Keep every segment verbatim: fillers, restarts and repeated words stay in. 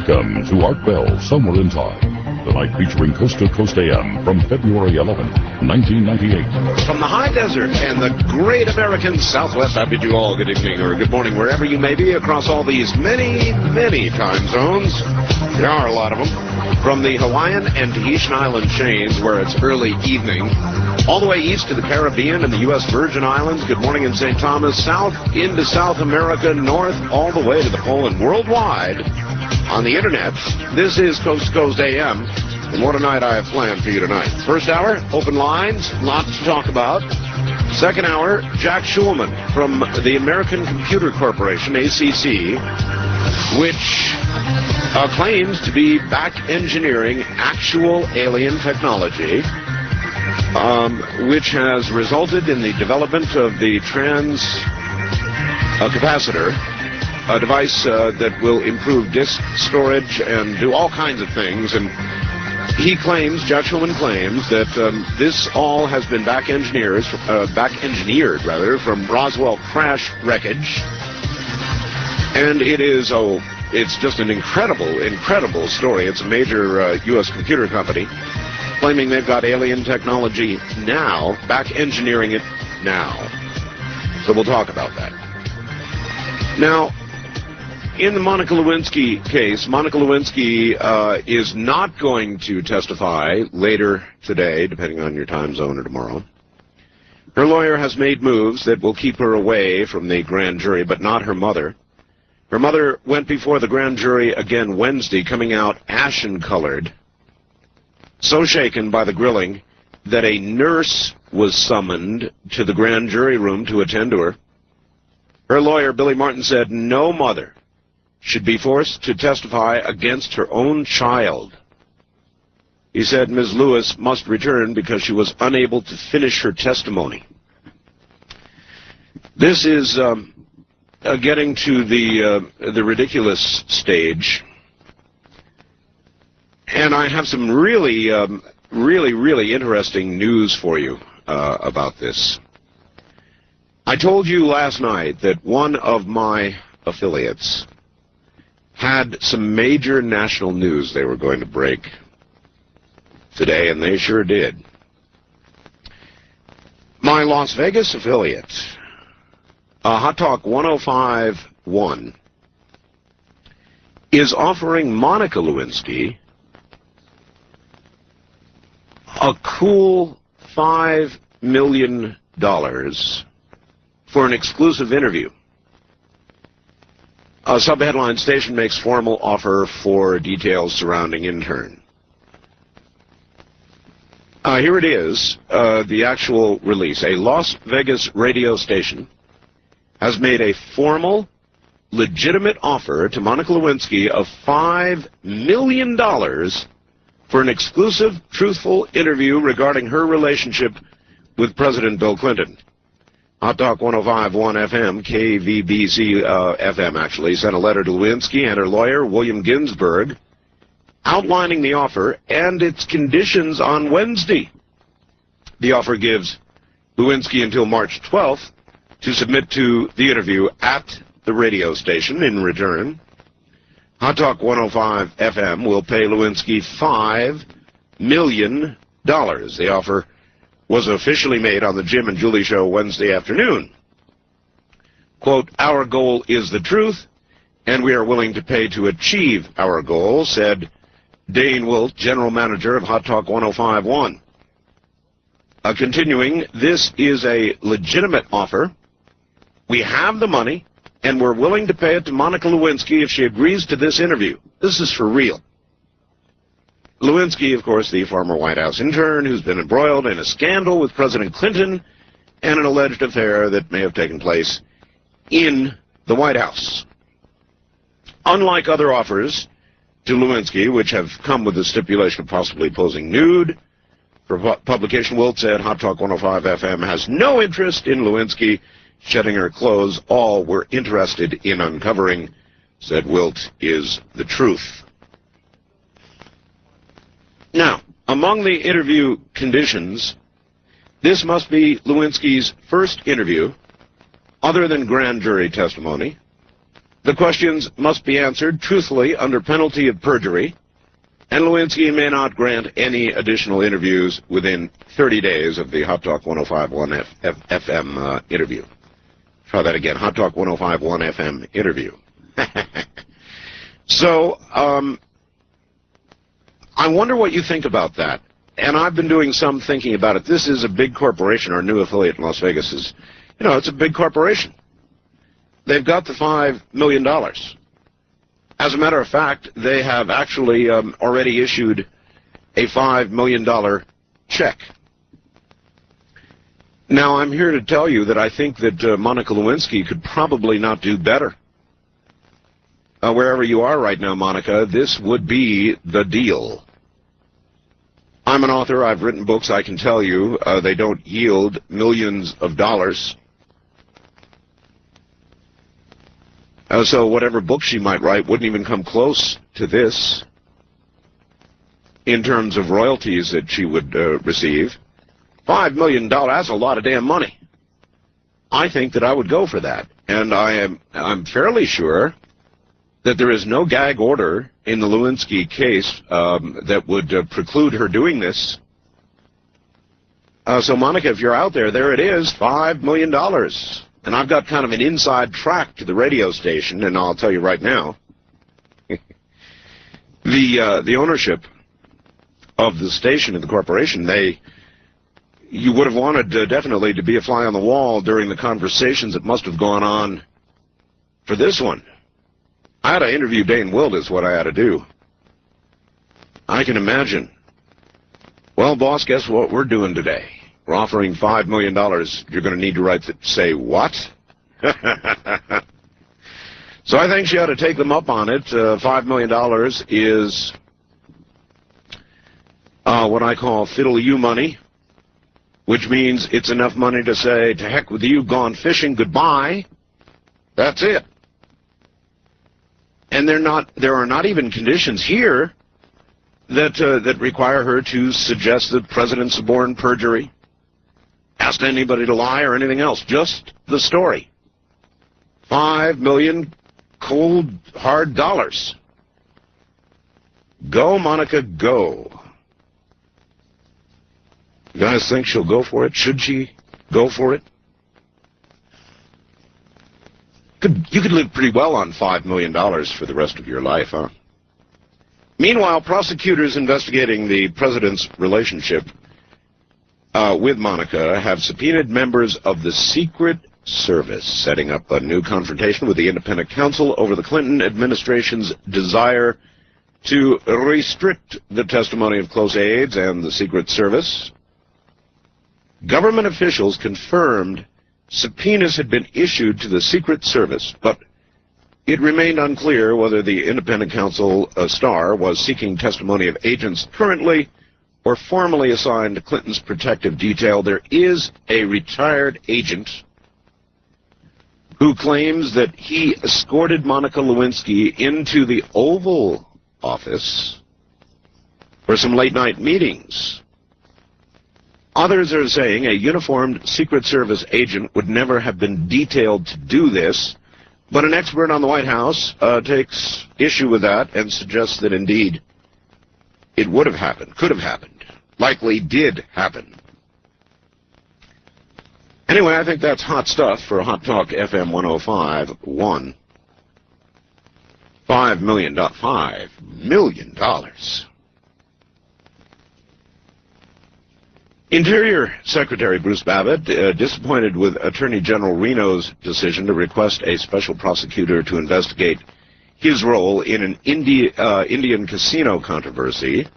Welcome to Art Bell, Somewhere in Time, tonight featuring Coast to Coast A M from February eleventh, nineteen ninety-eight. From the high desert and the great American Southwest, I bid you all good evening or good morning wherever you may be across all these many, many time zones. There are a lot of them. From the Hawaiian and Tahitian Island chains, where it's early evening, all the way east to the Caribbean and the U S Virgin Islands, good morning in Saint Thomas, south into South America, north all the way to the pole, and worldwide on the internet. This is Coast to Coast A M, and what a night I have planned for you tonight. First hour, open lines, lots to talk about. Second hour, Jack Schulman from the American Computer Corporation, A C C, which uh, claims to be back engineering actual alien technology, um, which has resulted in the development of the trans uh, capacitor, a device uh, that will improve disk storage and do all kinds of things. And he claims, Jack Schulman claims, that um, this all has been back engineered, uh, back engineered rather, from Roswell crash wreckage. And it is, oh, it's just an incredible, incredible story. It's a major uh, U S computer company claiming they've got alien technology now, back engineering it now. So we'll talk about that. Now, in the Monica Lewinsky case, Monica Lewinsky uh, is not going to testify later today, depending on your time zone, or tomorrow. Her lawyer has made moves that will keep her away from the grand jury, but not her mother. Her mother went before the grand jury again Wednesday, coming out ashen-colored, so shaken by the grilling that a nurse was summoned to the grand jury room to attend to her. Her lawyer, Billy Martin, said no mother should be forced to testify against her own child. He said Miz Lewis must return because she was unable to finish her testimony. This is um, uh, getting to the uh, the ridiculous stage, and I have some really, um, really, really interesting news for you uh, about this. I told you last night that one of my affiliates had some major national news they were going to break today, and they sure did. My Las Vegas affiliate, uh, Hot Talk one oh five point one, is offering Monica Lewinsky a cool five million dollars for an exclusive interview. A sub-headline station makes formal offer for details surrounding intern. Uh, here it is, uh, the actual release. A Las Vegas radio station has made a formal, legitimate offer to Monica Lewinsky of five million dollars for an exclusive, truthful interview regarding her relationship with President Bill Clinton. Hot Talk one oh five point one F M, K V B C uh, F M actually, sent a letter to Lewinsky and her lawyer, William Ginsburg, outlining the offer and its conditions on Wednesday. The offer gives Lewinsky until March twelfth to submit to the interview at the radio station. In return, Hot Talk one oh five F M will pay Lewinsky five million dollars. The offer was officially made on the Jim and Julie show Wednesday afternoon. Quote, "Our goal is the truth, and we are willing to pay to achieve our goal," said Dane Wilt, general manager of Hot Talk one oh five point one. Uh, continuing, "This is a legitimate offer. We have the money, and we're willing to pay it to Monica Lewinsky if she agrees to this interview. This is for real." Lewinsky, of course, the former White House intern who's been embroiled in a scandal with President Clinton and an alleged affair that may have taken place in the White House. Unlike other offers to Lewinsky, which have come with the stipulation of possibly posing nude for pu publication, Wilt said Hot Talk one oh five F M has no interest in Lewinsky shedding her clothes. All we're interested in uncovering, said Wilt, is the truth. Now, among the interview conditions, this must be Lewinsky's first interview, other than grand jury testimony, The questions must be answered truthfully under penalty of perjury, and Lewinsky may not grant any additional interviews within thirty days of the Hot Talk one oh five point one F M uh, interview. Try that again, Hot Talk one oh five point one F M interview. So, um, I wonder what you think about that. And I've been doing some thinking about it. This is a big corporation. Our new affiliate in Las Vegas is, you know, it's a big corporation. They've got the five million dollars. As a matter of fact, they have actually um, already issued a five million dollar check. Now, I'm here to tell you that I think that uh, Monica Lewinsky could probably not do better. Uh, wherever you are right now, Monica, this would be the deal. I'm an author. I've written books. I can tell you uh, they don't yield millions of dollars. Uh, so whatever book she might write wouldn't even come close to this in terms of royalties that she would uh, receive. Five million dollars, that's a lot of damn money. I think that I would go for that. And I am, I'm fairly sure that there is no gag order in the Lewinsky case um, that would uh, preclude her doing this. Uh, so, Monica, if you're out there, there it is, five million dollars. And I've got kind of an inside track to the radio station, and I'll tell you right now, the uh, the ownership of the station and the corporation, they, you would have wanted uh, definitely to be a fly on the wall during the conversations that must have gone on for this one. I had to interview Dane Wild is what I had to do. I can imagine. Well, boss, guess what we're doing today? We're offering five million dollars. You're going to need to write the, say what? So I think she ought to take them up on it. Uh, five million dollars is uh, what I call fiddle-you money, which means it's enough money to say, to heck with you, gone fishing, goodbye. That's it. And they're not, there are not even conditions here that, uh, that require her to suggest that President suborn perjury, ask anybody to lie or anything else. Just the story. Five million cold, hard dollars. Go, Monica, go. You guys think she'll go for it? Should she go for it? Could, you could live pretty well on five million dollars for the rest of your life, huh? Meanwhile, prosecutors investigating the president's relationship Uh, with Monica have subpoenaed members of the Secret Service, setting up a new confrontation with the independent counsel over the Clinton administration's desire to restrict the testimony of close aides and the Secret Service. Government officials confirmed subpoenas had been issued to the Secret Service, but it remained unclear whether the independent counsel, uh, Starr, was seeking testimony of agents currently or formally assigned to Clinton's protective detail. There is a retired agent who claims that he escorted Monica Lewinsky into the Oval Office for some late-night meetings. Others are saying a uniformed Secret Service agent would never have been detailed to do this, but an expert on the White House uh, takes issue with that and suggests that indeed it would have happened, could have happened. Likely did happen. Anyway, I think that's hot stuff for Hot Talk F M one oh five point one. Five million dollars. Five million dollars. Interior Secretary Bruce Babbitt, uh, disappointed with Attorney General Reno's decision to request a special prosecutor to investigate his role in an Indi uh, Indian casino controversy.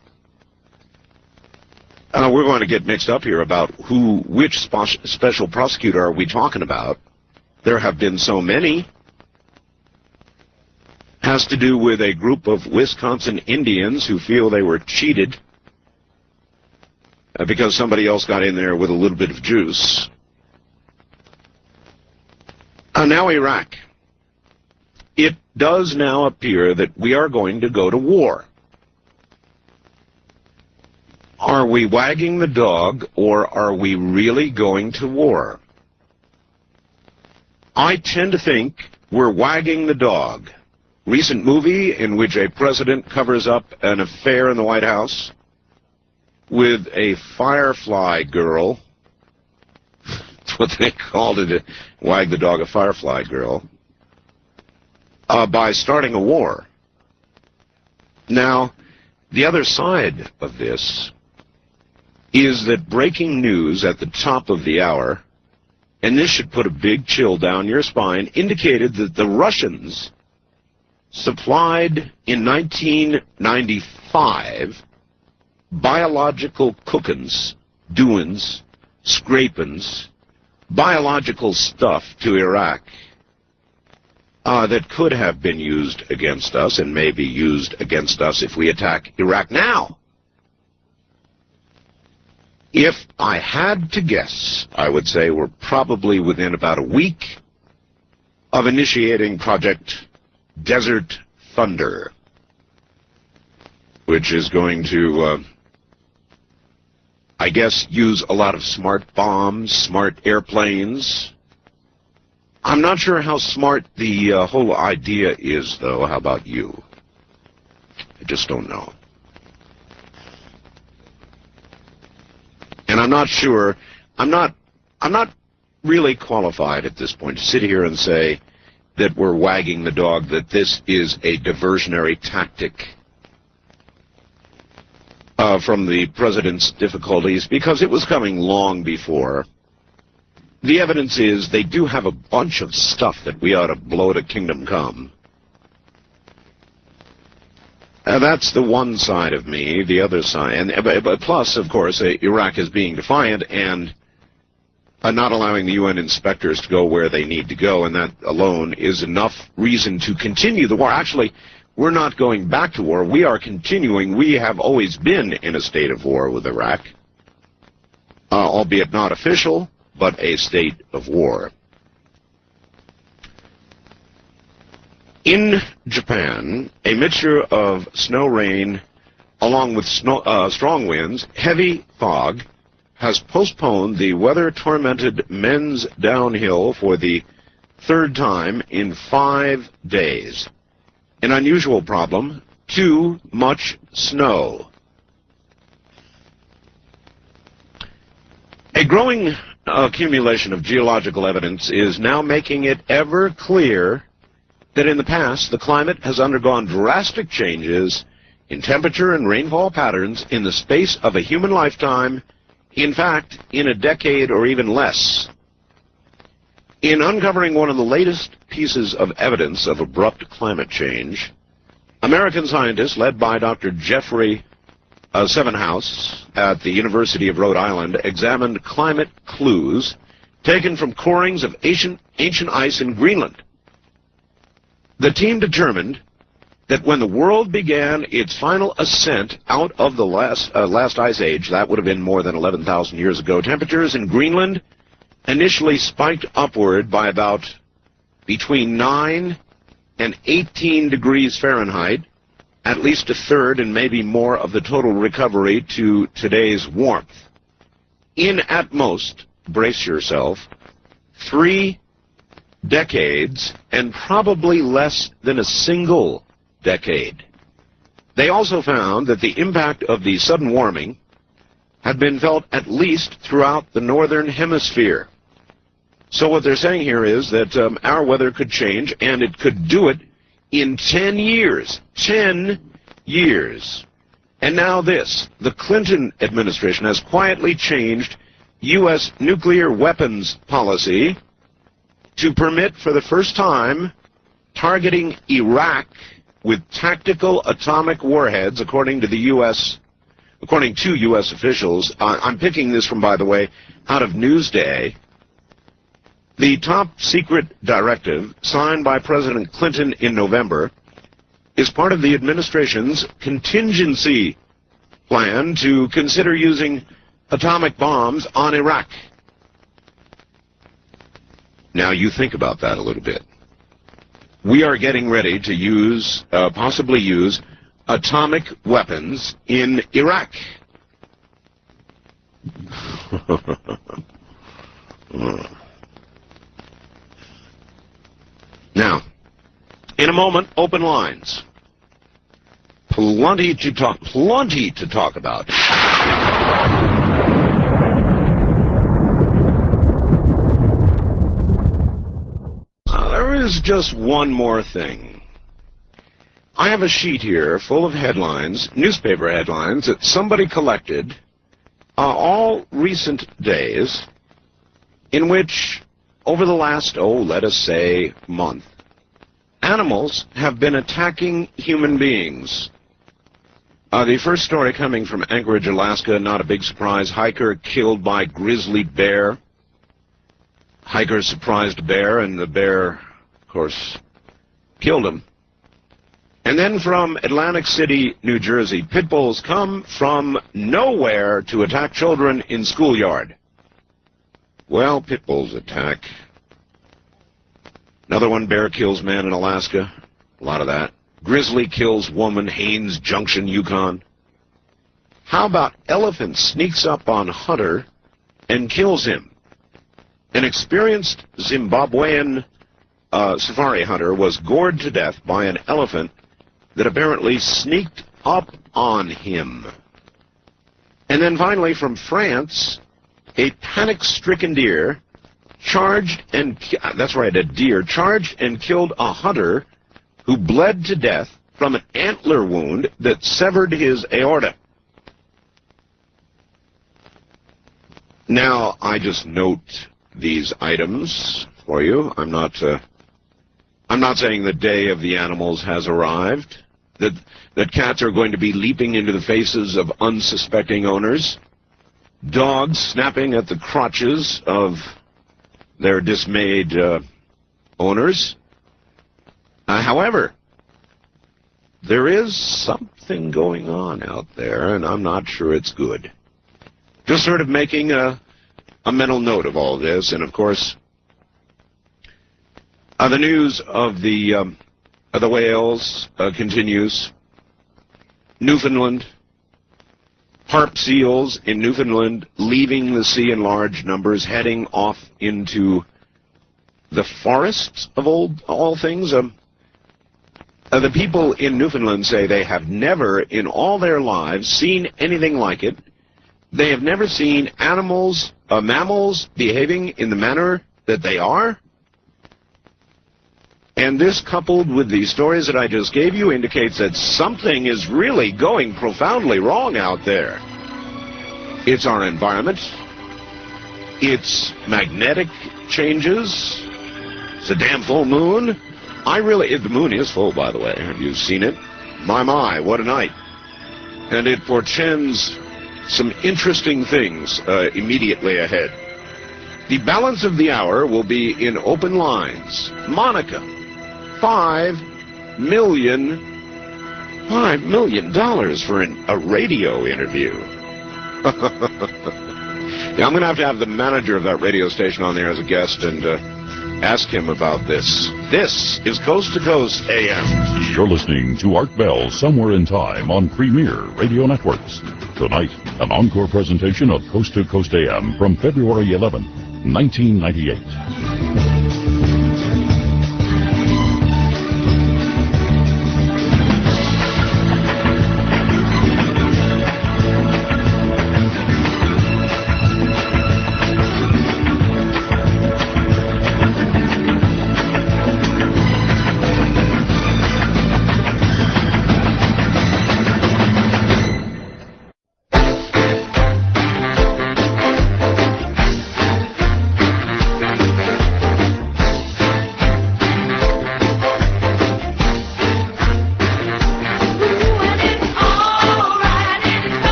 Uh, we're going to get mixed up here about who, which spe special prosecutor are we talking about. There have been so many. Has to do with a group of Wisconsin Indians who feel they were cheated uh, because somebody else got in there with a little bit of juice. Uh, now Iraq. It does now appear that we are going to go to war. Are we wagging the dog, or are we really going to war? I tend to think We're wagging the dog. Recent movie in which a president covers up an affair in the White House with a Firefly girl. That's what they called it, wag the dog, a Firefly girl, uh, by starting a war. Now, the other side of this is that breaking news at the top of the hour, and this should put a big chill down your spine, indicated that the Russians supplied in nineteen ninety-five biological cookins, doings, scrapins, biological stuff to Iraq uh, that could have been used against us and may be used against us if we attack Iraq now. If I had to guess, I would say we're probably within about a week of initiating Project Desert Thunder, which is going to, uh, I guess, use a lot of smart bombs, smart airplanes. I'm not sure how smart the uh, whole idea is, though. How about you? I just don't know. And I'm not sure, I'm not, I'm not really qualified at this point to sit here and say that we're wagging the dog, that this is a diversionary tactic uh, from the president's difficulties, because it was coming long before. The evidence is they do have a bunch of stuff that we ought to blow to kingdom come. Uh, that's the one side of me. The other side, and uh, plus, of course, uh, Iraq is being defiant and uh, not allowing the U N inspectors to go where they need to go, and that alone is enough reason to continue the war. Actually, we're not going back to war. We are continuing. We have always been in a state of war with Iraq, uh, albeit not official, but a state of war. In Japan, a mixture of snow, rain, along with snow, uh, strong winds, heavy fog, has postponed the weather-tormented men's downhill for the third time in five days. An unusual problem: too much snow. A growing accumulation of geological evidence is now making it ever clear that in the past, the climate has undergone drastic changes in temperature and rainfall patterns in the space of a human lifetime, in fact, in a decade or even less. In uncovering one of the latest pieces of evidence of abrupt climate change, American scientists led by Doctor Jeffrey uh, Sevenhouse at the University of Rhode Island examined climate clues taken from corings of ancient, ancient ice in Greenland. The team determined that when the world began its final ascent out of the last, uh, last ice age, that would have been more than eleven thousand years ago, temperatures in Greenland initially spiked upward by about between nine and eighteen degrees Fahrenheit, at least a third and maybe more of the total recovery to today's warmth. In at most, brace yourself, three decades, and probably less than a single decade. They also found that the impact of the sudden warming had been felt at least throughout the northern hemisphere. So what they're saying here is that um, our weather could change, and it could do it in ten years. Ten years. And now this. The Clinton administration has quietly changed U S nuclear weapons policy to permit for the first time targeting Iraq with tactical atomic warheads, according to the U S, according to U S officials. Uh, I'm picking this from, by the way, out of Newsday. The top secret directive signed by President Clinton in November is part of the administration's contingency plan to consider using atomic bombs on Iraq. Now you think about that a little bit. We are getting ready to use, uh, possibly use, atomic weapons in Iraq. Now, In a moment, open lines. Plenty to talk, plenty to talk about. Uh, there is just one more thing. I have a sheet here full of headlines, newspaper headlines, that somebody collected uh, all recent days in which, over the last, oh, let us say, month, animals have been attacking human beings. Uh, the first story coming from Anchorage, Alaska, not a big surprise. Hiker killed by grizzly bear. Hiker surprised bear, and the bear, of course, killed him. And then from Atlantic City, New Jersey, pit bulls come from nowhere to attack children in schoolyard. Well, pit bulls attack. Another one, bear kills man in Alaska. A lot of that. Grizzly kills woman, Haines Junction, Yukon. How about elephant sneaks up on hunter and kills him? An experienced Zimbabwean uh, safari hunter was gored to death by an elephant that apparently sneaked up on him. And then finally from France, a panic-stricken deer charged and, that's right, a deer charged and killed a hunter who bled to death from an antler wound that severed his aorta. Now, I just note these items for you. I'm not, uh, I'm not saying the day of the animals has arrived, that, that cats are going to be leaping into the faces of unsuspecting owners, dogs snapping at the crotches of their dismayed uh, owners. Uh, however, there is something going on out there, and I'm not sure it's good. Just sort of making a, a mental note of all this, and of course, uh, the news of the, um, of the whales uh, continues. Newfoundland, harp seals in Newfoundland leaving the sea in large numbers, heading off into the forests of old, all things. Um, Uh, the people in Newfoundland say they have never in all their lives seen anything like it. They have never seen animals, uh, mammals behaving in the manner that they are. And this, coupled with the stories that I just gave you, indicates that something is really going profoundly wrong out there. It's our environment. It's magnetic changes. It's a damn full moon. I really, the moon is full, by the way. Have you seen it? My, my, what a night. And it portends some interesting things uh, immediately ahead. The balance of the hour will be in open lines. Monica, five million, five million dollars for an, a radio interview. Yeah, I'm going to have to have the manager of that radio station on there as a guest and uh, ask him about this. This is Coast to Coast A M. You're listening to Art Bell Somewhere in Time on Premier Radio Networks. Tonight, an encore presentation of Coast to Coast A M from February eleventh, nineteen ninety-eight.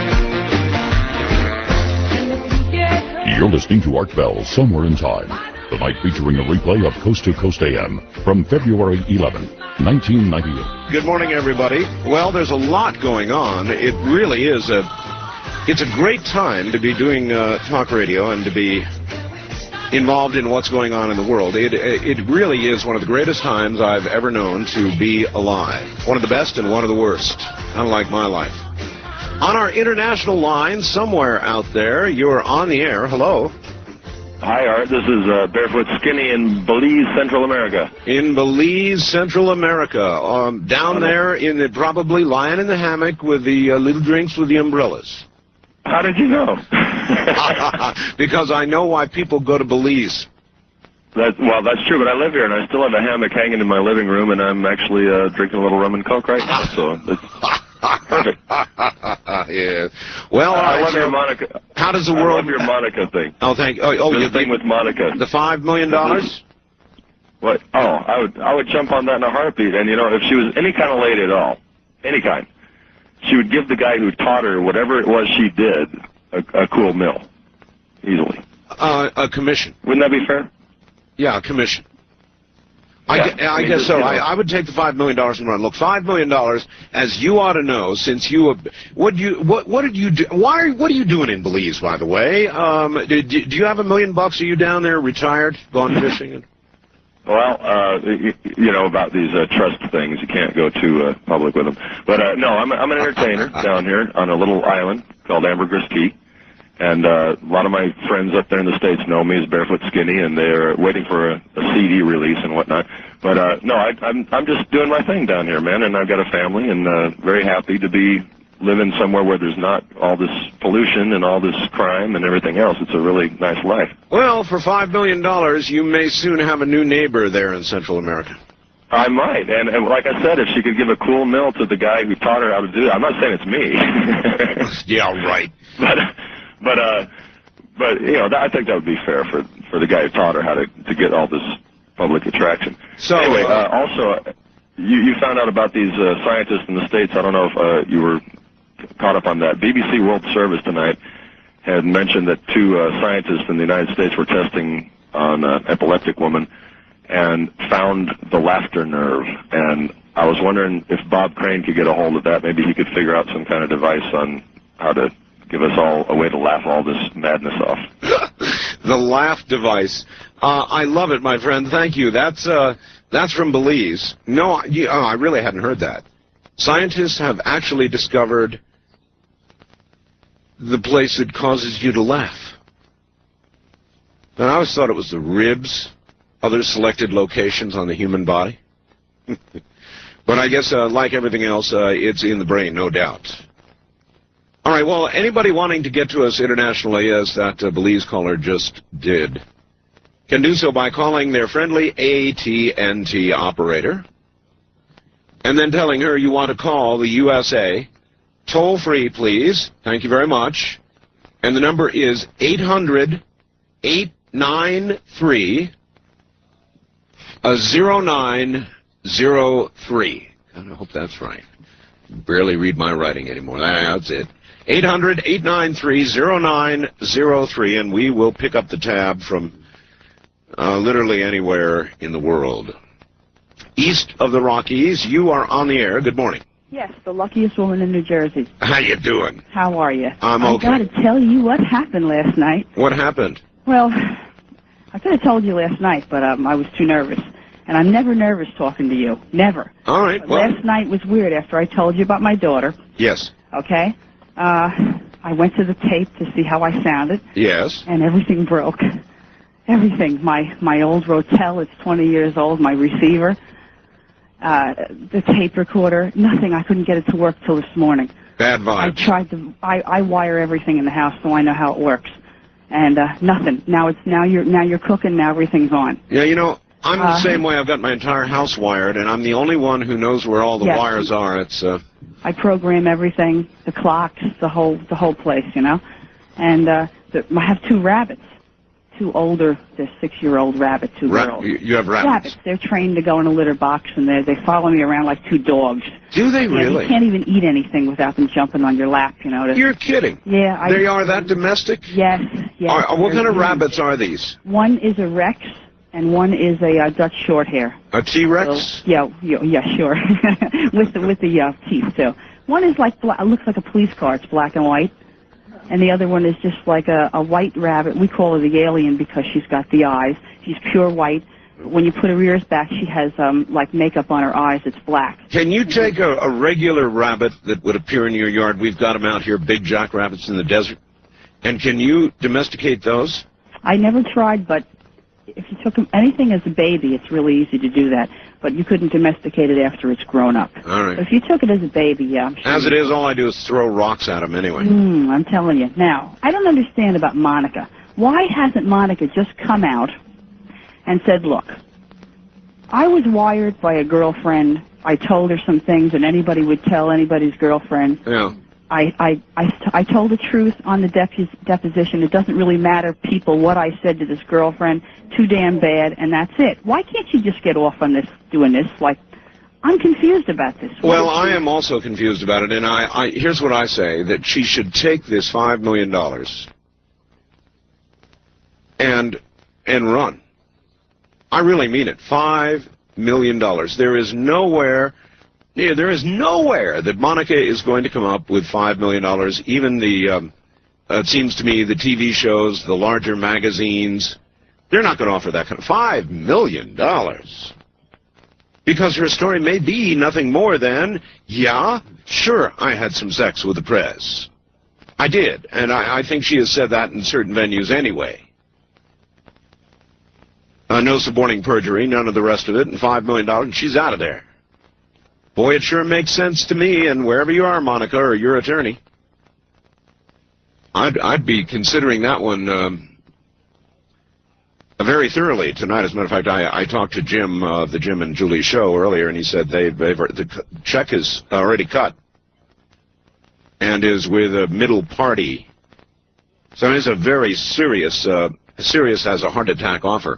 You're listening to Art Bell Somewhere in Time. Tonight featuring a replay of Coast to Coast A M from February eleventh, nineteen ninety-eight. Good morning, everybody. Well, there's a lot going on. It really is a, it's a great time to be doing uh, talk radio and to be involved in what's going on in the world. It, it really is one of the greatest times I've ever known to be alive. One of the best and one of the worst, unlike my life. On our international line, somewhere out there, you're on the air. Hello. Hi, Art. This is uh, Barefoot Skinny in Belize, Central America. In Belize, Central America. Um, down there, in the, probably lying in the hammock with the uh, little drinks with the umbrellas. How did you know? Because I know why people go to Belize. That, well, that's true, but I live here, and I still have a hammock hanging in my living room, and I'm actually uh, drinking a little rum and coke right now, so it's perfect. Yeah. Well, uh, I love so your Monica. How does the I world... love your Monica thing. Oh, thank you. Oh, oh the you thing think with Monica. The five million dollars? What? Oh, I would, I would jump on that in a heartbeat, and, you know, if she was any kind of lady at all, any kind, she would give the guy who taught her whatever it was she did a, a cool mill, easily. Uh, a commission. Wouldn't that be fair? Yeah, a commission. I, Yeah, gu- I, I mean, guess just, so. you know. I, I would take the five million dollars and run. Look, five million dollars, as you ought to know, since you have, what you what what did you do? Why? Are, what are you doing in Belize, by the way? Um, did, do you have a million bucks? Are you down there, retired, gone fishing? Well, uh, you, you know about these uh, trust things. You can't go too uh, public with them. But uh, no, I'm I'm an entertainer down here on a little island called Ambergris Key. And uh, a lot of my friends up there in the States know me as Barefoot Skinny, and they're waiting for a, a C D release and whatnot. But uh, no, I, I'm I'm just doing my thing down here, man. And I've got a family, and uh, very happy to be living somewhere where there's not all this pollution and all this crime and everything else. It's a really nice life. Well, for five million dollars, you may soon have a new neighbor there in Central America. I might, and, and like I said, if she could give a cool mill to the guy who taught her how to do it, I'm not saying it's me. Yeah, right. But. But, uh, but you know, that, I think that would be fair for for the guy who taught her how to to get all this public attraction. So anyway, uh, uh, also, you you found out about these uh, scientists in the States. I don't know if uh, you were caught up on that. B B C World Service tonight had mentioned that two uh, scientists in the United States were testing on an epileptic woman and found the laughter nerve. And I was wondering if Bob Crane could get a hold of that. Maybe he could figure out some kind of device on how to give us all a way to laugh all this madness off. The laugh device. Uh, I love it, my friend. Thank you. That's uh, that's from Belize. No, I, you, oh, I really hadn't heard that. Scientists have actually discovered the place that causes you to laugh. And I always thought it was the ribs, other selected locations on the human body. But I guess, uh, like everything else, uh, it's in the brain, no doubt. All right, well, anybody wanting to get to us internationally, as that uh, Belize caller just did, can do so by calling their friendly A T and T operator and then telling her you want to call the U S A. Toll free, please. Thank you very much. And the number is eight hundred, eight nine three, zero nine zero three. I hope that's right. Barely read my writing anymore. That's it. eight hundred, eight nine three, zero nine zero three, and we will pick up the tab from uh, literally anywhere in the world. East of the Rockies, you are on the air. Good morning. Yes, the luckiest woman in New Jersey. How you doing? How are you? I'm okay. I got to tell you what happened last night. What happened? Well, I could have told you last night, but um, I was too nervous. And I'm never nervous talking to you. Never. All right. But Well, last night was weird after I told you about my daughter. yes. Okay? Uh, I went to the tape to see how I sounded, Yes. and everything broke. Everything. My my old Rotel, it's twenty years old, my receiver, uh, the tape recorder, nothing. I couldn't get it to work till this morning. Bad I vibes. tried to, I, I wire everything in the house so I know how it works. And uh, nothing. Now it's, now you're, now you're cooking, now everything's on. Yeah, you know, I'm the Uh, same way. I've got my entire house wired, and I'm the only one who knows where all the Yes. wires are. It's, uh... I program everything, the clocks, the whole the whole place, you know. And uh, the, I have two rabbits, two older, they're six-year-old rabbits, two Ra- girls. you you have rabbits. Rabbits. They're trained to go in a litter box, and they they follow me around like two dogs. Do they Yeah, really? you can't even eat anything without them jumping on your lap, you know. To, You're kidding. yeah, I. They are that domestic? Yes, yes. Are, what they're kind of huge. rabbits are these? One is a Rex, and one is a uh, Dutch short hair. A T-Rex? So, yeah, yeah, yeah, sure. with the with the uh, teeth too. One is like bla- looks like a police car. It's black and white, and the other one is just like a, a white rabbit. We call her the alien because she's got the eyes. She's pure white. When you put her ears back, she has um, like makeup on her eyes. It's black. Can you take a, a regular rabbit that would appear in your yard? We've got them out here, big jackrabbits in the desert. And can you domesticate those? I never tried, but if you took anything as a baby, it's really easy to do that. But you couldn't domesticate it after it's grown up. All right. If you took it as a baby, yeah. I'm sure As it is, all I do is throw rocks at them anyway. Mm, I'm telling you. Now, I don't understand about Monica. Why hasn't Monica just come out and said, look, I was wired by a girlfriend. I told her some things, and anybody would tell anybody's girlfriend. Yeah. I, I, I, I told the truth on the depo- deposition. It doesn't really matter, people, what I said to this girlfriend. Too damn bad, and that's it. Why can't you just get off on this, doing this? Like, I'm confused about this. What Well, I am also confused about it, and I, I here's what I say, that she should take this five million dollars and, and run. I really mean it. Five million dollars. There is nowhere... Yeah, there is nowhere that Monica is going to come up with five million dollars. Even the, um, uh, it seems to me, the T V shows, the larger magazines, they're not going to offer that kind of five million dollars. Because her story may be nothing more than, yeah, sure, I had some sex with the press. I did, and I, I think she has said that in certain venues anyway. Uh, no suborning perjury, none of the rest of it, and five million dollars, and she's out of there. Boy, it sure makes sense to me, and wherever you are, Monica, or your attorney, I'd, I'd be considering that one um, very thoroughly tonight. As a matter of fact, I, I talked to Jim, uh, the Jim and Julie show earlier, and he said they've, they've, the check is already cut and is with a middle party. So it's a very serious, uh, serious as a heart attack offer.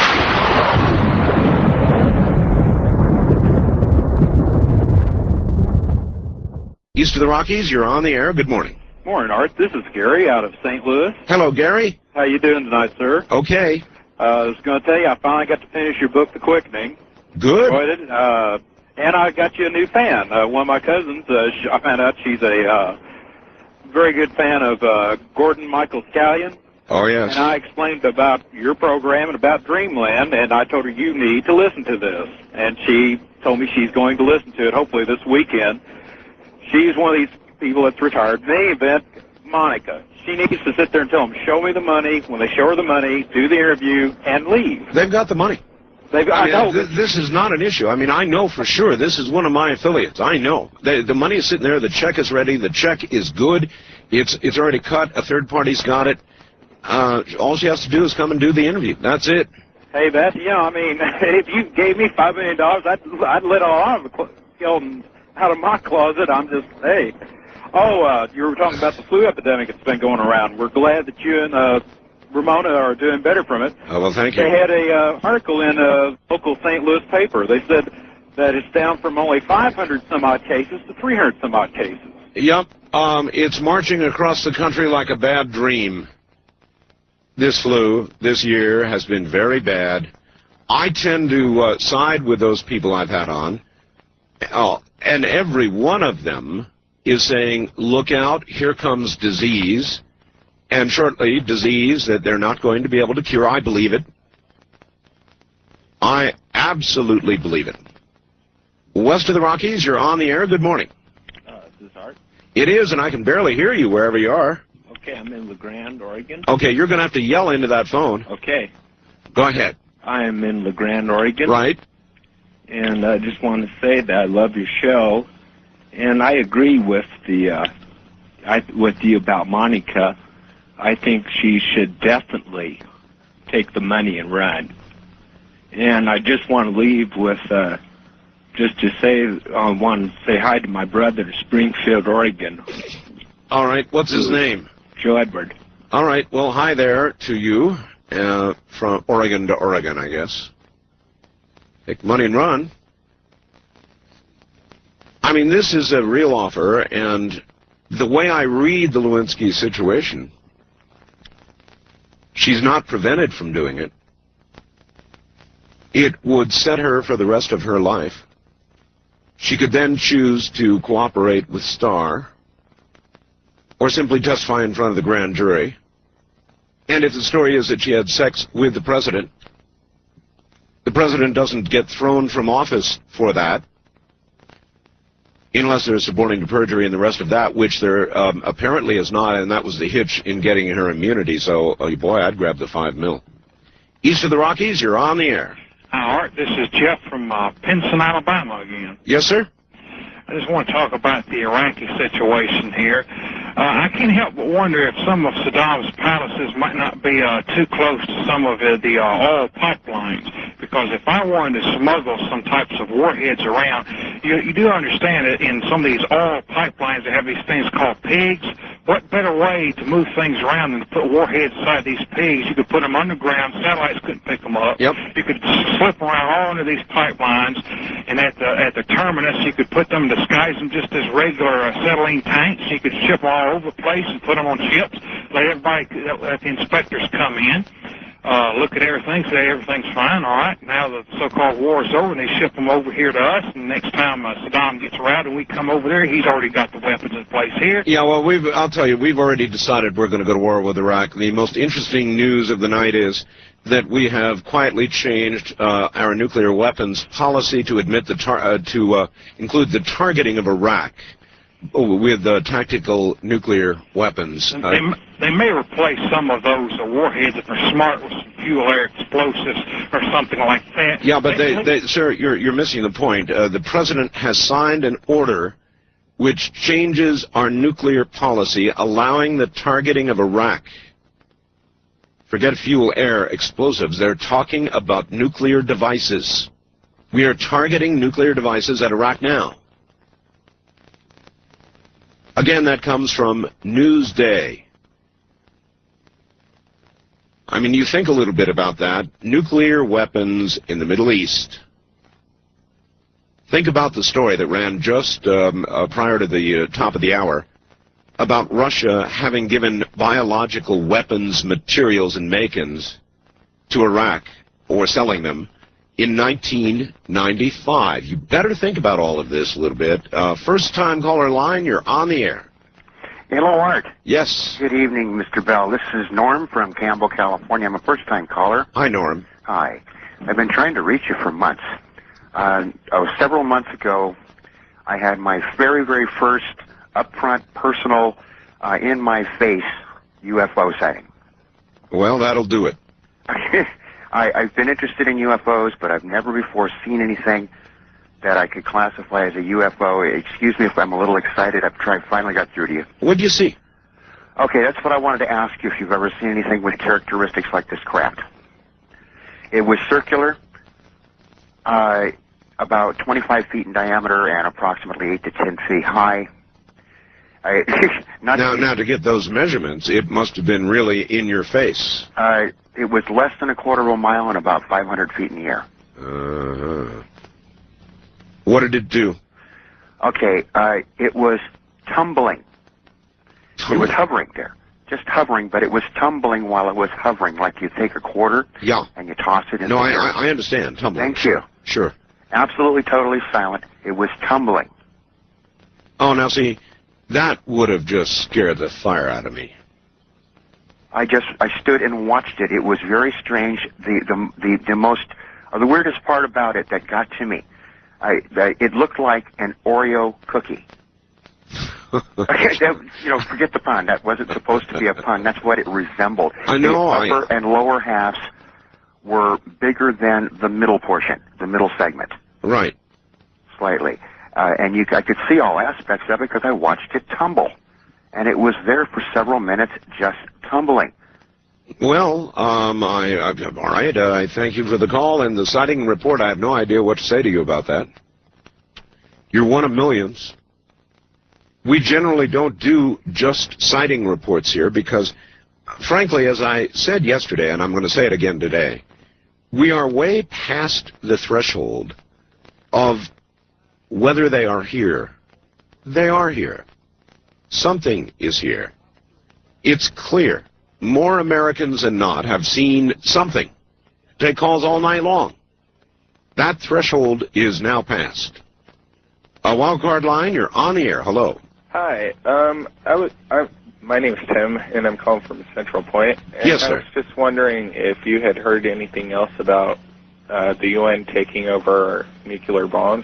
East of the Rockies, you're on the air. Good morning. Morning, Art. This is Gary out of Saint Louis. Hello, Gary. How you doing tonight, sir? Okay. Uh, I was going to tell you, I finally got to finish your book, The Quickening. Good. Enjoyed it. Uh, and I got you a new fan. Uh, one of my cousins, uh, sh- I found out she's a uh, very good fan of uh, Gordon Michael Scallion. Oh, yes. And I explained about your program and about Dreamland, and I told her you need to listen to this. And she told me she's going to listen to it, hopefully this weekend. She's one of these people that's retired. In any event, Monica, she needs to sit there and tell them, show me the money. When they show her the money, do the interview, and leave. They've got the money. They've got, I mean, I know. th- this is not an issue. I mean, I know for sure this is one of my affiliates. I know. They, the money is sitting there. The check is ready. The check is good. It's it's already cut. A third party's got it. Uh, all she has to do is come and do the interview. That's it. Hey, Beth, you know, I mean, if you gave me five million dollars, I'd, I'd let all out of, the cl- out of my closet. I'm just, hey. Oh, uh, you were talking about the flu epidemic that's been going around. We're glad that you and uh, Ramona are doing better from it. Oh, well, thank you. They had a uh, article in a local Saint Louis paper. They said that it's down from only five hundred some odd cases to three hundred some odd cases. Yep. Um, it's marching across the country like a bad dream. This flu this year has been very bad. I tend to uh, side with those people I've had on. Oh, and every one of them is saying, look out, here comes disease. And shortly, disease that they're not going to be able to cure. I believe it. I absolutely believe it. West of the Rockies, you're on the air. Good morning. Uh, is this Art? It is, and I can barely hear you wherever you are. Okay, I'm in La Grande, Oregon. Okay, you're going to have to yell into that phone. Okay. Go ahead. I am in La Grande, Oregon. Right. And I just want to say that I love your show. And I agree with the, uh, I, with you about Monica. I think she should definitely take the money and run. And I just want to leave with, uh, just to say, I want to say hi to my brother in Springfield, Oregon. All right, what's his name? Joe Edward. All right, well, hi there to you, uh, from Oregon to Oregon, I guess. Take money and run. I mean, this is a real offer, and the way I read the Lewinsky situation, she's not prevented from doing it. It would set her for the rest of her life. She could then choose to cooperate with Starr, or simply testify in front of the grand jury. And if the story is that she had sex with the president, the president doesn't get thrown from office for that, unless there's suborning to perjury and the rest of that, which there um, apparently is not, and that was the hitch in getting her immunity. So, oh, boy, I'd grab the five mil. East of the Rockies, you're on the air. Hi, Art. This is Jeff from uh, Pinson, Alabama again. Yes, sir? I just want to talk about the Iraqi situation here. Uh, I can't help but wonder if some of Saddam's palaces might not be uh, too close to some of the, the uh, oil pipelines. Because if I wanted to smuggle some types of warheads around, you, you do understand that in some of these oil pipelines they have these things called pigs. What better way to move things around than to put warheads inside these pigs? You could put them underground. Satellites couldn't pick them up. Yep. You could slip around all into these pipelines, and at the at the terminus you could put them, disguise them just as regular uh, acetylene tanks. You could ship them all over the place and put them on ships. Let everybody, let the inspectors come in, uh, look at everything, say everything's fine. All right, now the so-called war is over, and they ship them over here to us. And next time uh, Saddam gets around and we come over there, he's already got the weapons in place here. Yeah, well, we've, I'll tell you, we've already decided we're going to go to war with Iraq. The most interesting news of the night is that we have quietly changed uh, our nuclear weapons policy to admit the tar uh, to uh, include the targeting of Iraq with uh, tactical nuclear weapons. Uh, they, they may replace some of those uh, warheads if they're smart with some fuel air explosives or something like that. Yeah, but they, they, sir, you're you're missing the point. Uh, the president has signed an order which changes our nuclear policy, allowing the targeting of Iraq. Forget fuel air explosives. They're talking about nuclear devices. We are targeting nuclear devices at Iraq now. Again, that comes from Newsday. I mean, you think a little bit about that. Nuclear weapons in the Middle East. Think about the story that ran just um, uh, prior to the uh, top of the hour about Russia having given biological weapons, materials, and makings to Iraq, or selling them, in nineteen ninety-five. You better think about all of this a little bit. Uh, first-time caller line, you're on the air. Hello, Art. Yes. Good evening, Mister Bell. This is Norm from Campbell, California. I'm a first-time caller. Hi, Norm. Hi. I've been trying to reach you for months. Uh, oh, several months ago, I had my very, very first upfront, personal, uh, in-my-face U F O sighting. Well, that'll do it. I, I've been interested in U F Os, but I've never before seen anything that I could classify as a U F O. Excuse me if I'm a little excited. I've tried, finally got through to you. What'd you see? Okay, that's what I wanted to ask you, if you've ever seen anything with characteristics like this craft. It was circular, uh, about twenty-five feet in diameter and approximately eight to ten feet high. I, not now, to, now, to get those measurements, it must have been really in your face. Uh, it was less than a quarter of a mile and about five hundred feet in the air. Uh-huh. What did it do? Okay, uh, it was tumbling. It was hovering there. Just hovering, but it was tumbling while it was hovering, like you take a quarter yeah. and you toss it in no, the I, air. I, I understand. Tumbling. Thank you. Sure. Absolutely, totally silent. It was tumbling. Oh, now see, that would have just scared the fire out of me. I just, I stood and watched it. It was very strange. The, the, the, the most, uh, the weirdest part about it that got to me, I, I, it looked like an Oreo cookie. Okay, that, you know, forget the pun. That wasn't supposed to be a pun. That's what it resembled. I know. The upper I... and lower halves were bigger than the middle portion, the middle segment. Right. Slightly. Uh, and you, I could see all aspects of it because I watched it tumble. And it was there for several minutes just tumbling. Well, um, I, I all right, uh, I thank you for the call and the sighting report. I have no idea what to say to you about that. You're one of millions. We generally don't do just sighting reports here because, frankly, as I said yesterday, and I'm going to say it again today, we are way past the threshold of whether they are here. They are here. Something is here. It's clear. More Americans than not have seen something. Take calls all night long. That threshold is now passed. A wildcard line, you're on the air. Hello. Hi. Um, I was. I, my name is Tim, and I'm calling from Central Point. And Yes, I sir. was just wondering if you had heard anything else about uh, the U N taking over nuclear bombs.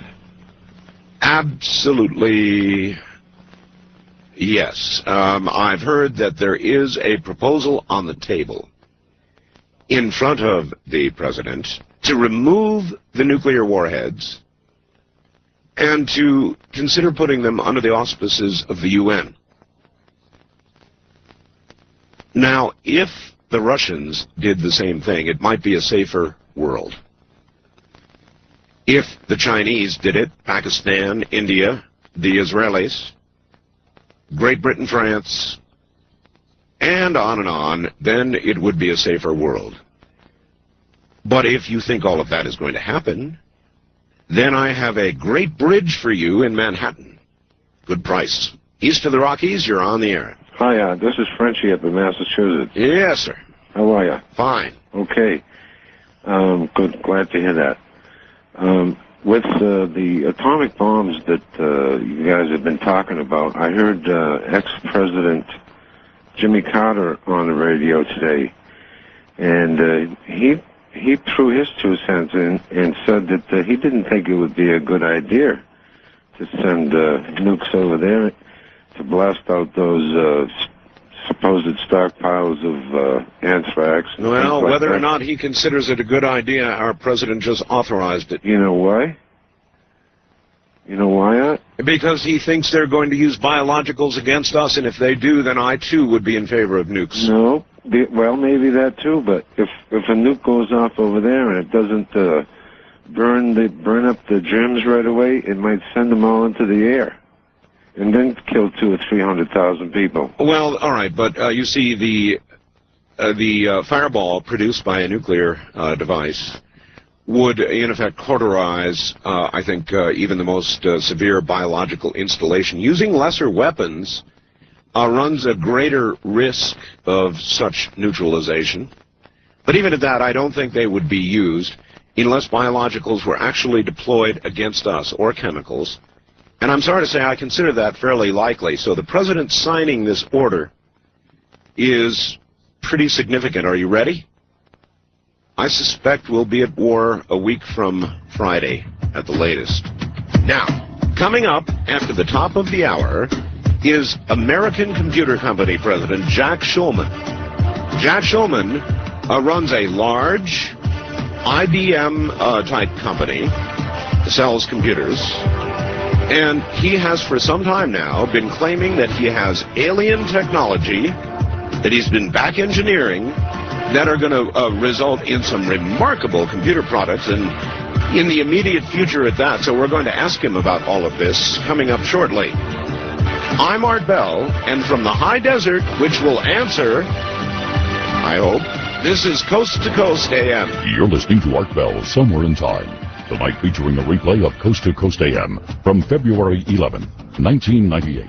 Absolutely. Yes. Um, I've heard that there is a proposal on the table in front of the president to remove the nuclear warheads and to consider putting them under the auspices of the U N. Now, if the Russians did the same thing, it might be a safer world. If the Chinese did it, Pakistan, India, the Israelis, Great Britain, France, and on and on, then it would be a safer world. But if you think all of that is going to happen, then I have a great bridge for you in Manhattan. Good price. East of the Rockies, you're on the air. Hi, uh, this is Frenchie up in Massachusetts. Yes, sir. How are you? Fine. Okay. Um, good. Glad to hear that. Um, with uh, the atomic bombs that uh, you guys have been talking about, I heard uh, ex-President Jimmy Carter on the radio today, and uh, he he threw his two cents in and said that uh, he didn't think it would be a good idea to send uh, nukes over there to blast out those uh, s- supposed stockpiles of uh, anthrax. and Well, things like whether that. or not he considers it a good idea, our president just authorized it. You know why? You know why not? Because he thinks they're going to use biologicals against us, and if they do, then I too would be in favor of nukes. No. The, well, maybe that too. But if if a nuke goes off over there and it doesn't uh, burn the burn up the germs right away, it might send them all into the air, and then kill two or three hundred thousand people. Well, all right, but uh, you see, the uh, the uh, fireball produced by a nuclear uh, device would, in effect, cauterize, uh, I think, uh, even the most uh, severe biological installation. Using lesser weapons uh, runs a greater risk of such neutralization. But even at that, I don't think they would be used unless biologicals were actually deployed against us, or chemicals. And I'm sorry to say I consider that fairly likely. So the president signing this order is pretty significant. Are you ready? I suspect we'll be at war a week from Friday at the latest. Now, coming up after the top of the hour is American Computer Company President Jack Schulman. Jack Schulman uh, runs a large I B M uh, type company, sells computers, and he has for some time now been claiming that he has alien technology that he's been back engineering that are going to uh, result in some remarkable computer products, and in the immediate future at that. So we're going to ask him about all of this coming up shortly. I'm Art Bell, and from the high desert, which will answer, I hope, this is Coast to Coast A M. You're listening to Art Bell, Somewhere in Time. Tonight featuring a replay of Coast to Coast A M from February eleventh, nineteen ninety-eight.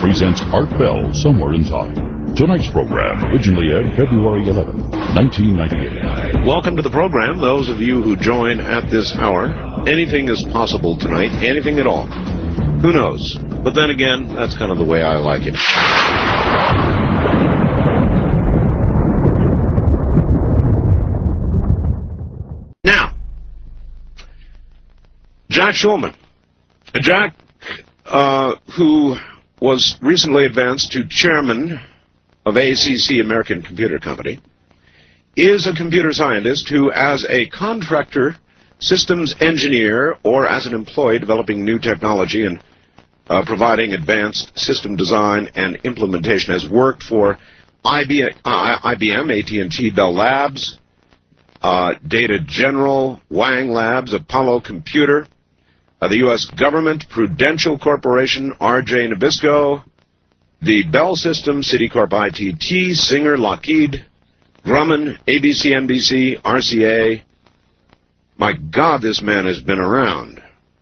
presents Art Bell, Somewhere in Time. Tonight's program originally aired February eleventh, nineteen ninety-eight. Welcome to the program, those of you who join at this hour. Anything is possible tonight, anything at all. Who knows? But then again, that's kind of the way I like it. Now, Jack Schulman. Jack, uh, who was recently advanced to chairman of A C C, American Computer Company, is a computer scientist who, as a contractor, systems engineer, or as an employee developing new technology and uh, providing advanced system design and implementation, has worked for I B M, uh, I B M A T and T, Bell Labs, uh, Data General, Wang Labs, Apollo Computer, uh, the U S government, Prudential Corporation, R J Nabisco, the Bell System, Citicorp I T T, Singer, Lockheed, Grumman, A B C, N B C, R C A. My God, this man has been around.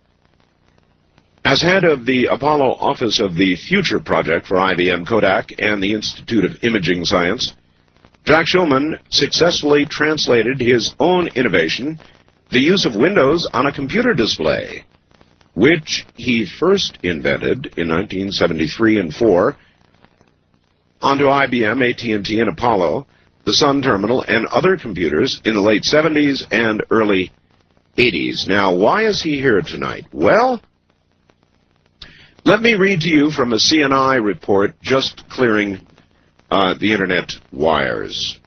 As head of the Apollo Office of the Future Project for I B M Kodak and the Institute of Imaging Science, Jack Schulman successfully translated his own innovation, the use of Windows on a computer display, which he first invented in nineteen seventy-three and four, onto I B M, A T and T, and Apollo, the Sun Terminal, and other computers in the late seventies and early eighties. Now, why is he here tonight? Well, let me read to you from a C N I report just clearing uh, the internet wires.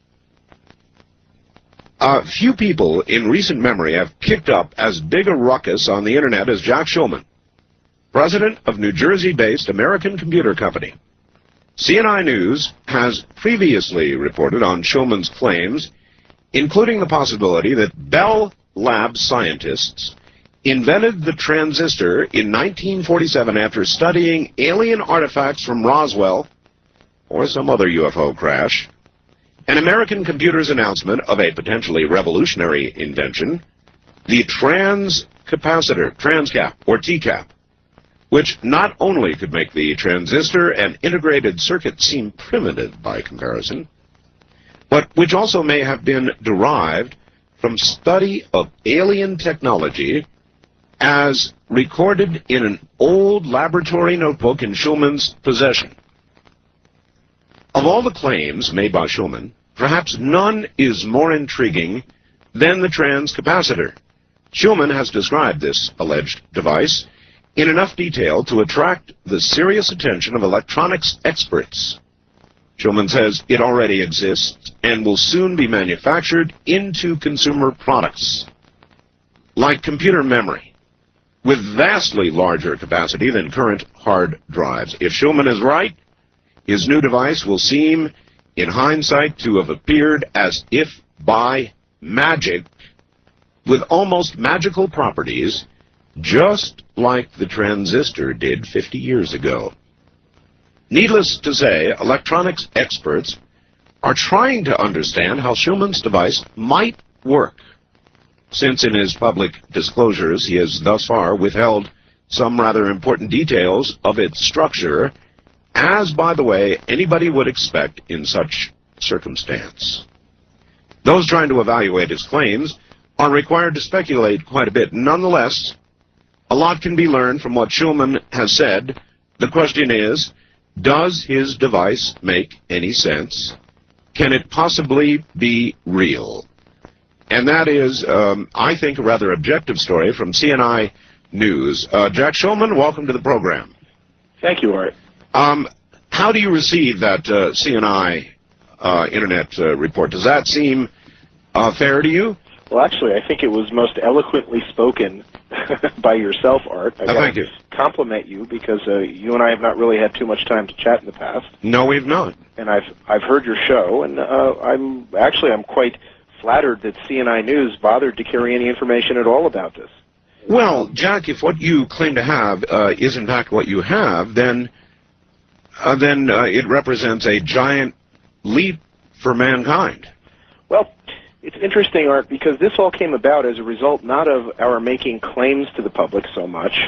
Uh, few people in recent memory have kicked up as big a ruckus on the internet as Jack Schulman, president of New Jersey-based American Computer Company. C N I News has previously reported on Schulman's claims, including the possibility that Bell Labs scientists invented the transistor in nineteen forty-seven after studying alien artifacts from Roswell or some other U F O crash, and American Computer's announcement of a potentially revolutionary invention, the transcapacitor, transcap, or T CAP, which not only could make the transistor and integrated circuit seem primitive by comparison, but which also may have been derived from study of alien technology as recorded in an old laboratory notebook in Schulman's possession. Of all the claims made by Schulman, perhaps none is more intriguing than the transcapacitor. Schulman has described this alleged device in enough detail to attract the serious attention of electronics experts. Schulman says it already exists and will soon be manufactured into consumer products, like computer memory, with vastly larger capacity than current hard drives. If Schulman is right, his new device will seem, in hindsight, to have appeared as if by magic, with almost magical properties, just like the transistor did fifty years ago. Needless to say, electronics experts are trying to understand how Schulman's device might work, since in his public disclosures he has thus far withheld some rather important details of its structure, as, by the way, anybody would expect in such circumstance. Those trying to evaluate his claims are required to speculate quite a bit. Nonetheless, a lot can be learned from what Schulman has said. The question is, does his device make any sense? Can it possibly be real? And that is, um, I think, a rather objective story from C N I News. Uh, Jack Schulman, welcome to the program. Thank you, Art. Um, how do you receive that uh, C N I uh, Internet uh, report? Does that seem uh, fair to you? Well, actually, I think it was most eloquently spoken by yourself, Art. I uh, thank you. Compliment you, because uh, you and I have not really had too much time to chat in the past. No, we've not. And I've I've heard your show, and uh, I'm actually I'm quite flattered that C N I News bothered to carry any information at all about this. Well, Jack, if what you claim to have uh, is in fact what you have, then uh, then uh, it represents a giant leap for mankind. Well, it's interesting, Art, because this all came about as a result not of our making claims to the public so much,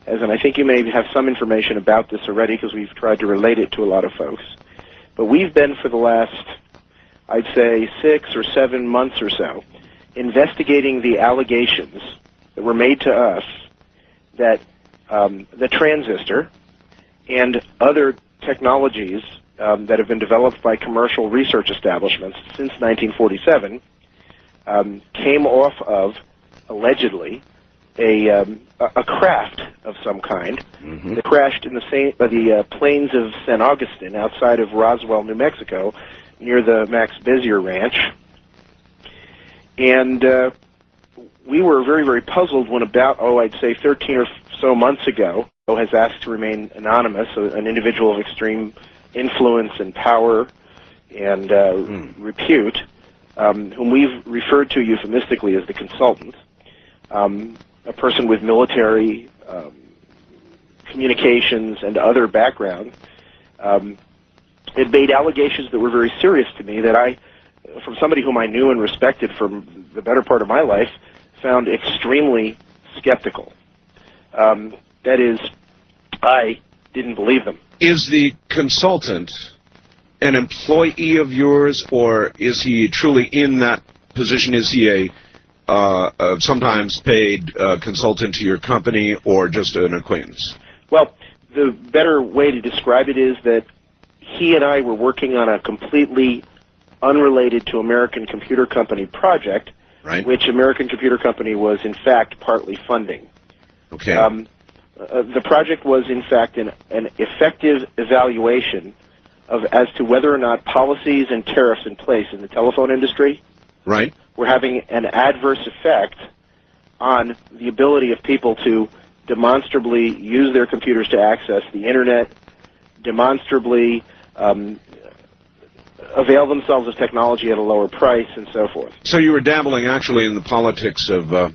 as, and I think you may have some information about this already because we've tried to relate it to a lot of folks, but we've been for the last, I'd say, six or seven months or so, investigating the allegations that were made to us that um, the transistor and other technologies um, that have been developed by commercial research establishments since nineteen forty-seven um, came off of, allegedly, a, um, a craft of some kind Mm-hmm. that crashed in the, same, uh, the uh, plains of San Augustine outside of Roswell, New Mexico, near the Max Bezier Ranch. And uh, we were very, very puzzled when about, oh, I'd say thirteen or so months ago, who has asked to remain anonymous, an individual of extreme influence and power and uh, mm. repute, um, whom we've referred to euphemistically as the consultant, um, a person with military um, communications and other background, um, it made allegations that were very serious to me that I, from somebody whom I knew and respected from the better part of my life, found extremely skeptical. Um, that is, I didn't believe them. Is the consultant an employee of yours, or is he truly in that position? Is he a uh, uh, sometimes paid uh, consultant to your company, or just an acquaintance? Well, the better way to describe it is that he and I were working on a completely unrelated to American Computer Company project, right, which American Computer Company was in fact partly funding. Okay. Um, uh, the project was in fact an, an effective evaluation of as to whether or not policies and tariffs in place in the telephone industry, right, were having an adverse effect on the ability of people to demonstrably use their computers to access the internet, demonstrably um, avail themselves of technology at a lower price, and so forth. So you were dabbling actually in the politics of... Uh,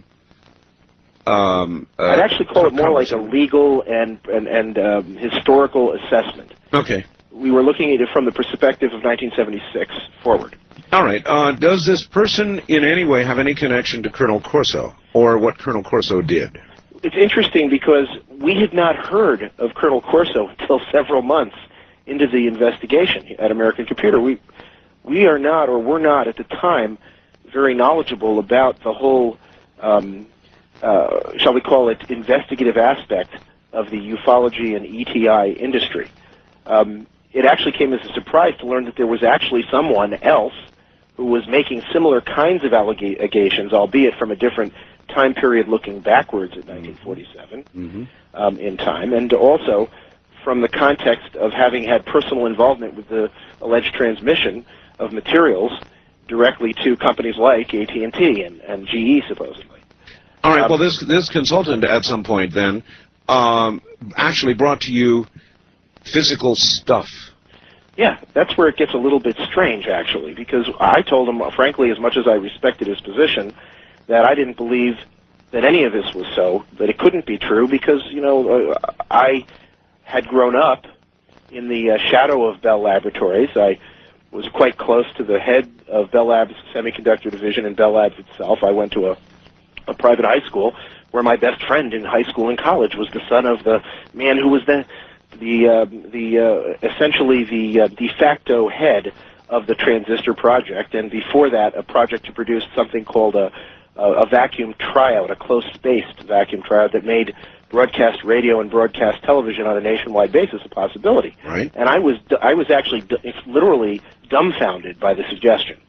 um, uh, I'd actually call it more like a legal and, and, and um, historical assessment. Okay. We were looking at it from the perspective of nineteen seventy-six forward. All right. Uh, does this person in any way have any connection to Colonel Corso, or what Colonel Corso did? It's interesting because we had not heard of Colonel Corso until several months into the investigation at American Computer. We we are not, or were not at the time, very knowledgeable about the whole, um, uh, shall we call it, investigative aspect of the ufology and E T I industry. Um, it actually came as a surprise to learn that there was actually someone else who was making similar kinds of allegations, albeit from a different time period looking backwards at nineteen forty-seven mm-hmm. um, in time, and also from the context of having had personal involvement with the alleged transmission of materials directly to companies like A T and T and, and G E, supposedly. All right, um, well, this, this consultant at some point then um, actually brought to you physical stuff. Yeah, that's where it gets a little bit strange, actually, because I told him, frankly, as much as I respected his position, that I didn't believe that any of this was so, that it couldn't be true, because, you know, uh, I had grown up in the uh, shadow of Bell Laboratories. I was quite close to the head of Bell Labs Semiconductor Division and Bell Labs itself. I went to a, a private high school where my best friend in high school and college was the son of the man who was the, the, uh, the uh, essentially the uh, de facto head of the transistor project, and before that, a project to produce something called a a vacuum tryout, a close-spaced vacuum tryout that made broadcast radio and broadcast television on a nationwide basis a possibility. Right. And I was, I was actually literally dumbfounded by the suggestion.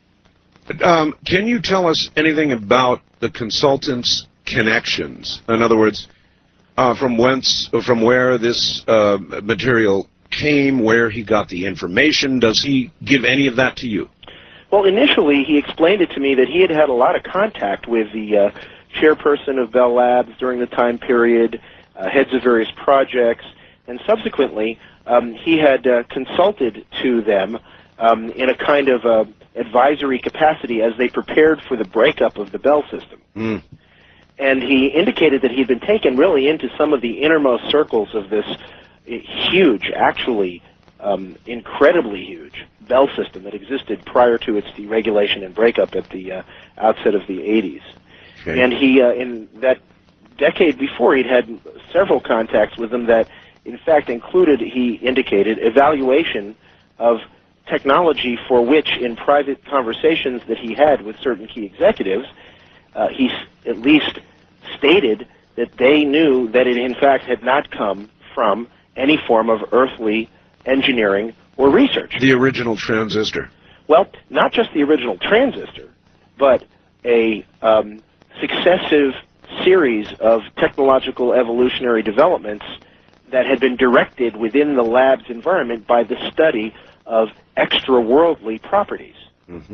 Um, can you tell us anything about the consultant's connections? In other words, uh, from whence, from where this uh, material came, where he got the information? Does he give any of that to you? Well, initially, he explained it to me that he had had a lot of contact with the uh, chairperson of Bell Labs during the time period, uh, heads of various projects, and subsequently, um, he had uh, consulted to them um, in a kind of uh, advisory capacity as they prepared for the breakup of the Bell system. Mm. And he indicated that he had been taken really into some of the innermost circles of this huge, actually um, incredibly huge, Bell system that existed prior to its deregulation and breakup at the uh, outset of the eighties. Okay. And he, uh, in that decade before, he'd had several contacts with them that, in fact, included, he indicated, evaluation of technology for which, in private conversations that he had with certain key executives, uh, he s- at least stated that they knew that it, in fact, had not come from any form of earthly engineering or research. The original transistor. Well, not just the original transistor, but a um, successive series of technological evolutionary developments that had been directed within the lab's environment by the study of extra-worldly properties. Mm-hmm.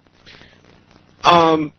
Um,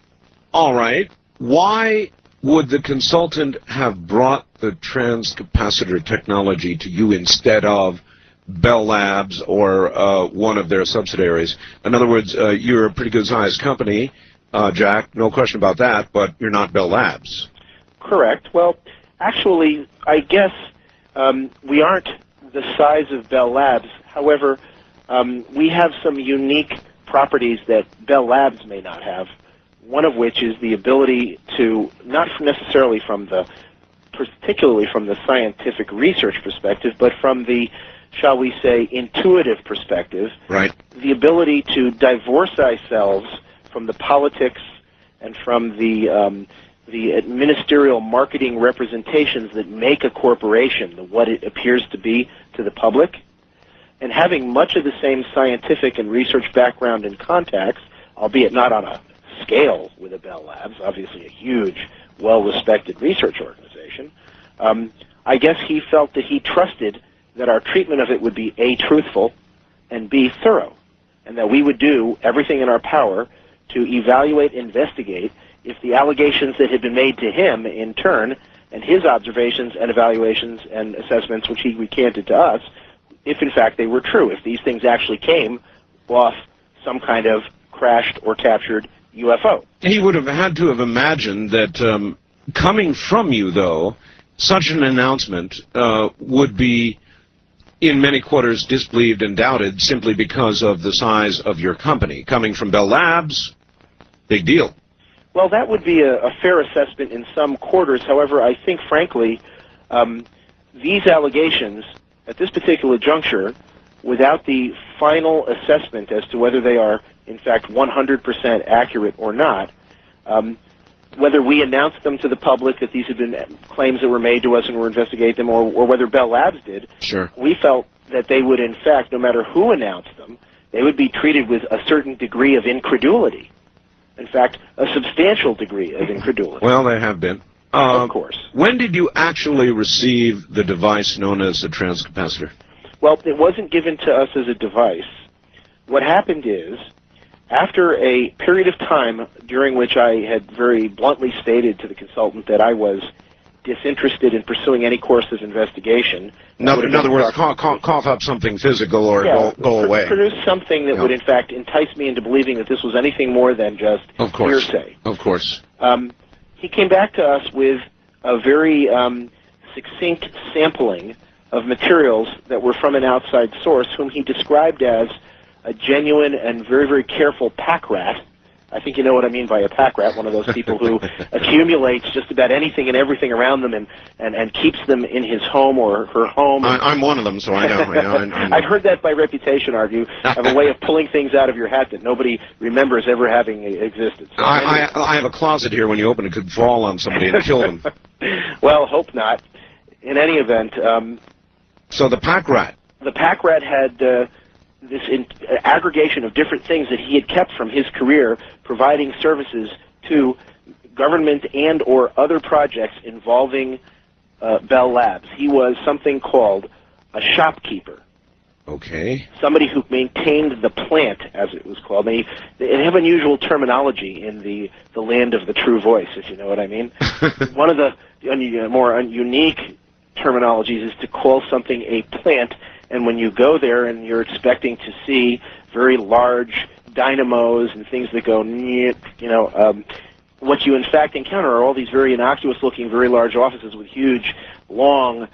all right. Why would the consultant have brought the transcapacitor technology to you instead of Bell Labs or uh, one of their subsidiaries? In other words, uh, you're a pretty good-sized company, uh, Jack, no question about that, but you're not Bell Labs. Correct. Well, actually, I guess um, we aren't the size of Bell Labs. However, um, we have some unique properties that Bell Labs may not have, one of which is the ability to, not necessarily from the, particularly from the scientific research perspective, but from the, shall we say, intuitive perspective, right, the ability to divorce ourselves from the politics and from the um, the ministerial marketing representations that make a corporation the, what it appears to be to the public, and having much of the same scientific and research background and contacts, albeit not on a scale with a Bell Labs, obviously a huge, well-respected research organization, um, I guess he felt that he trusted that our treatment of it would be A, truthful, and B, thorough, and that we would do everything in our power to evaluate, investigate, if the allegations that had been made to him in turn, and his observations and evaluations and assessments, which he recanted to us, if in fact they were true, if these things actually came off some kind of crashed or captured U F O. He would have had to have imagined that um, coming from you, though, such an announcement uh, would be in many quarters disbelieved and doubted simply because of the size of your company. Coming from Bell Labs, big deal. Well, that would be a, a fair assessment in some quarters. However, I think, frankly, um, these allegations, at this particular juncture, without the final assessment as to whether they are, in fact, one hundred percent accurate or not, um, whether we announced them to the public that these had been claims that were made to us and we're investigating them, or, or whether Bell Labs did, sure, we felt that they would, in fact, no matter who announced them, they would be treated with a certain degree of incredulity. In fact, a substantial degree of incredulity. Well, they have been. Uh, of course. When did you actually receive the device known as a transcapacitor? Well, it wasn't given to us as a device. What happened is, after a period of time during which I had very bluntly stated to the consultant that I was disinterested in pursuing any course of investigation. No, in other words, cough, cough, cough up something physical or yeah, go, go pr- away. Produce something that yeah. would, in fact, entice me into believing that this was anything more than just of course. hearsay. Of course. Um, he came back to us with a very um, succinct sampling of materials that were from an outside source, whom he described as a genuine and very, very careful pack rat. I think you know what I mean by a pack rat, one of those people who accumulates just about anything and everything around them and, and, and keeps them in his home or her home. I, I'm one of them, so I know. I know, I know. I've heard that by reputation, argue, of a way of pulling things out of your hat that nobody remembers ever having existed. So I, I, I have a closet here. When you open it, could fall on somebody and kill them. Well, hope not. In any event... Um, so the pack rat. The pack rat had... Uh, this in, uh, aggregation of different things that he had kept from his career providing services to government and or other projects involving uh, Bell Labs. He was something called a shopkeeper. Okay. Somebody who maintained the plant, as it was called. They, they have unusual terminology in the, the land of the true voice, if you know what I mean. One of the un- more un- unique terminologies is to call something a plant. And when you go there and you're expecting to see very large dynamos and things that go, you know, um, what you in fact encounter are all these very innocuous-looking, very large offices with huge, long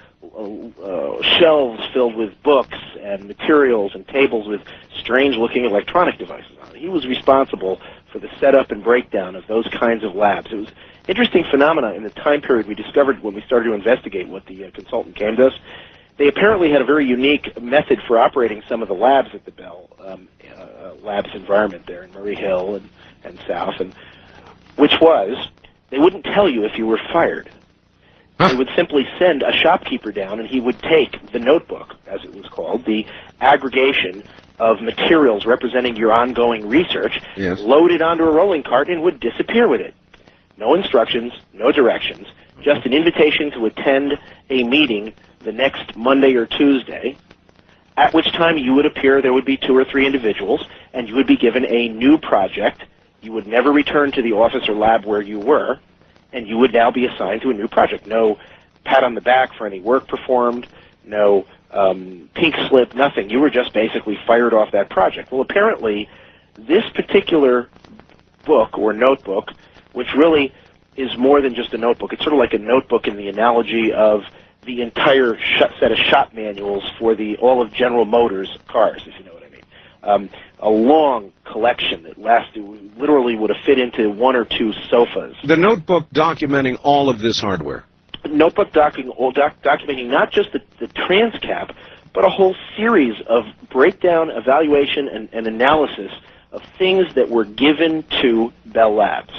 uh, shelves filled with books and materials and tables with strange-looking electronic devices on it. He was responsible for the setup and breakdown of those kinds of labs. It was an interesting phenomena in the time period we discovered when we started to investigate what the uh, consultant came to us. They apparently had a very unique method for operating some of the labs at the Bell um, uh, Labs environment there in Murray Hill and, and South, and which was they wouldn't tell you if you were fired. Huh. They would simply send a shopkeeper down, and he would take the notebook, as it was called, the aggregation of materials representing your ongoing research, yes. load it onto a rolling cart, and would disappear with it. No instructions, no directions, just an invitation to attend a meeting the next Monday or Tuesday, at which time you would appear. There would be two or three individuals, and you would be given a new project. You would never return to the office or lab where you were, and you would now be assigned to a new project. No pat on the back for any work performed, no um, pink slip, nothing. You were just basically fired off that project. Well, apparently, this particular book or notebook, which really is more than just a notebook, it's sort of like a notebook in the analogy of the entire sh set of shop manuals for the all of General Motors cars, if you know what I mean. Um, a long collection that lasted, literally would have fit into one or two sofas. The notebook documenting all of this hardware. Notebook documenting, all doc documenting not just the, the transcap, but a whole series of breakdown, evaluation, and, and analysis of things that were given to Bell Labs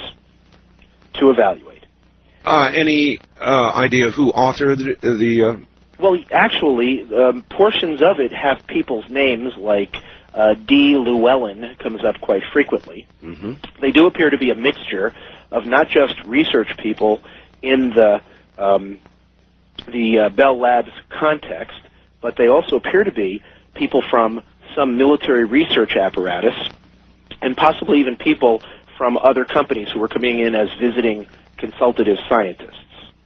to evaluate. Uh, any uh, idea who authored the... the uh... Well, actually, um, portions of it have people's names, like uh, D. Llewellyn comes up quite frequently. Mm-hmm. They do appear to be a mixture of not just research people in the um, the uh, Bell Labs context, but they also appear to be people from some military research apparatus, and possibly even people from other companies who were coming in as visiting consultative scientists.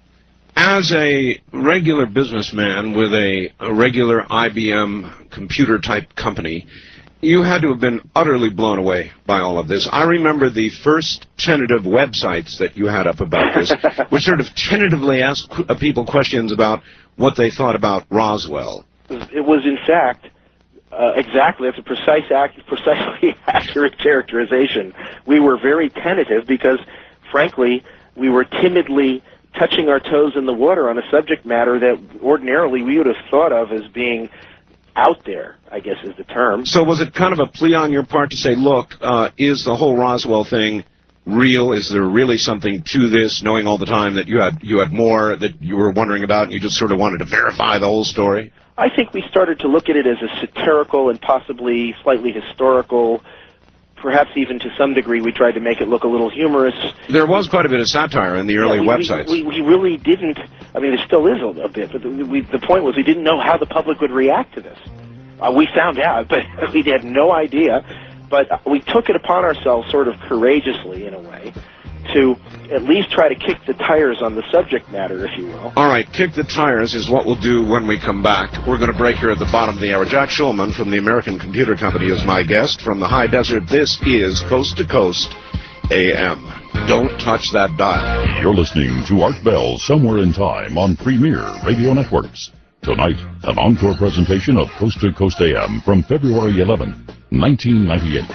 As a regular businessman with a, a regular I B M computer-type company, you had to have been utterly blown away by all of this. I remember the first tentative websites that you had up about this, which sort of tentatively asked qu people questions about what they thought about Roswell. It was, in fact, uh, exactly, that's a precise, ac precisely accurate characterization. We were very tentative because, frankly, we were timidly touching our toes in the water on a subject matter that ordinarily we would have thought of as being out there, I guess is the term. So was it kind of a plea on your part to say, look, uh, is the whole Roswell thing real? Is there really something to this, knowing all the time that you had, you had more that you were wondering about and you just sort of wanted to verify the whole story? I think we started to look at it as a satirical and possibly slightly historical. Perhaps even to some degree we tried to make it look a little humorous. There was quite a bit of satire in the early yeah, we, websites. We, we, we really didn't, I mean there still is a, a bit, but the, we, the point was we didn't know how the public would react to this. Uh, we found out, but we had no idea. But we took it upon ourselves sort of courageously, in a way, to at least try to kick the tires on the subject matter, if you will. All right, kick the tires is what we'll do when we come back. We're going to break here at the bottom of the hour. Jack Schulman from the American Computer Company is my guest from the high desert. This is Coast to Coast A M. Don't touch that dial. You're listening to Art Bell Somewhere in Time on Premier Radio Networks. Tonight, an encore presentation of Coast to Coast A M from February eleventh, nineteen ninety-eight.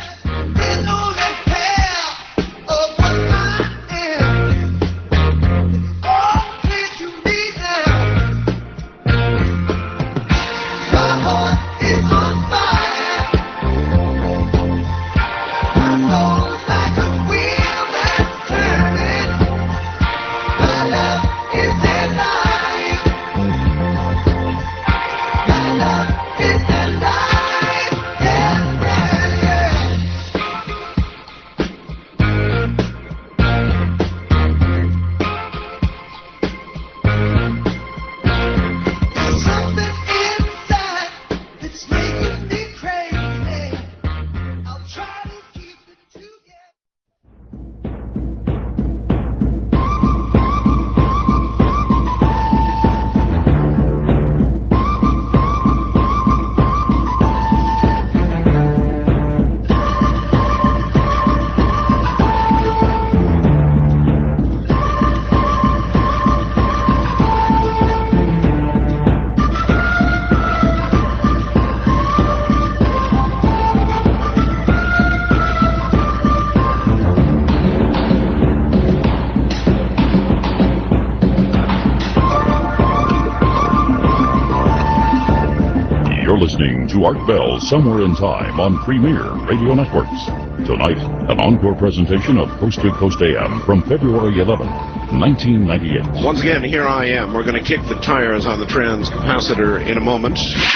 You're listening to Art Bell Somewhere in Time on Premier Radio Networks. Tonight, an encore presentation of Coast to Coast A M from February eleventh, nineteen ninety-eight. Once again, here I am. We're going to kick the tires on the transcapacitor in a moment.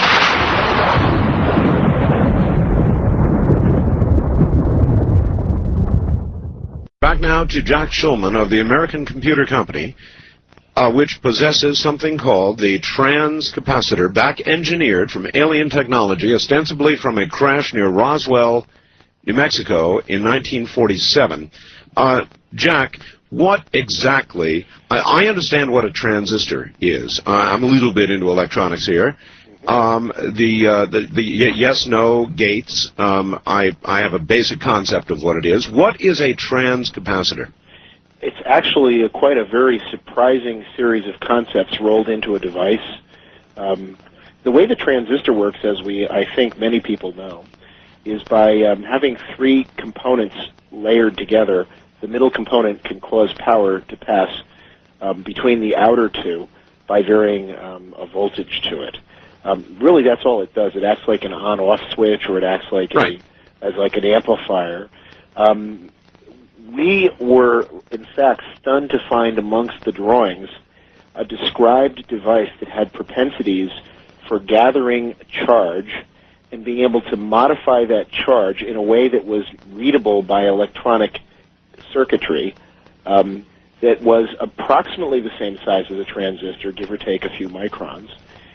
Back now to Jack Shulman of the American Computer Company, uh, which possesses something called the transcapacitor, back engineered from alien technology, ostensibly from a crash near Roswell, New Mexico in nineteen forty-seven. Uh, Jack, what exactly, I, I understand what a transistor is. Uh, I'm a little bit into electronics here. Um, the, uh, the, the yes-no gates, um, I, I have a basic concept of what it is. What is a transcapacitor? It's actually a, quite a very surprising series of concepts rolled into a device. Um, the way the transistor works, as we, I think many people know, is by um, having three components layered together. The middle component can cause power to pass um, between the outer two by varying um, a voltage to it. Um, really, that's all it does. It acts like an on-off switch, or it acts like right. a, as like an amplifier. Um, we were, in fact, stunned to find amongst the drawings a described device that had propensities for gathering charge and being able to modify that charge in a way that was readable by electronic circuitry um, that was approximately the same size as a transistor, give or take a few microns,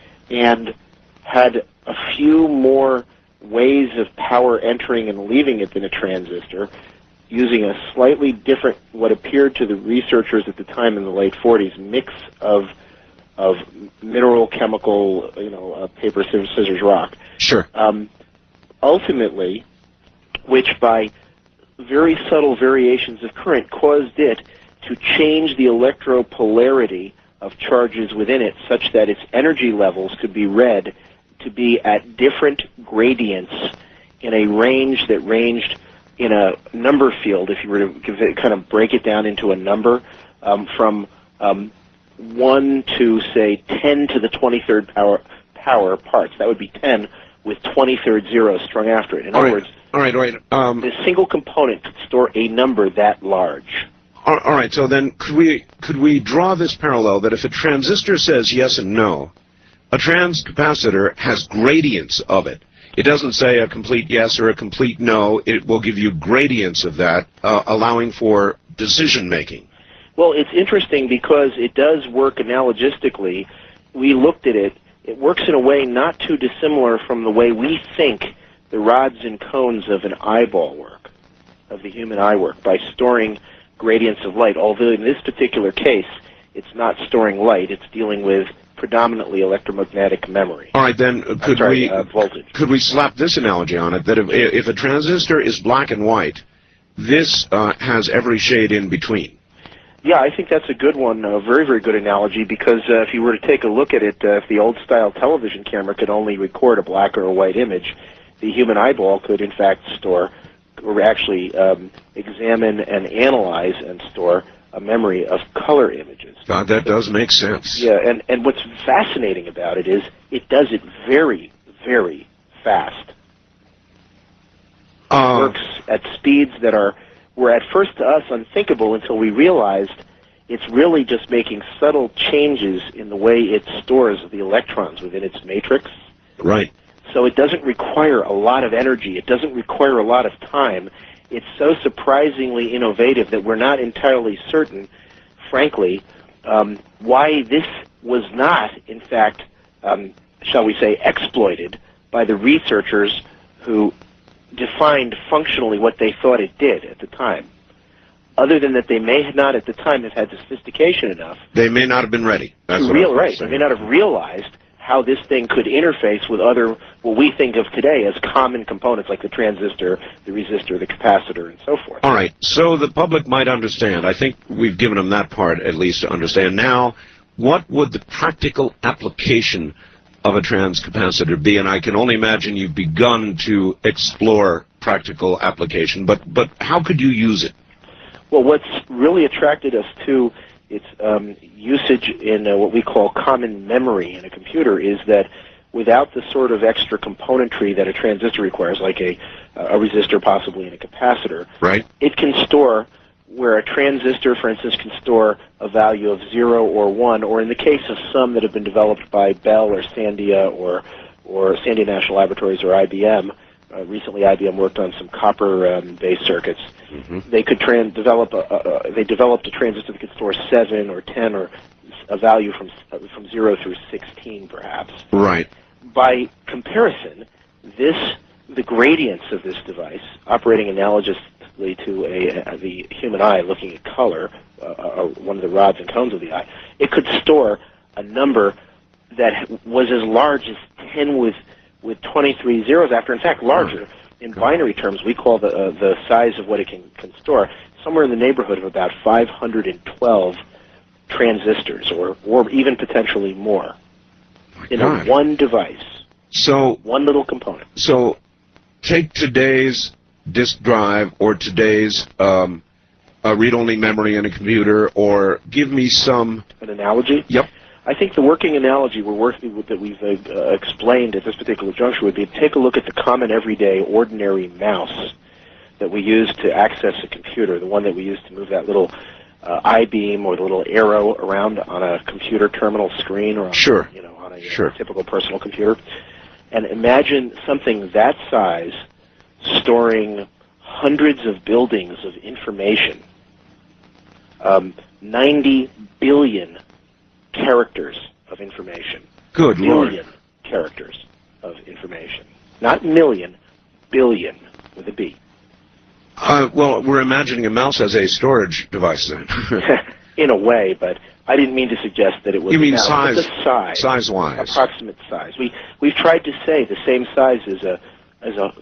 and had a few more ways of power entering and leaving it than a transistor, using a slightly different, what appeared to the researchers at the time in the late forties, mix of of mineral, chemical, you know, uh, paper, scissors, rock. Sure. Um, ultimately, which by very subtle variations of current caused it to change the electropolarity of charges within it such that its energy levels could be read to be at different gradients in a range that ranged in a number field, if you were to give it, kind of break it down into a number, um, from um, one to, say, ten to the twenty-third power, power parts. That would be ten with twenty-third zeros strung after it. In all other right. words, all right, all right. Um, the single component could store a number that large. all right, so then could we, could we draw this parallel that if a transistor says yes and no, a transcapacitor has gradients of it. It doesn't say a complete yes or a complete no. It will give you gradients of that, uh, allowing for decision-making. Well, it's interesting because it does work analogistically. We looked at it. It works in a way not too dissimilar from the way we think the rods and cones of an eyeball work, of the human eye work, by storing gradients of light, although in this particular case, it's not storing light. It's dealing with predominantly electromagnetic memory. All right, then uh, could sorry, we uh, voltage. could we slap this analogy on it, that if, if a transistor is black and white, this uh, has every shade in between? Yeah, I think that's a good one, a very, very good analogy, because uh, if you were to take a look at it, uh, if the old-style television camera could only record a black or a white image, the human eyeball could, in fact, store, or actually um, examine and analyze and store a memory of color images. God, that does make sense. Yeah, and, and what's fascinating about it is it does it very, very fast. It Uh, works at speeds that are, were at first to us unthinkable until we realized it's really just making subtle changes in the way it stores the electrons within its matrix. right. So it doesn't require a lot of energy. It doesn't require a lot of time. It's so surprisingly innovative that we're not entirely certain, frankly, um, why this was not, in fact, um, shall we say, exploited by the researchers who defined functionally what they thought it did at the time. Other than that they may not at the time have had sophistication enough. They may not have been ready. That's to what real, I'm right. They saying. may not have realized how this thing could interface with other, what we think of today as common components like the transistor, the resistor, the capacitor, and so forth. All right, so the public might understand. I think we've given them that part at least to understand. Now, what would the practical application of a transcapacitor be? And I can only imagine you've begun to explore practical application, but, but how could you use it? Well, what's really attracted us to its um, usage in uh, what we call common memory in a computer is that without the sort of extra componentry that a transistor requires, like a, a resistor possibly and a capacitor. Right. It can store where a transistor, for instance, can store a value of zero or one, or in the case of some that have been developed by Bell or Sandia or, or Sandia National Laboratories or I B M, uh, recently I B M worked on some copper-based um, circuits. Mm-hmm. They could trans develop a, a, a, they developed a transistor that could store seven or ten or a value from from zero through sixteen, perhaps. Right. By comparison, this the gradients of this device, operating analogously to a, a the human eye looking at color, uh, uh, one of the rods and cones of the eye, it could store a number that was as large as ten with with twenty-three zeros after. In fact, larger. In binary terms, we call the uh, the size of what it can, can store somewhere in the neighborhood of about five hundred twelve transistors, or or even potentially more, in a one device. So one little component. So, take today's disk drive or today's um, uh, read-only memory in a computer, or give me some an analogy. Yep. I think the working analogy we're working with that we've uh, explained at this particular juncture would be to take a look at the common, everyday, ordinary mouse that we use to access a computer, the one that we use to move that little uh, I-beam or the little arrow around on a computer terminal screen, or on, sure. you know, on a, sure. a typical personal computer. And imagine something that size storing hundreds of buildings of information, um, ninety billion characters of information. Good billion Lord. characters of information. Not million, billion with a B. Uh, well, we're imagining a mouse as a storage device then. In a way, but I didn't mean to suggest that it was. You mean now, size? The size. Size-wise. Approximate size. We we've tried to say the same size as a as a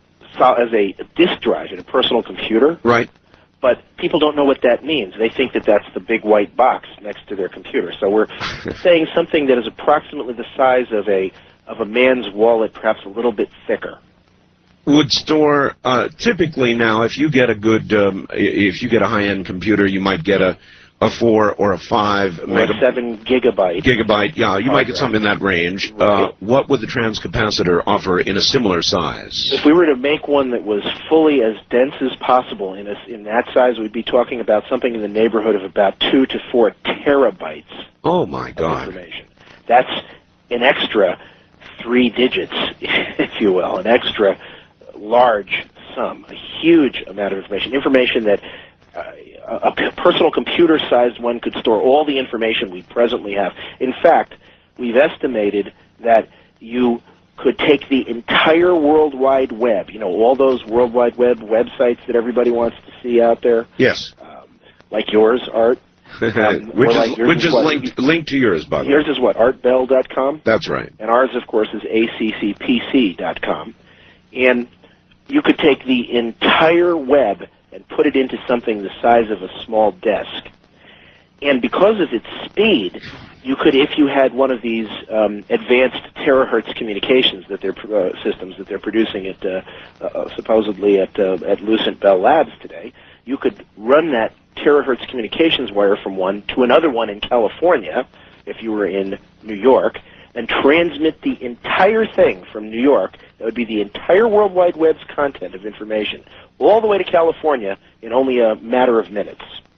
as a disk drive in a personal computer. Right. But people don't know what that means. They think that that's the big white box next to their computer. So we're saying something that is approximately the size of a of a man's wallet, perhaps a little bit thicker. Would store uh, typically now, if you get a good, um, if you get a high-end computer, you might get a a four or a five or a seven gigabyte. Gigabyte, yeah, you might get something in that range. Right. Uh, what would the transcapacitor offer in a similar size? If we were to make one that was fully as dense as possible in a, in that size, we'd be talking about something in the neighborhood of about two to four terabytes. Oh my God! Of information. That's an extra three digits, if you will, an extra large sum, a huge amount of information, information that uh, a personal computer-sized one could store all the information we presently have. In fact, we've estimated that you could take the entire World Wide Web, you know, all those World Wide Web websites that everybody wants to see out there. Yes. Um, like yours, Art. Um, which is, like which is, is linked, linked to yours, by the way. Yours is what, art bell dot com? That's right. And ours, of course, is A C C P C dot com. And you could take the entire web and put it into something the size of a small desk. And because of its speed, you could, if you had one of these um, advanced terahertz communications that they're uh, systems that they're producing at uh, uh, supposedly at uh, at Lucent Bell Labs today, you could run that terahertz communications wire from one to another one in California, if you were in New York, and transmit the entire thing from New York. That would be the entire World Wide Web's content of information, all the way to California in only a matter of minutes.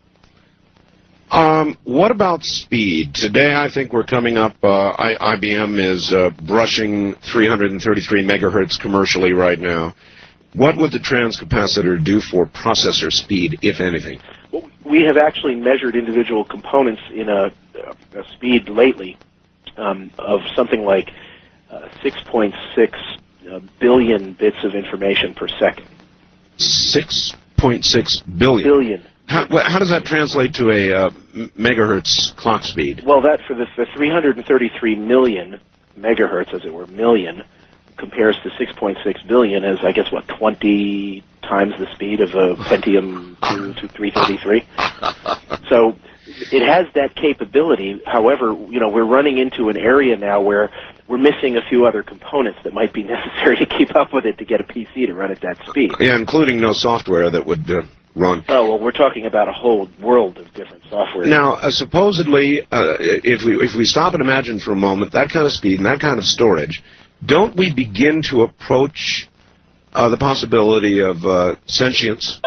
Um, what about speed? Today, I think we're coming up, uh, I, IBM is uh, brushing three hundred thirty-three megahertz commercially right now. What would the transcapacitor do for processor speed, if anything? Well, we have actually measured individual components in a, a speed lately um, of something like uh, six point six uh, billion bits of information per second. six point six billion? Billion. How, how does that translate to a uh, megahertz clock speed? Well, that for the, the three hundred thirty-three million megahertz, as it were, million, compares to six point six billion as, I guess, what, twenty times the speed of a Pentium two to three thirty-three. So it has that capability. However, you know, we're running into an area now where we're missing a few other components that might be necessary to keep up with it to get a P C to run at that speed. Yeah, including no software that would uh, Ron. Oh, well, we're talking about a whole world of different software. Now, uh, supposedly, uh, if we if we stop and imagine for a moment that kind of speed and that kind of storage, don't we begin to approach uh, the possibility of uh, sentience?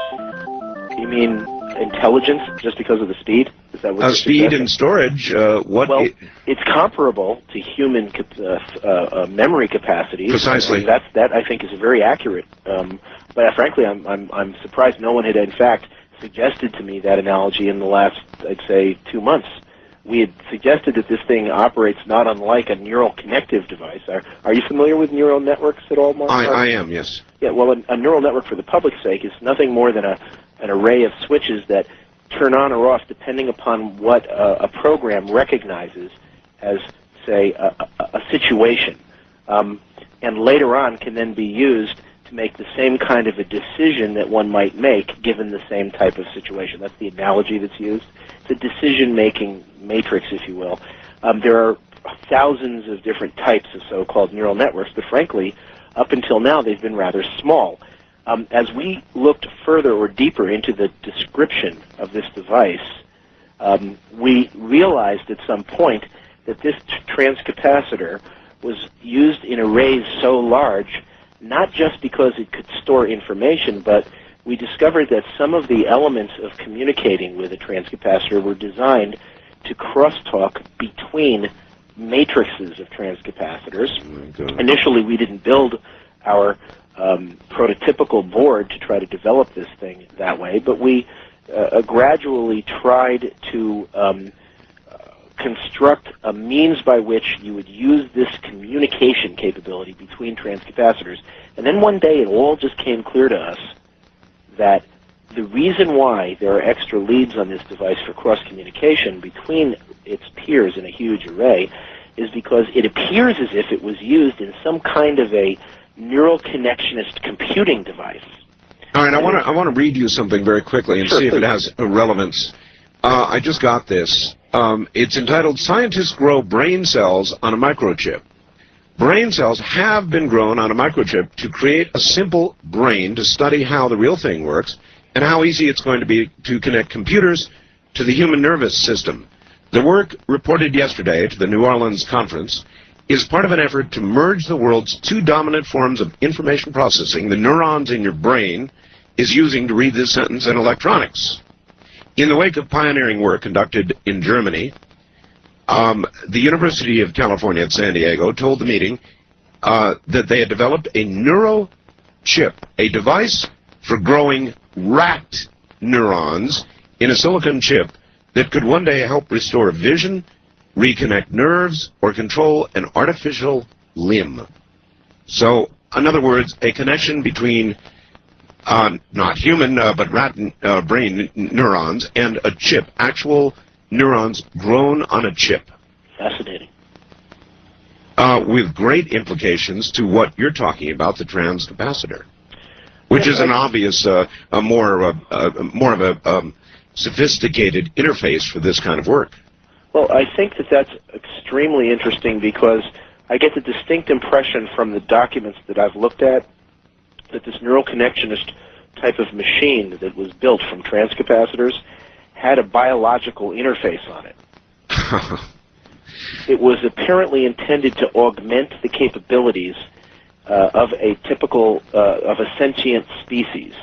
You mean intelligence just because of the speed? Is that what Uh, you're speed suggesting? and storage. Uh, what? Well, i- it's comparable to human cap- uh, uh, uh, memory capacities. Precisely. And that's that I think is very accurate. Um, but uh, frankly, I'm I'm I'm surprised no one had in fact suggested to me that analogy in the last, I'd say, two months. We had suggested that this thing operates not unlike a neural connective device. Are, are you familiar with neural networks at all, Mark? I, I am, yes. Yeah, well, a, a neural network, for the public's sake, is nothing more than a an array of switches that turn on or off depending upon what uh, a program recognizes as, say, a, a, a situation, um, and later on can then be used to make the same kind of a decision that one might make given the same type of situation. That's the analogy that's used. It's a decision-making matrix, if you will. Um, there are thousands of different types of so-called neural networks, but frankly, up until now, they've been rather small. Um, as we looked further or deeper into the description of this device, um, we realized at some point that this t- transcapacitor was used in arrays so large, not just because it could store information, but we discovered that some of the elements of communicating with a transcapacitor were designed to crosstalk between matrices of transcapacitors. Oh, Initially, we didn't build our um, prototypical board to try to develop this thing that way, but we uh, gradually tried to um, uh, construct a means by which you would use this communication capability between transcapacitors. And then one day it all just came clear to us that the reason why there are extra leads on this device for cross-communication between its peers in a huge array is because it appears as if it was used in some kind of a neural connectionist computing device. All right, I want to I want to read you something very quickly and Sure, see if it please. has a relevance. Uh, I just got this. Um, it's entitled "Scientists Grow Brain Cells on a Microchip." Brain cells have been grown on a microchip to create a simple brain to study how the real thing works and how easy it's going to be to connect computers to the human nervous system. The work reported yesterday to the New Orleans conference is part of an effort to merge the world's two dominant forms of information processing the neurons in your brain is using to read this sentence in electronics. In the wake of pioneering work conducted in Germany, um, the University of California at San Diego told the meeting uh, that they had developed a neurochip, a device for growing rat neurons in a silicon chip that could one day help restore vision, reconnect nerves, or control an artificial limb. So, in other words, a connection between uh, not human, uh, but rat uh, brain neurons and a chip, actual neurons grown on a chip. Fascinating. Uh, with great implications to what you're talking about, the transcapacitor, which Yeah, is an I- obvious, uh, a more, uh, uh, more of a um, sophisticated interface for this kind of work. Well, I think that that's extremely interesting because I get the distinct impression from the documents that I've looked at that this neural connectionist type of machine that was built from transcapacitors had a biological interface on it. It was apparently intended to augment the capabilities uh, of a typical, uh, of a sentient species.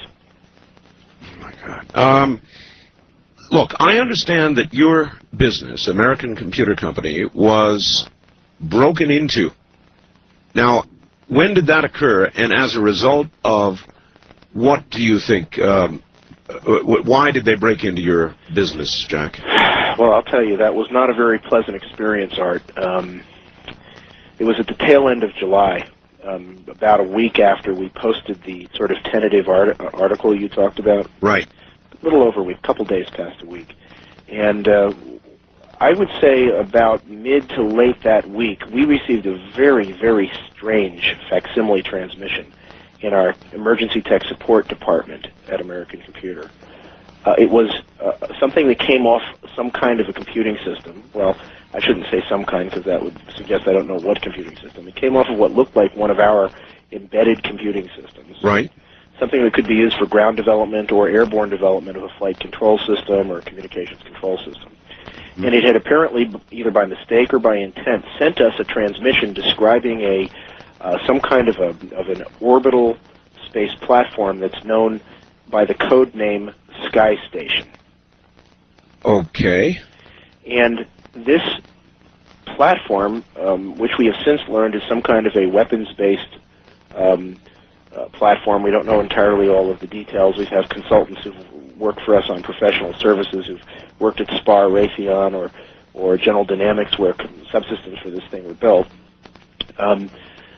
Um, look, I understand that your business, American Computer Company, was broken into. Now, when did that occur, and as a result of what do you think, um, uh, why did they break into your business, Jack? Well, I'll tell you, that was not a very pleasant experience, Art. Um, it was at the tail end of July, um, about a week after we posted the sort of tentative art- article you talked about. Right. A little over a week, a couple days past a week. And uh, I would say about mid to late that week, we received a very, very strange facsimile transmission in our emergency tech support department at American Computer. Uh, it was uh, something that came off some kind of a computing system. Well, I shouldn't say some kind because that would suggest I don't know what computing system. It came off of what looked like one of our embedded computing systems. Right. something that could be used for ground development or airborne development of a flight control system or a communications control system. Mm-hmm. And it had apparently, either by mistake or by intent, sent us a transmission describing a uh, some kind of a of an orbital space platform that's known by the code name Sky Station. Okay. And this platform, um, which we have since learned is some kind of a weapons-based um, uh, platform. We don't know entirely all of the details. We have consultants who've worked for us on professional services who've worked at Spar, Raytheon, or, or General Dynamics where subsystems for this thing were built. Um,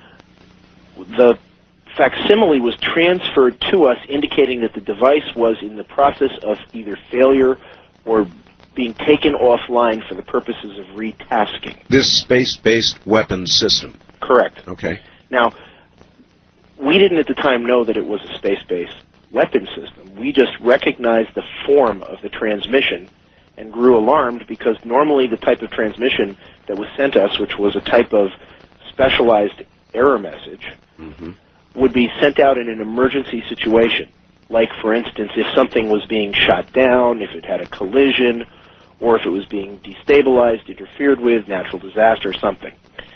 the facsimile was transferred to us indicating that the device was in the process of either failure or being taken offline for the purposes of retasking. This space-based weapons system. Correct. Okay. Now, we didn't at the time know that it was a space-based weapons system. We just recognized the form of the transmission and grew alarmed because normally the type of transmission that was sent us, which was a type of specialized error message, mm-hmm. would be sent out in an emergency situation. Like, for instance, if something was being shot down, if it had a collision, or if it was being destabilized, interfered with, natural disaster, or something.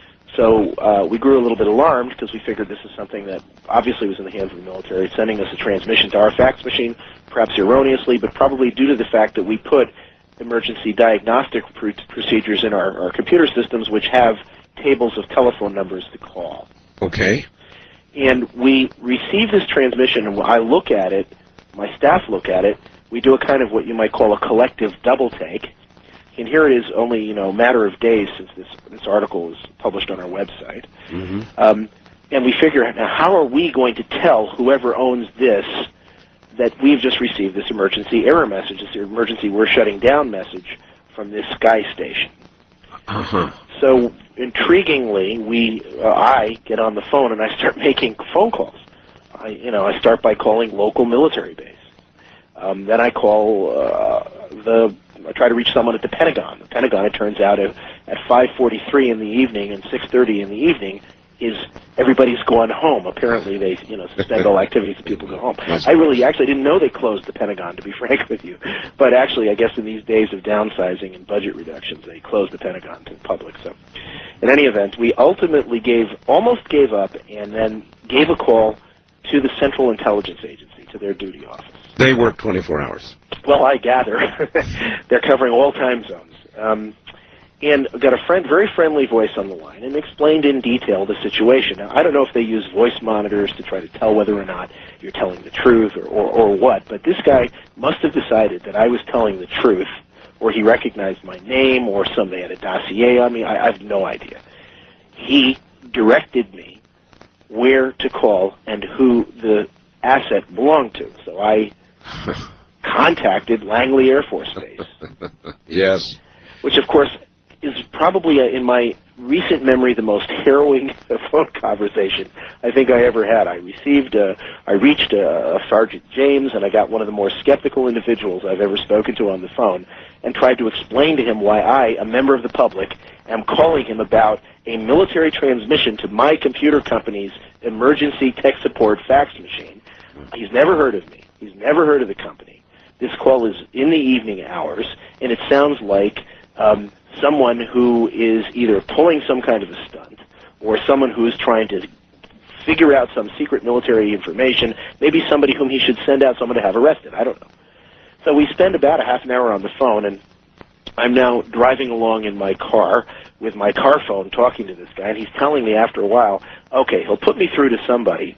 So uh, we grew a little bit alarmed because we figured this is something that obviously was in the hands of the military, sending us a transmission to our fax machine, perhaps erroneously, but probably due to the fact that we put emergency diagnostic pr procedures in our, our computer systems, which have tables of telephone numbers to call. Okay. And we receive this transmission, and I look at it, my staff look at it, we do a kind of what you might call a collective double take. And here it is only, you know, a matter of days since this, this article was published on our website. Mm-hmm. um, and we figure, now how are we going to tell whoever owns this that we've just received this emergency error message, this emergency we're shutting down message from this Sky Station? Uh-huh. So, intriguingly, we, uh, I get on the phone and I start making phone calls. I, you know, I start by calling local military base. Um, then I call uh, the, I try to reach someone at the Pentagon. The Pentagon, it turns out, at, at five forty-three in the evening and six thirty in the evening, is everybody's gone home. Apparently, they, you know, suspend all activities and people go home. I really actually didn't know they closed the Pentagon, to be frank with you. But actually, I guess in these days of downsizing and budget reductions, they closed the Pentagon to the public. So, in any event, we ultimately gave, almost gave up, and then gave a call to the Central Intelligence Agency, to their duty office. They work twenty-four hours. Well, I gather. They're covering all time zones. Um, and got a friend, very friendly voice on the line and explained in detail the situation. Now, I don't know if they use voice monitors to try to tell whether or not you're telling the truth or, or, or what, but this guy must have decided that I was telling the truth, or he recognized my name, or somebody had a dossier on me. I, I have no idea. He directed me where to call and who the asset belonged to. So I contacted Langley Air Force Base. Yes. Which, of course, is probably, a, in my recent memory, the most harrowing phone conversation I think I ever had. I received, a, I reached a, a Sergeant James, and I got one of the more skeptical individuals I've ever spoken to on the phone, and tried to explain to him why I, a member of the public, am calling him about a military transmission to my computer company's emergency tech support fax machine. He's never heard of me. He's never heard of the company. This call is in the evening hours, and it sounds like um, someone who is either pulling some kind of a stunt or someone who is trying to figure out some secret military information, maybe somebody whom he should send out someone to have arrested. I don't know. So we spend about a half an hour on the phone, and I'm now driving along in my car with my car phone talking to this guy, and he's telling me after a while, okay, he'll put me through to somebody.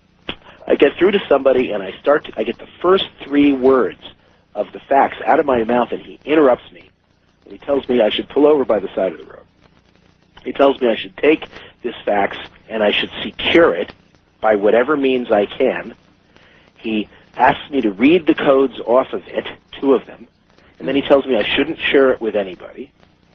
I get through to somebody, and I start to, I get the first three words of the fax out of my mouth, and he interrupts me. And he tells me I should pull over by the side of the road. He tells me I should take this fax, and I should secure it by whatever means I can. He asks me to read the codes off of it, two of them, and then he tells me I shouldn't share it with anybody,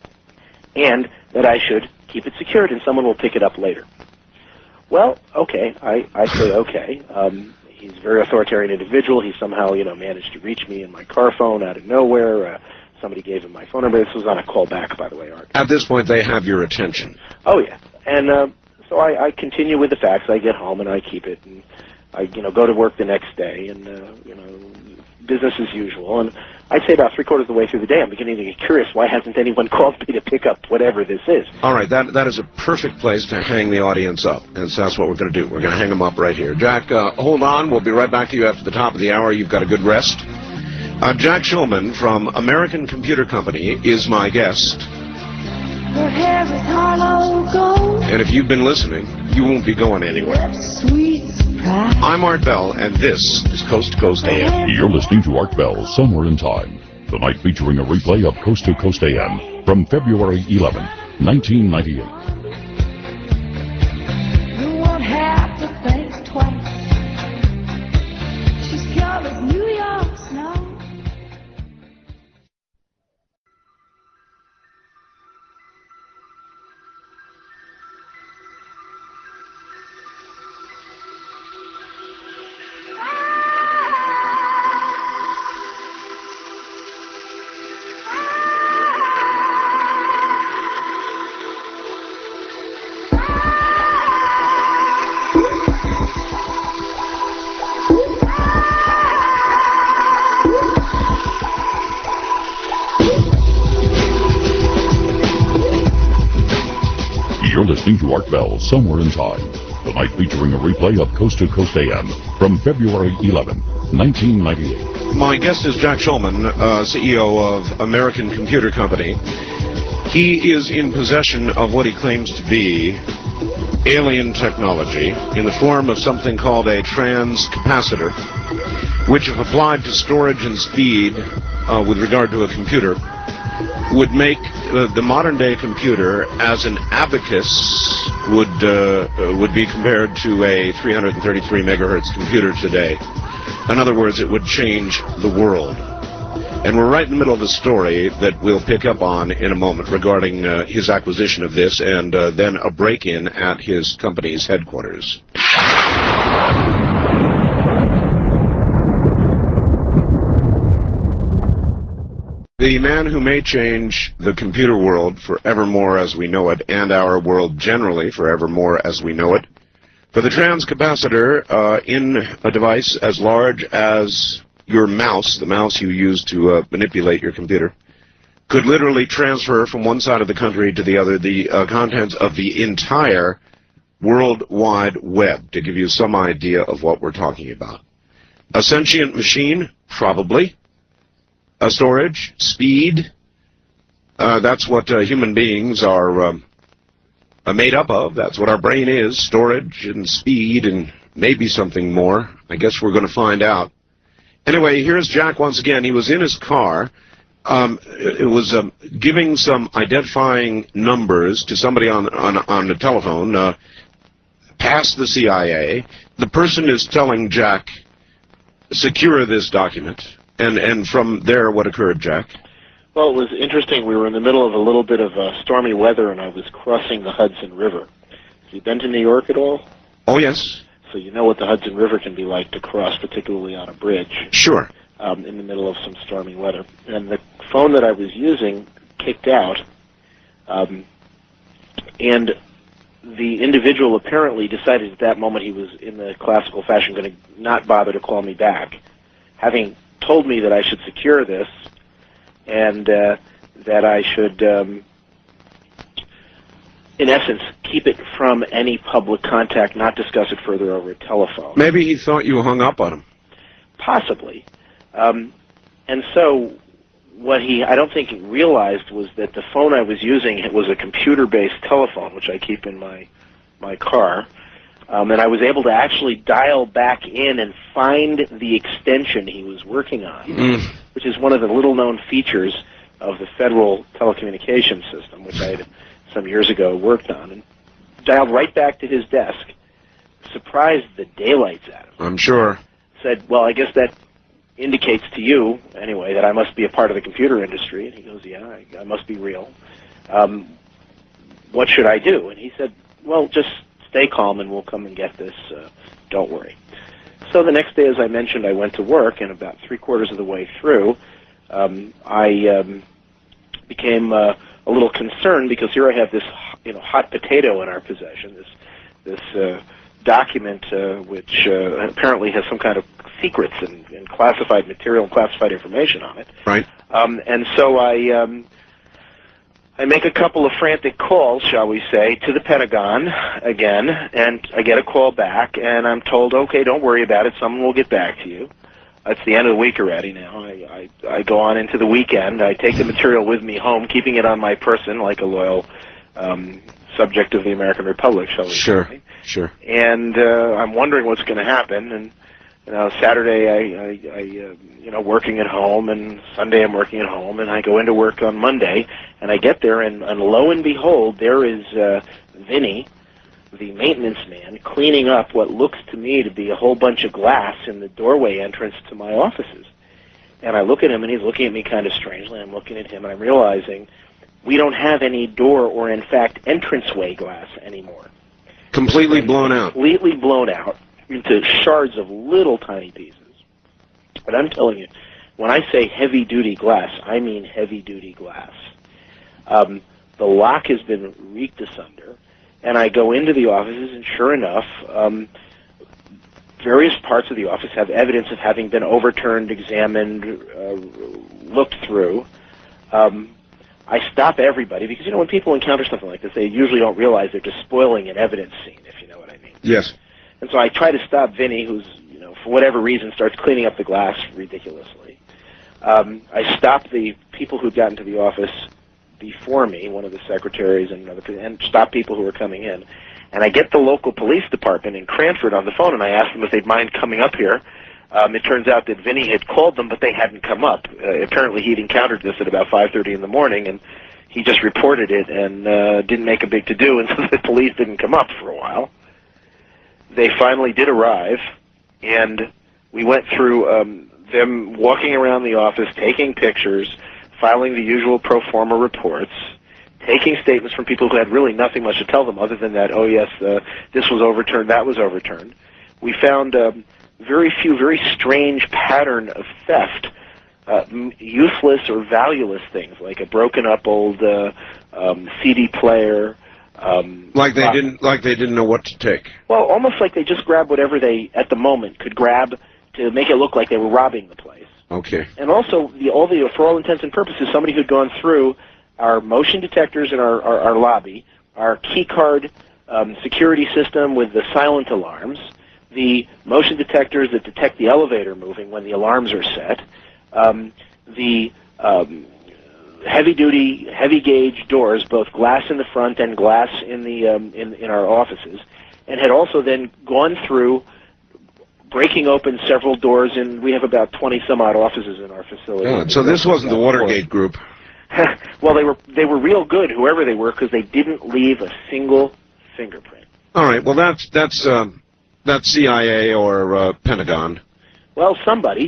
and that I should keep it secured, and someone will pick it up later. Well, okay, I, I say okay. Um, he's a very authoritarian individual. He somehow, you know, managed to reach me in my car phone out of nowhere. Uh, somebody gave him my phone number. This was on a call back, by the way, Art. At this point, they have your attention. Oh, yeah. And uh, so I, I continue with the fax. I get home, and I keep it. And I, you know, go to work the next day, and uh, you know, business as usual. And I'd say about three quarters of the way through the day, I'm beginning to get curious. Why hasn't anyone called me to pick up whatever this is? All right, that that is a perfect place to hang the audience up, and so that's what we're going to do. We're going to hang them up right here. Jack, uh, hold on. We'll be right back to you after the top of the hour. You've got a good rest. Uh, Jack Shulman from American Computer Company is my guest. Her hair is hollow gold. And if you've been listening, you won't be going anywhere. Sweet surprise. I'm Art Bell, and this is Coast to Coast A M. You're listening to Art Bell, Somewhere in Time. Tonight featuring a replay of Coast to Coast A M from February eleventh, nineteen ninety-eight. You won't have to think twice. She's pure as New York snow. You're listening to Art Bell, Somewhere in Time. Tonight featuring a replay of Coast to Coast A M from February eleventh, nineteen ninety-eight. My guest is Jack Shulman, uh, C E O of American Computer Company. He is in possession of what he claims to be alien technology in the form of something called a transcapacitor, which if applied to storage and speed uh, with regard to a computer, would make uh, the modern-day computer as an abacus would uh, would be compared to a three hundred thirty-three megahertz computer today. In other words, it would change the world. And we're right in the middle of a story that we'll pick up on in a moment regarding uh, his acquisition of this and uh, then a break-in at his company's headquarters. The man who may change the computer world forevermore as we know it, and our world generally forevermore as we know it, for the transcapacitor uh, in a device as large as your mouse, the mouse you use to uh, manipulate your computer, could literally transfer from one side of the country to the other the uh, contents of the entire World Wide Web, to give you some idea of what we're talking about. A sentient machine? Probably. Uh, storage, speed, uh, that's what uh, human beings are um, uh, made up of. That's what our brain is, storage and speed and maybe something more. I guess we're going to find out. Anyway, here's Jack once again. He was in his car. Um, it was um, giving some identifying numbers to somebody on, on, on the telephone, uh, past the C I A. The person is telling Jack, secure this document. And and from there, what occurred, Jack? Well, it was interesting. We were in the middle of a little bit of uh, stormy weather, and I was crossing the Hudson River. Have you been to New York at all? Oh, yes. So you know what the Hudson River can be like to cross, particularly on a bridge. Sure. Um, in the middle of some stormy weather. And the phone that I was using kicked out, um, and the individual apparently decided at that moment he was, in the classical fashion, going to not bother to call me back, having told me that I should secure this and uh, that I should, um, in essence, keep it from any public contact, not discuss it further over a telephone. Maybe he thought you hung up on him. Possibly. Um, and so what he, I don't think he realized was that the phone I was using was a computer-based telephone, which I keep in my, my car. Um, and I was able to actually dial back in and find the extension he was working on, mm. which is one of the little-known features of the Federal Telecommunications System, which I had some years ago worked on, and dialed right back to his desk, surprised the daylights out of him. I'm sure. Said, well, I guess that indicates to you, anyway, that I must be a part of the computer industry. And he goes, yeah, I, I must be real. Um, what should I do? And he said, well, just stay calm and we'll come and get this. Uh, don't worry. So the next day, as I mentioned, I went to work, and about three quarters of the way through, um, I um, became uh, a little concerned because here I have this, you know, hot potato in our possession, this this uh, document uh, which uh, apparently has some kind of secrets and, and classified material and classified information on it. Right. Um, and so I um, I make a couple of frantic calls, shall we say, to the Pentagon again, and I get a call back, and I'm told, okay, don't worry about it, someone will get back to you. It's the end of the week already now. I, I, I go on into the weekend. I take the material with me home, keeping it on my person like a loyal um, subject of the American Republic, shall we Sure, say. sure. And uh, I'm wondering what's going to happen. And you know, Saturday I, I, I uh, you know, working at home, and Sunday I'm working at home, and I go into work on Monday, and I get there, and, and lo and behold, there is uh, Vinny, the maintenance man, cleaning up what looks to me to be a whole bunch of glass in the doorway entrance to my offices. And I look at him, and he's looking at me kind of strangely. I'm looking at him, and I'm realizing we don't have any door or, in fact, entranceway glass anymore. Completely blown out. Completely blown out into shards of little tiny pieces. But I'm telling you, when I say heavy-duty glass, I mean heavy-duty glass. Um, the lock has been reeked asunder. And I go into the offices, and sure enough, um, various parts of the office have evidence of having been overturned, examined, uh, looked through. Um, I stop everybody, because, you know, when people encounter something like this, they usually don't realize they're just spoiling an evidence scene, if you know what I mean. Yes. And so I try to stop Vinny, who's, you know, for whatever reason, starts cleaning up the glass ridiculously. Um, I stop the people who'd gotten to the office before me, one of the secretaries and other, and stop people who were coming in. And I get the local police department in Cranford on the phone, and I ask them if they'd mind coming up here. Um, it turns out that Vinny had called them, but they hadn't come up. Uh, apparently he'd encountered this at about five thirty in the morning, and he just reported it and uh, didn't make a big to-do, and so the police didn't come up for a while. They finally did arrive, and we went through um, them walking around the office, taking pictures, filing the usual pro forma reports, taking statements from people who had really nothing much to tell them other than that, oh yes, uh, this was overturned, that was overturned. We found um, very few, very strange pattern of theft, uh, useless or valueless things, like a broken up old uh, um, C D player. Um, like they uh, didn't, like they didn't know what to take. Well, almost like they just grabbed whatever they, at the moment, could grab to make it look like they were robbing the place. Okay. And also, the, all the, for all intents and purposes, somebody who'd gone through our motion detectors in our, our, our lobby, our key card um, security system with the silent alarms, the motion detectors that detect the elevator moving when the alarms are set, um, the um, heavy-duty, heavy-gauge doors, both glass in the front and glass in, the, um, in, in our offices, and had also then gone through breaking open several doors, and we have about twenty some odd offices in our facility. Yeah, so this wasn't the Watergate group. Well, they were they were real good, whoever they were, because they didn't leave a single fingerprint. All right. Well, that's that's um, that's C I A or uh, Pentagon. Well, somebody.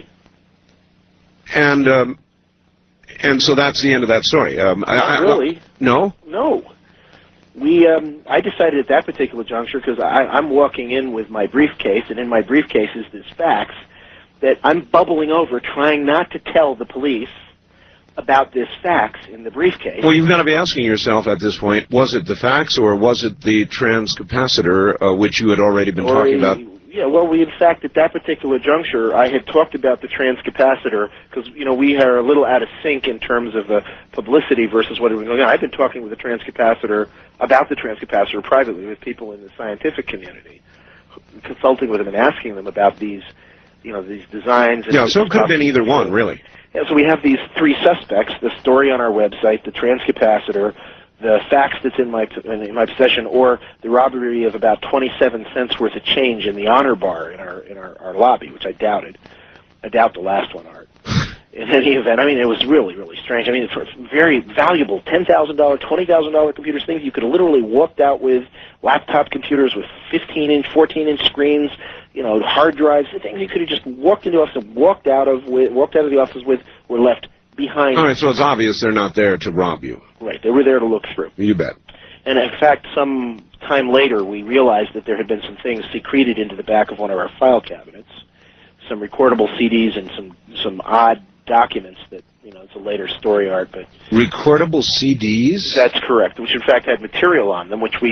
And um, and so that's the end of that story. Um, Not I, I, really. No. No. We, um, I decided at that particular juncture, because I'm walking in with my briefcase, and in my briefcase is this fax, that I'm bubbling over trying not to tell the police about this fax in the briefcase. Well, you've got to be asking yourself at this point, was it the fax or was it the transcapacitor, uh, which you had already been Or talking a- about? Yeah, well, we, in fact, at that particular juncture, I had talked about the transcapacitor, because, you know, we are a little out of sync in terms of uh, publicity versus what had been going on. I've been talking with the transcapacitor, about the transcapacitor privately with people in the scientific community, consulting with them and asking them about these, you know, these designs. And Yeah, so it could have been either one, really. Yeah, so we have these three suspects, the story on our website, the transcapacitor, the fax that's in my in my possession, or the robbery of about twenty-seven cents worth of change in the honor bar in our in our, our lobby, which I doubted. I doubt the last one, Art. In any event, I mean, it was really, really strange. I mean, it's very valuable, ten thousand dollars, twenty thousand dollars computers, things you could have literally walked out with, laptop computers with fifteen inch, fourteen inch screens, you know, hard drives, things you could have just walked into the office and walked out of with, walked out of the office with, were left behind. All right, so it's obvious they're not there to rob you. Right, they were there to look through. You bet. And in fact, some time later, we realized that there had been some things secreted into the back of one of our file cabinets, some recordable C Ds and some some odd documents that, you know, it's a later story, Art, but... Recordable C Ds? That's correct, which in fact had material on them, which we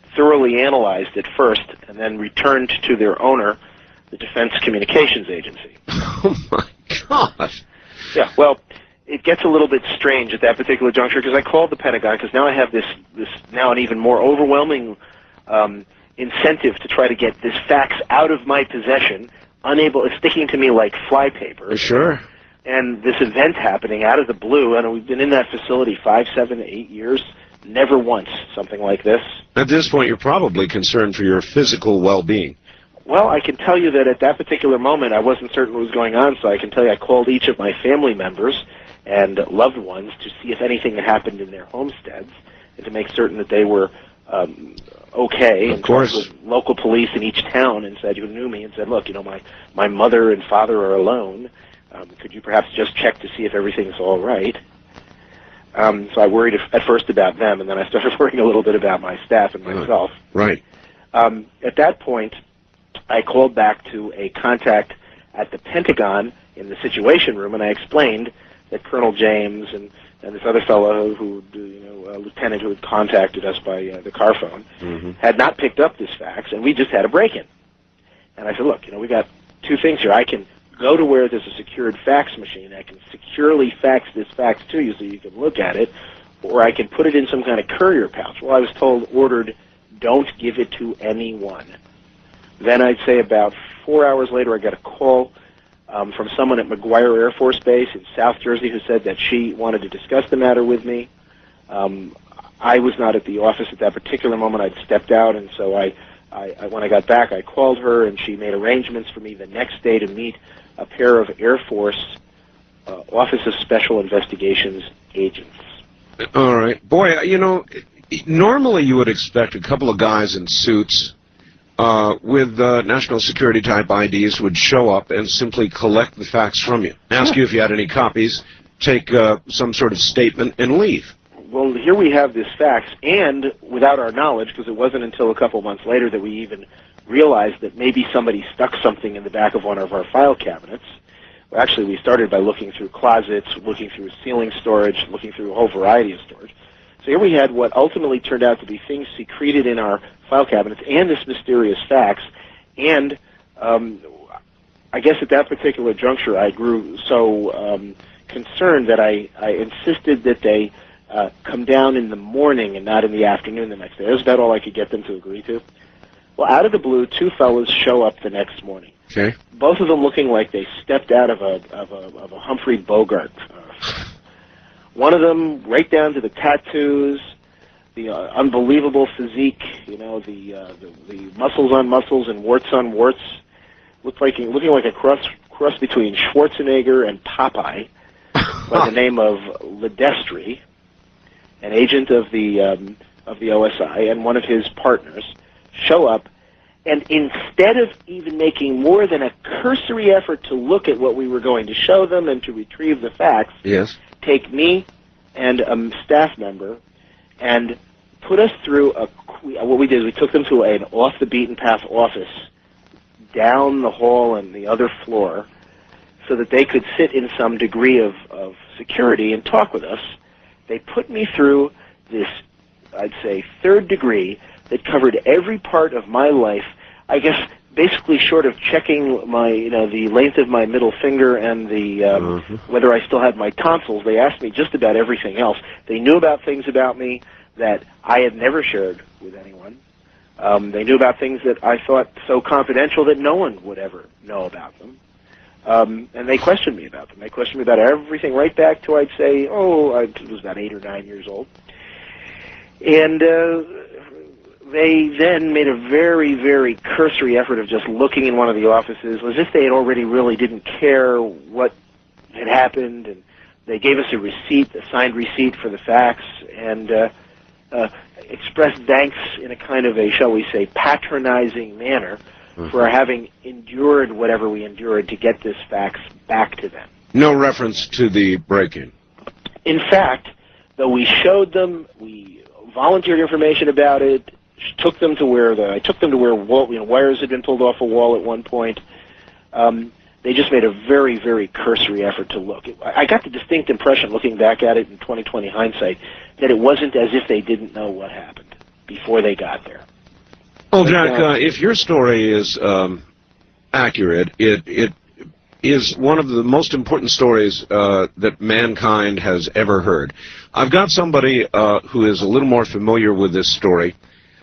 thoroughly analyzed at first and then returned to their owner, the Defense Communications Agency. Oh, my God. Yeah, well, it gets a little bit strange at that particular juncture because I called the Pentagon because now I have this, this now an even more overwhelming um, incentive to try to get this fax out of my possession, unable, it's sticking to me like flypaper. Sure. And this event happening out of the blue, and we've been in that facility five, seven, eight years, never once something like this. At this point, you're probably concerned for your physical well-being. Well, I can tell you that at that particular moment, I wasn't certain what was going on, so I can tell you I called each of my family members and loved ones to see if anything had happened in their homesteads and to make certain that they were um, okay. Of course. And talked with local police in each town and said, who knew me, and said, look, you know, my, my mother and father are alone. Um, could you perhaps just check to see if everything's all right? Um, so I worried at first about them, and then I started worrying a little bit about my staff and myself. Right. Um, at that point, I called back to a contact at the Pentagon in the Situation Room, and I explained that Colonel James and, and this other fellow who, you know, a lieutenant who had contacted us by uh, the car phone, Mm-hmm. had not picked up this fax, and we just had a break-in. And I said, look, you know, we got two things here. I can go to where there's a secured fax machine. I can securely fax this fax to you so you can look at it, or I can put it in some kind of courier pouch. Well, I was told, ordered, don't give it to anyone. Then I'd say about four hours later, I got a call um, from someone at McGuire Air Force Base in South Jersey who said that she wanted to discuss the matter with me. Um, I was not at the office at that particular moment. I'd stepped out, and so I, I, I, when I got back, I called her, and she made arrangements for me the next day to meet a pair of Air Force uh, Office of Special Investigations agents. All right. Boy, you know, normally you would expect a couple of guys in suits uh, with uh, national security type I Ds would show up and simply collect the fax from you, ask you if you had any copies, take uh, some sort of statement, and leave. Well, here we have this fax, and without our knowledge, because it wasn't until a couple months later that we even realized that maybe somebody stuck something in the back of one of our file cabinets. Well, actually, we started by looking through closets, looking through ceiling storage, looking through a whole variety of storage. So here we had what ultimately turned out to be things secreted in our file cabinets and this mysterious fax. And um, I guess at that particular juncture, I grew so um, concerned that I, I insisted that they uh, come down in the morning and not in the afternoon the next day. That was about all I could get them to agree to. Well, out of the blue, two fellows show up the next morning. Okay. Both of them looking like they stepped out of a of a, of a Humphrey Bogart. Uh, one of them, right down to the tattoos, the uh, unbelievable physique, you know, the, uh, the the muscles on muscles and warts on warts, looked like looking like a cross cross between Schwarzenegger and Popeye, by the name of Ledestri, an agent of the um, of the O S I, and one of his partners show up, and instead of even making more than a cursory effort to look at what we were going to show them and to retrieve the facts, yes, take me and a staff member and put us through a, what we did is we took them to an off-the-beaten-path office down the hall and the other floor so that they could sit in some degree of, of security and talk with us. They put me through this, I'd say, third degree that covered every part of my life, I guess basically short of checking my, you know, the length of my middle finger and the um, mm-hmm. whether I still had my tonsils. They asked me just about everything else. They knew about things about me that I had never shared with anyone. Um, they knew about things that I thought so confidential that no one would ever know about them. Um, and they questioned me about them. They questioned me about everything right back to, I'd say, oh, I was about eight or nine years old. And uh, they then made a very, very cursory effort of just looking in one of the offices as if they had already really didn't care what had happened. And they gave us a receipt, a signed receipt for the fax, and uh, uh, expressed thanks in a kind of a, shall we say, patronizing manner mm-hmm. for having endured whatever we endured to get this fax back to them. No reference to the break-in. In fact, though we showed them, we volunteered information about it, took them to where the I took them to where wall, you know, wires had been pulled off a wall at one point. Um, they just made a very, very cursory effort to look. It, I got the distinct impression, looking back at it in twenty twenty hindsight, that it wasn't as if they didn't know what happened before they got there. Well, Jack, uh, if your story is um, accurate, it it is one of the most important stories uh, that mankind has ever heard. I've got somebody uh, who is a little more familiar with this story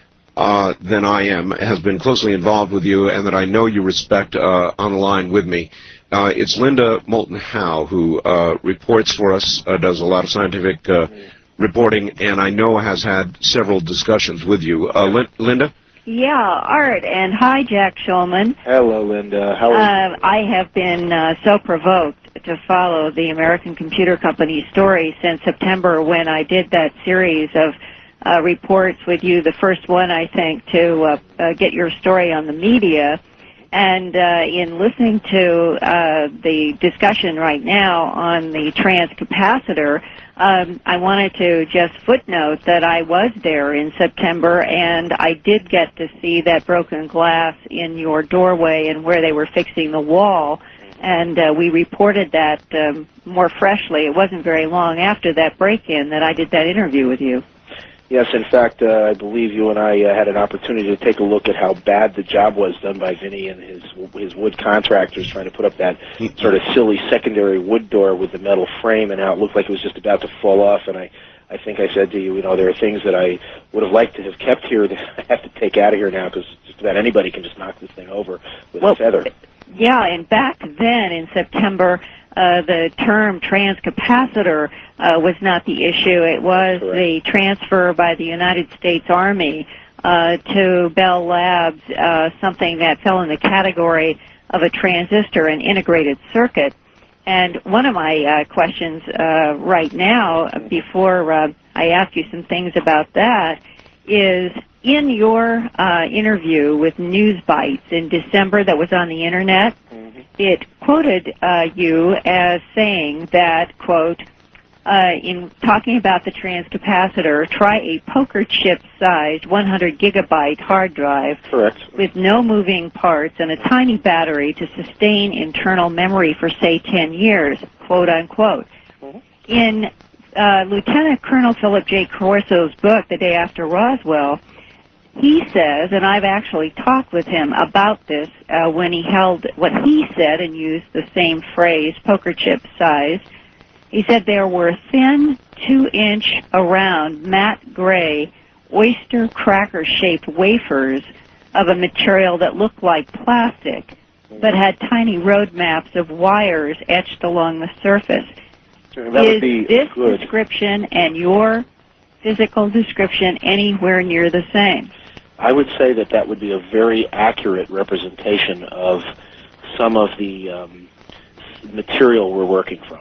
uh, than I am, has been closely involved with you, and that I know you respect uh, on the line with me. Uh, it's Linda Moulton Howe, who uh, reports for us, uh, does a lot of scientific uh, reporting, and I know has had several discussions with you. Uh, Lin Linda? Yeah, Art, and hi, Jack Shulman. Hello, Linda. How are you? Uh, I have been uh, so provoked to follow the American Computer Company story since September, when I did that series of uh, reports with you, the first one, I think, to uh, uh, get your story on the media. And uh, in listening to uh, the discussion right now on the transcapacitor, um, I wanted to just footnote that I was there in September, and I did get to see that broken glass in your doorway and where they were fixing the wall. And uh, we reported that um, more freshly. It wasn't very long after that break-in that I did that interview with you. Yes, in fact, uh, I believe you and I uh, had an opportunity to take a look at how bad the job was done by Vinny and his his wood contractors trying to put up that sort of silly secondary wood door with the metal frame, and how it looked like it was just about to fall off. And I, I think I said to you, you know, there are things that I would have liked to have kept here that I have to take out of here now, because just about anybody can just knock this thing over with well, a feather. Yeah, and back then in September, uh, the term transcapacitor uh, was not the issue. It was the transfer by the United States Army uh, to Bell Labs, uh, something that fell in the category of a transistor, an integrated circuit. And one of my uh, questions uh, right now, before uh, I ask you some things about that, is in your uh, interview with NewsBytes in December that was on the Internet, mm-hmm. it quoted uh, you as saying that, quote, uh, in talking about the transcapacitor, try a poker chip-sized one hundred gigabyte hard drive Correct. with no moving parts and a tiny battery to sustain internal memory for, say, ten years, quote, unquote. Mm-hmm. In uh, Lieutenant Colonel Philip J. Corso's book, The Day After Roswell, he says, and I've actually talked with him about this uh, when he held what he said and used the same phrase, poker chip size. He said there were thin, two-inch around, matte gray, oyster cracker-shaped wafers of a material that looked like plastic, but had tiny road maps of wires etched along the surface. That would Is be this good. description and your physical description anywhere near the same? I would say that that would be a very accurate representation of some of the um, material we're working from.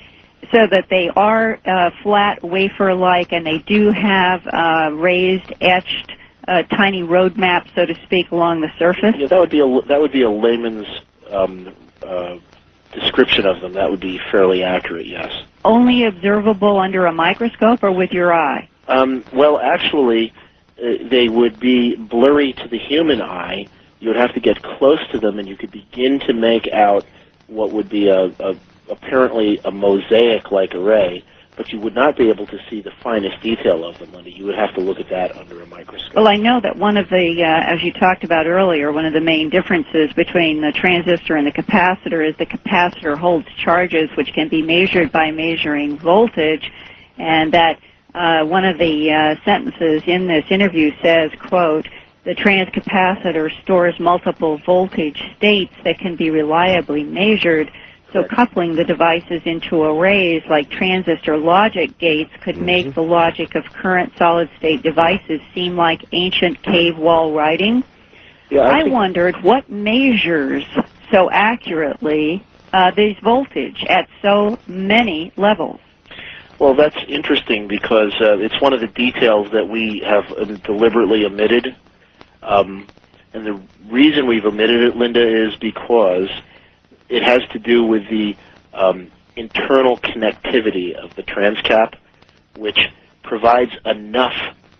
So that they are uh, flat wafer-like, and they do have uh, raised, etched, uh, tiny road maps, so to speak, along the surface? Yeah, that would be a, that would be a layman's um, uh, description of them. That would be fairly accurate, yes. Only observable under a microscope or with your eye? Um, well, actually, uh, they would be blurry to the human eye. You would have to get close to them, and you could begin to make out what would be a, a apparently a mosaic-like array, but you would not be able to see the finest detail of them, Linda. You would have to look at that under a microscope. Well, I know that one of the, uh, as you talked about earlier, one of the main differences between the transistor and the capacitor is the capacitor holds charges which can be measured by measuring voltage, and that uh, one of the uh, sentences in this interview says, quote, the transcapacitor stores multiple voltage states that can be reliably measured. So coupling the devices into arrays like transistor logic gates could make the logic of current solid-state devices seem like ancient cave wall writing. Yeah, I, I wondered what measures so accurately uh, these voltage at so many levels. Well, that's interesting because uh, it's one of the details that we have um, deliberately omitted. Um, and the reason we've omitted it, Linda, is because it has to do with the um, internal connectivity of the transcap, which provides enough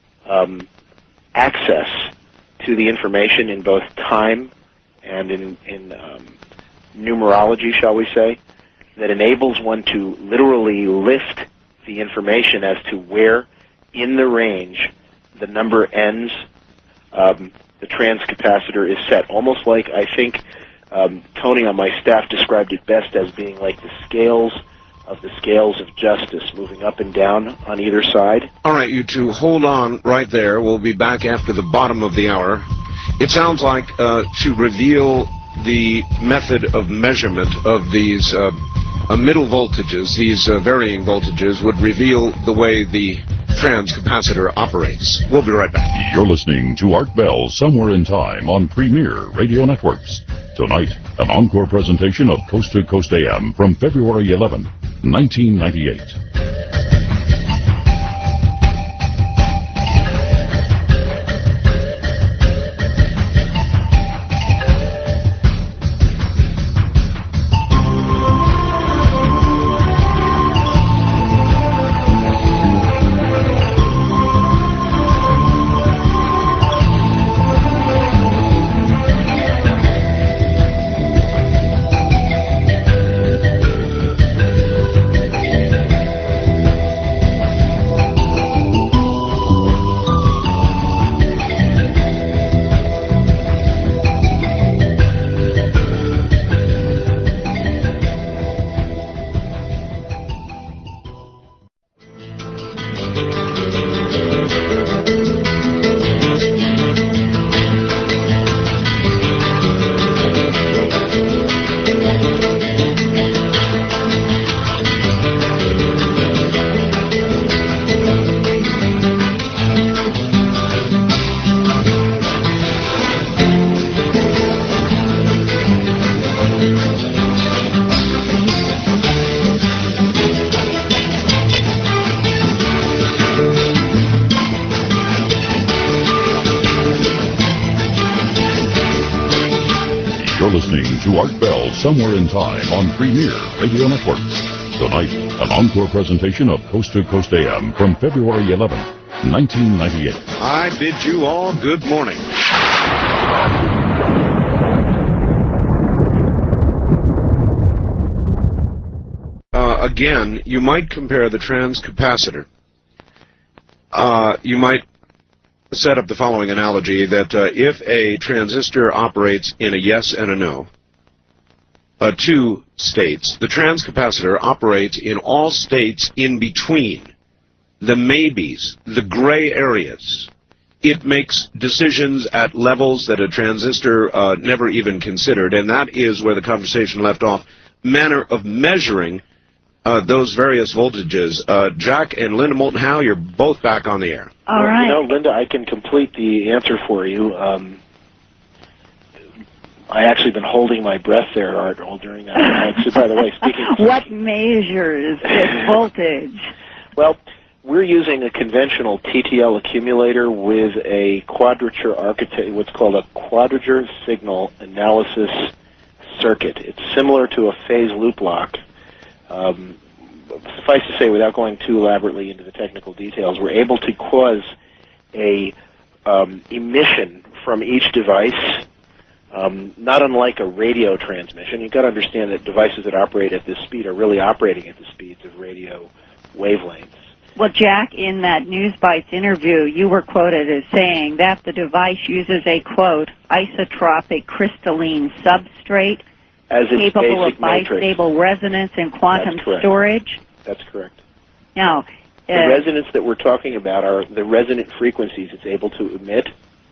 um, access to the information in both time and in, in um, numerology, shall we say, that enables one to literally lift the information as to where in the range the number ends. Um, the transcapacitor is set. Almost like, I think, um, Tony on my staff described it best as being like the scales of the scales of justice moving up and down on either side. All right, you two, hold on right there. We'll be back after the bottom of the hour. It sounds like uh, to reveal the method of measurement of these uh, uh, middle voltages, these uh, varying voltages, would reveal the way the transcapacitor operates. We'll be right back. You're listening to Art Bell Somewhere in Time on Premier Radio Networks. Tonight, an encore presentation of Coast to Coast A M from February eleventh, nineteen ninety-eight. To Art Bell Somewhere in Time on Premier Radio Networks. Tonight, an encore presentation of Coast to Coast A M from February eleventh, nineteen ninety-eight. I bid you all good morning. Uh, again, you might compare the transcapacitor. Uh, you might set up the following analogy that uh, if a transistor operates in a yes and a no, Uh, two states, the transcapacitor operates in all states in between, the maybes, the gray areas. It makes decisions at levels that a transistor uh, never even considered, and that is where the conversation left off. Manner of measuring uh, those various voltages. Uh, Jack and Linda Moulton Howe, you're both back on the air. All well, right. You know, Linda, I can complete the answer for you. Um, I actually been holding my breath there, Art, all during that. So, by the way, speaking of what measures this voltage? Well, we're using a conventional T T L accumulator with a quadrature architect, what's called a quadrature signal analysis circuit. It's similar to a phase loop lock. Um, suffice to say, without going too elaborately into the technical details, we're able to cause a um, emission from each device. Um, not unlike a radio transmission. You've got to understand that devices that operate at this speed are really operating at the speeds of radio wavelengths. Well, Jack, in that News Bites interview, you were quoted as saying that the device uses a, quote, isotropic crystalline substrate as its capable of matrix. bistable resonance and quantum That's storage. That's correct. Now, the uh, resonance that we're talking about are the resonant frequencies it's able to emit.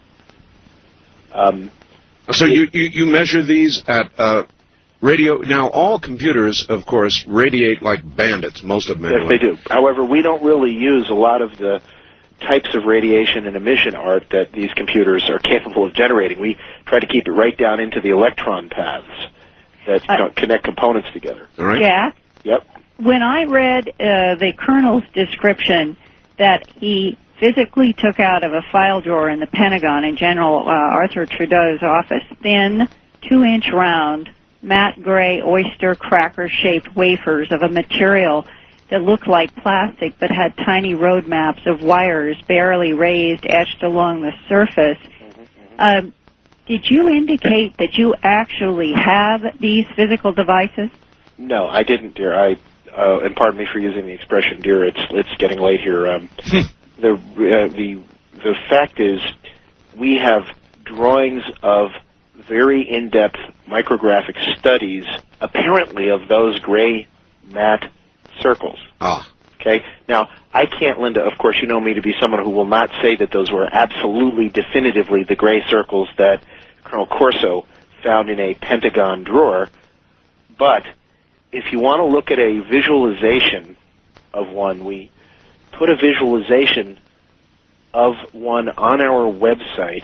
Um, So you, you, you measure these at uh, radio. Now, all computers, of course, radiate like bandits, most of them anyway. Yes, they do. However, we don't really use a lot of the types of radiation and emission, Art, that these computers are capable of generating. We try to keep it right down into the electron paths that uh, connect components together. All right. Jack? Yep. When I read uh, the colonel's description that he physically took out of a file drawer in the Pentagon in General uh, Arthur Trudeau's office thin, two-inch round, matte gray oyster cracker-shaped wafers of a material that looked like plastic but had tiny road maps of wires barely raised, etched along the surface. Um, did you indicate that you actually have these physical devices? No, I didn't, dear. I uh, and pardon me for using the expression, dear. It's it's getting late here. Um, The uh, the the fact is, we have drawings of very in-depth micrographic studies, apparently of those gray matte circles. Ah. Okay? Now, I can't, Linda, of course, you know me to be someone who will not say that those were absolutely, definitively the gray circles that Colonel Corso found in a Pentagon drawer, but if you want to look at a visualization of one, we put a visualization of one on our website,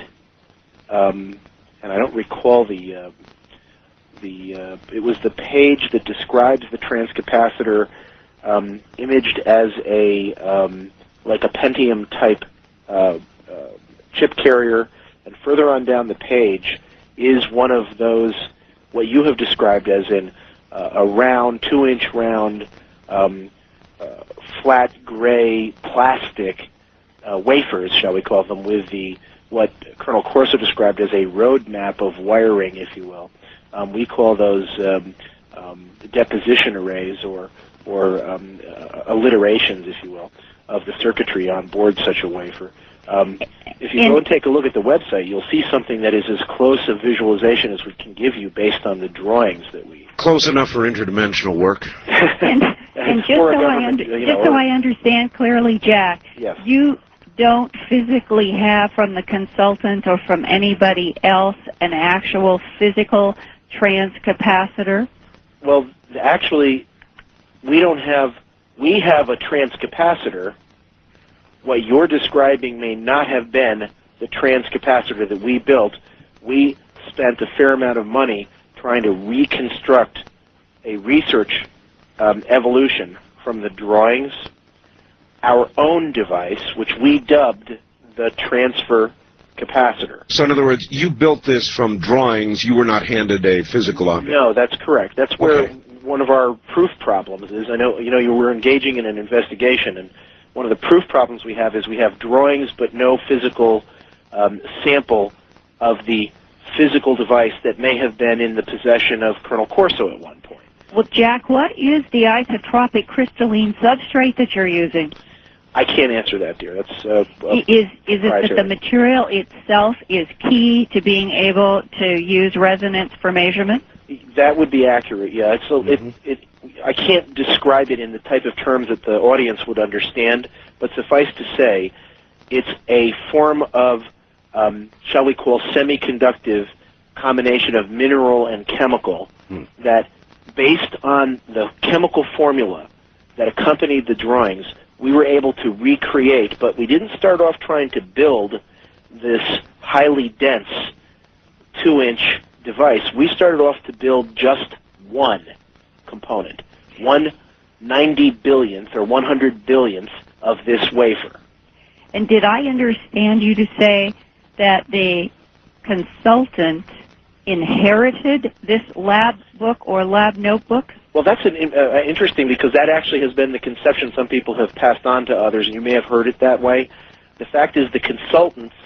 um, and I don't recall the, uh, the uh, it was the page that describes the transcapacitor um, imaged as a, um, like a Pentium-type uh, uh, chip carrier, and further on down the page is one of those, what you have described as in uh, a round, two-inch round, um, uh, flat gray plastic uh, wafers, shall we call them, with the what Colonel Corso described as a road map of wiring, if you will. Um, we call those um, um, deposition arrays or, or um, uh, alliterations, if you will, of the circuitry on board such a wafer. Um, if you go and take a look at the website, you'll see something that is as close a visualization as we can give you based on the drawings that we... Close enough for interdimensional work. and and just, so I, under, you know, just so I understand clearly, Jack, yes. you don't physically have from the consultant or from anybody else an actual physical transcapacitor? Well, actually, we don't have... We have a transcapacitor. What you're describing may not have been the transcapacitor that we built. We spent a fair amount of money trying to reconstruct a research um, evolution from the drawings, our own device, which we dubbed the transfer capacitor. So in other words, you built this from drawings, you were not handed a physical object? No, that's correct. That's where Okay. one of our proof problems is. I know, you know, you were engaging in an investigation, and one of the proof problems we have is we have drawings but no physical um, sample of the physical device that may have been in the possession of Colonel Corso at one point. Well, Jack, what is the isotropic crystalline substrate that you're using? I can't answer that, dear. That's uh, Is, is it that the material itself is key to being able to use resonance for measurement? That would be accurate, yeah. So mm-hmm. it, it, I can't describe it in the type of terms that the audience would understand, but suffice to say, it's a form of, um, shall we call, semiconductive combination of mineral and chemical mm. that, based on the chemical formula that accompanied the drawings, we were able to recreate, but we didn't start off trying to build this highly dense two-inch device. We started off to build just one component, one ninety billionth or one hundred billionth of this wafer. And did I understand you to say that the consultant inherited this lab book or lab notebook? Well, that's an, uh, interesting because that actually has been the conception some people have passed on to others, and you may have heard it that way. The fact is the consultant's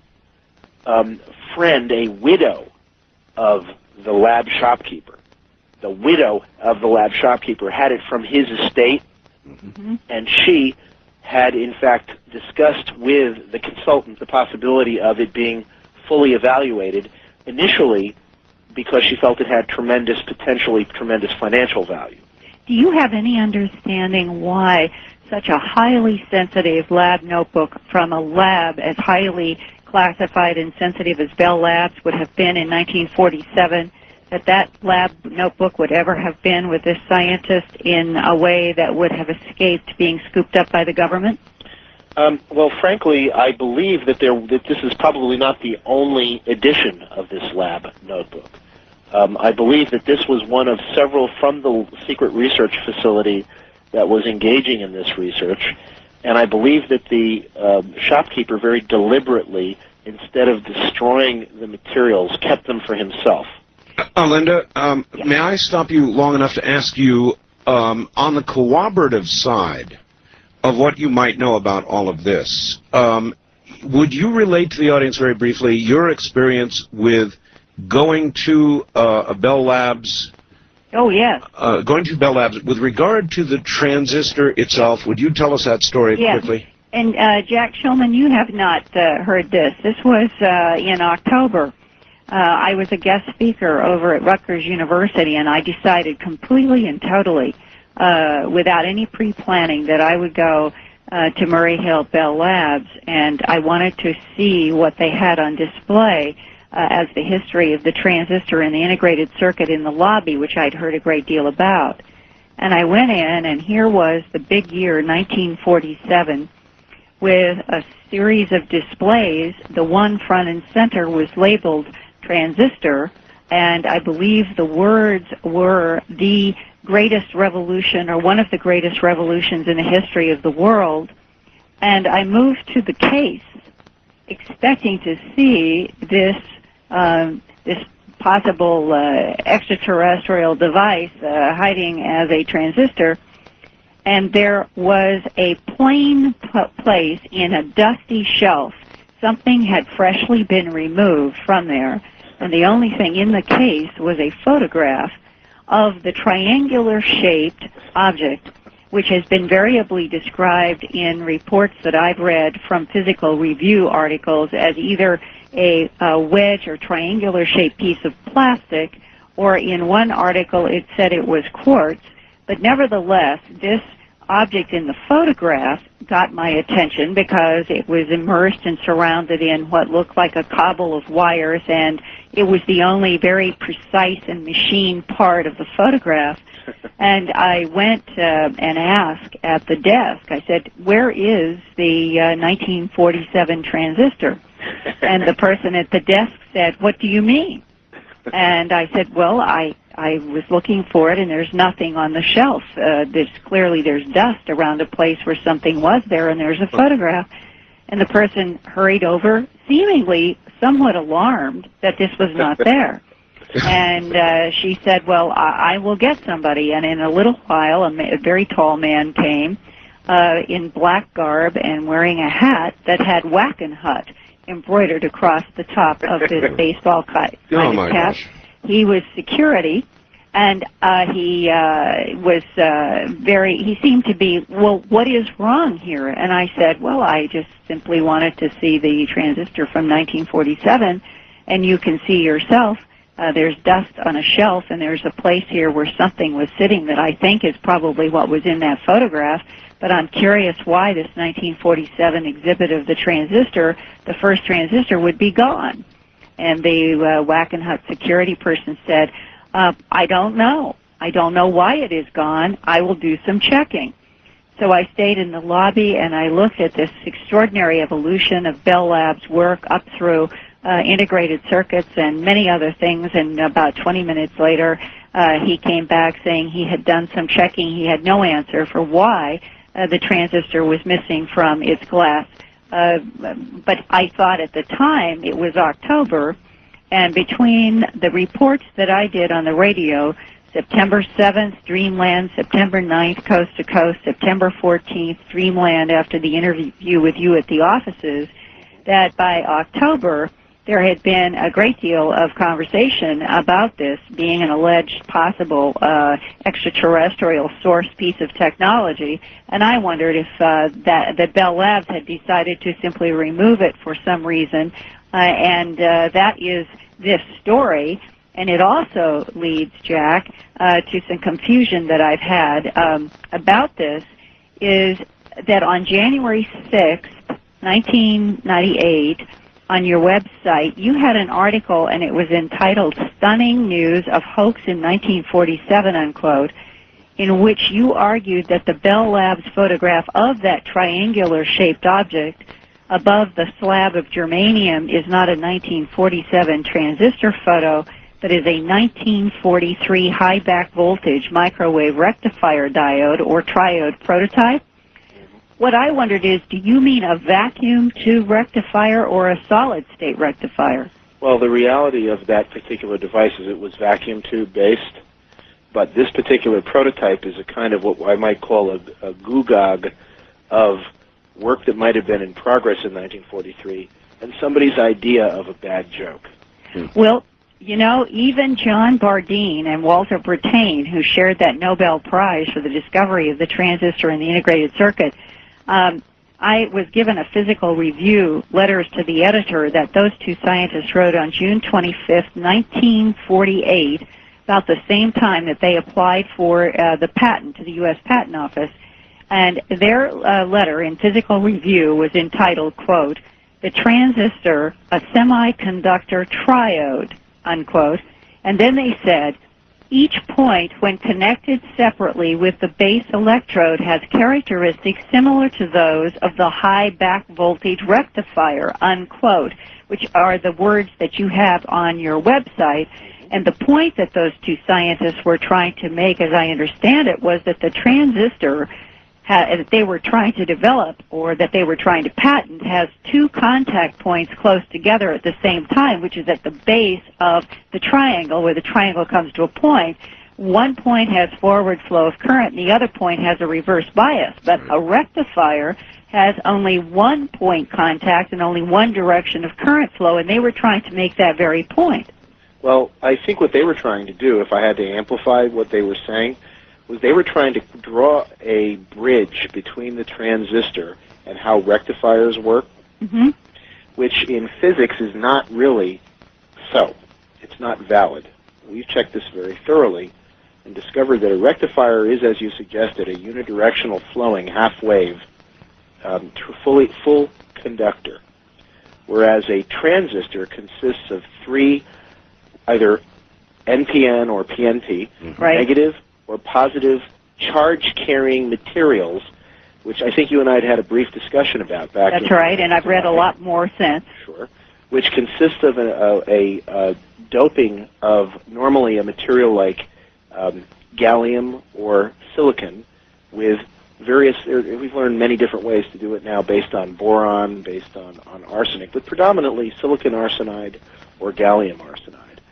um, friend, a widow of the lab shopkeeper, the widow of the lab shopkeeper had it from his estate, mm-hmm. and she had, in fact, discussed with the consultant the possibility of it being fully evaluated, initially because she felt it had tremendous, potentially tremendous financial value. Do you have any understanding why such a highly sensitive lab notebook from a lab as highly classified and sensitive as Bell Labs would have been in nineteen forty-seven, that that lab notebook would ever have been with this scientist in a way that would have escaped being scooped up by the government? Um, well, frankly, I believe that, there, that this is probably not the only edition of this lab notebook. Um, I believe that this was one of several from the secret research facility that was engaging in this research, and I believe that the um, shopkeeper very deliberately, instead of destroying the materials, kept them for himself. Uh, Linda, um, yeah. may I stop you long enough to ask you, um, on the cooperative side of what you might know about all of this, um, would you relate to the audience very briefly your experience with going to uh, a Bell Labs? Oh, yes. Uh, going to Bell Labs with regard to the transistor itself. Would you tell us that story yes. quickly? And uh, Jack Shulman, you have not uh, heard this. This was uh, in October. Uh, I was a guest speaker over at Rutgers University, and I decided completely and totally, uh, without any pre-planning, that I would go uh, to Murray Hill Bell Labs, and I wanted to see what they had on display uh, as the history of the transistor and the integrated circuit in the lobby, which I'd heard a great deal about. And I went in, and here was the big year, nineteen forty-seven, with a series of displays. The one front and center was labeled transistor, and I believe the words were the greatest revolution, or one of the greatest revolutions in the history of the world. And I moved to the case expecting to see this um, this possible uh, extraterrestrial device uh, hiding as a transistor, and there was a plain p- place in a dusty shelf. Something had freshly been removed from there, and the only thing in the case was a photograph of the triangular-shaped object, which has been variably described in reports that I've read from Physical Review articles as either a, a wedge or triangular-shaped piece of plastic, or in one article it said it was quartz. But nevertheless, this object in the photograph got my attention because it was immersed and surrounded in what looked like a cobble of wires, and it was the only very precise and machined part of the photograph. And I went uh, and asked at the desk, I said, where is the uh, nineteen forty-seven transistor? And the person at the desk said, what do you mean? And I said, well, I, I was looking for it, and there's nothing on the shelf. Uh, there's clearly there's dust around a place where something was there, and there's a photograph. And the person hurried over, seemingly somewhat alarmed that this was not there. And uh, she said, well, I, I will get somebody. And in a little while, a, ma- a very tall man came uh, in black garb and wearing a hat that had Wackenhut embroidered across the top of his baseball cut, kind Oh, of my cap. gosh. He was security, and uh, he uh, was uh, very, he seemed to be, well, what is wrong here? And I said, well, I just simply wanted to see the transistor from nineteen forty-seven, and you can see yourself. Uh, there's dust on a shelf, and there's a place here where something was sitting that I think is probably what was in that photograph. But I'm curious why this nineteen forty-seven exhibit of the transistor, the first transistor, would be gone. And the uh, Wackenhut security person said, uh, I don't know. I don't know why it is gone. I will do some checking. So I stayed in the lobby, and I looked at this extraordinary evolution of Bell Labs' work up through uh, integrated circuits and many other things. And about twenty minutes later, uh, he came back saying he had done some checking. He had no answer for why uh, the transistor was missing from its glass. Uh, but I thought at the time it was October, and between the reports that I did on the radio, September seventh, Dreamland, September ninth, Coast to Coast, September fourteenth, Dreamland, after the interview with you at the offices, that by October there had been a great deal of conversation about this being an alleged possible uh, extraterrestrial source piece of technology, and I wondered if uh, that, that Bell Labs had decided to simply remove it for some reason, uh, and uh, that is this story. And it also leads, Jack, uh, to some confusion that I've had um, about this, is that on January sixth, nineteen ninety-eight, on your website, you had an article, and it was entitled Stunning News of Hoax in nineteen forty-seven, unquote, in which you argued that the Bell Labs photograph of that triangular-shaped object above the slab of germanium is not a nineteen forty-seven transistor photo, but is a nineteen forty-three high back voltage microwave rectifier diode or triode prototype. What I wondered is, do you mean a vacuum tube rectifier or a solid state rectifier? Well, the reality of that particular device is it was vacuum tube based, but this particular prototype is a kind of what I might call a, a googog of work that might have been in progress in nineteen forty-three and somebody's idea of a bad joke. Well, you know, even John Bardeen and Walter Brattain, who shared that Nobel Prize for the discovery of the transistor and the integrated circuit, um, I was given a physical review, letters to the editor, that those two scientists wrote on June twenty-fifth, nineteen forty-eight, about the same time that they applied for uh, the patent to the U S Patent Office. And their uh, letter in physical review was entitled, quote, "The Transistor, a Semiconductor Triode," unquote. And then they said, "Each point, when connected separately with the base electrode, has characteristics similar to those of the high back voltage rectifier," unquote, which are the words that you have on your website. And the point that those two scientists were trying to make, as I understand it, was that the transistor that they were trying to develop, or that they were trying to patent, has two contact points close together at the same time, which is at the base of the triangle, where the triangle comes to a point. One point has forward flow of current, and the other point has a reverse bias. But a rectifier has only one point contact and only one direction of current flow, and they were trying to make that very point. Well, I think what they were trying to do, if I had to amplify what they were saying, was they were trying to draw a bridge between the transistor and how rectifiers work, mm-hmm. which in physics is not really so. It's not valid. We've checked this very thoroughly and discovered that a rectifier is, as you suggested, a unidirectional flowing half-wave um, fully full conductor, whereas a transistor consists of three either N P N or P N P, mm-hmm. right. negative or positive charge-carrying materials, which I think you and I had had a brief discussion about back That's in right, and I've read a lot more since. Sure. Which consists of a, a, a doping of normally a material like um, gallium or silicon with various, we've learned many different ways to do it now based on boron, based on, on arsenic, but predominantly silicon arsenide or gallium arsenide.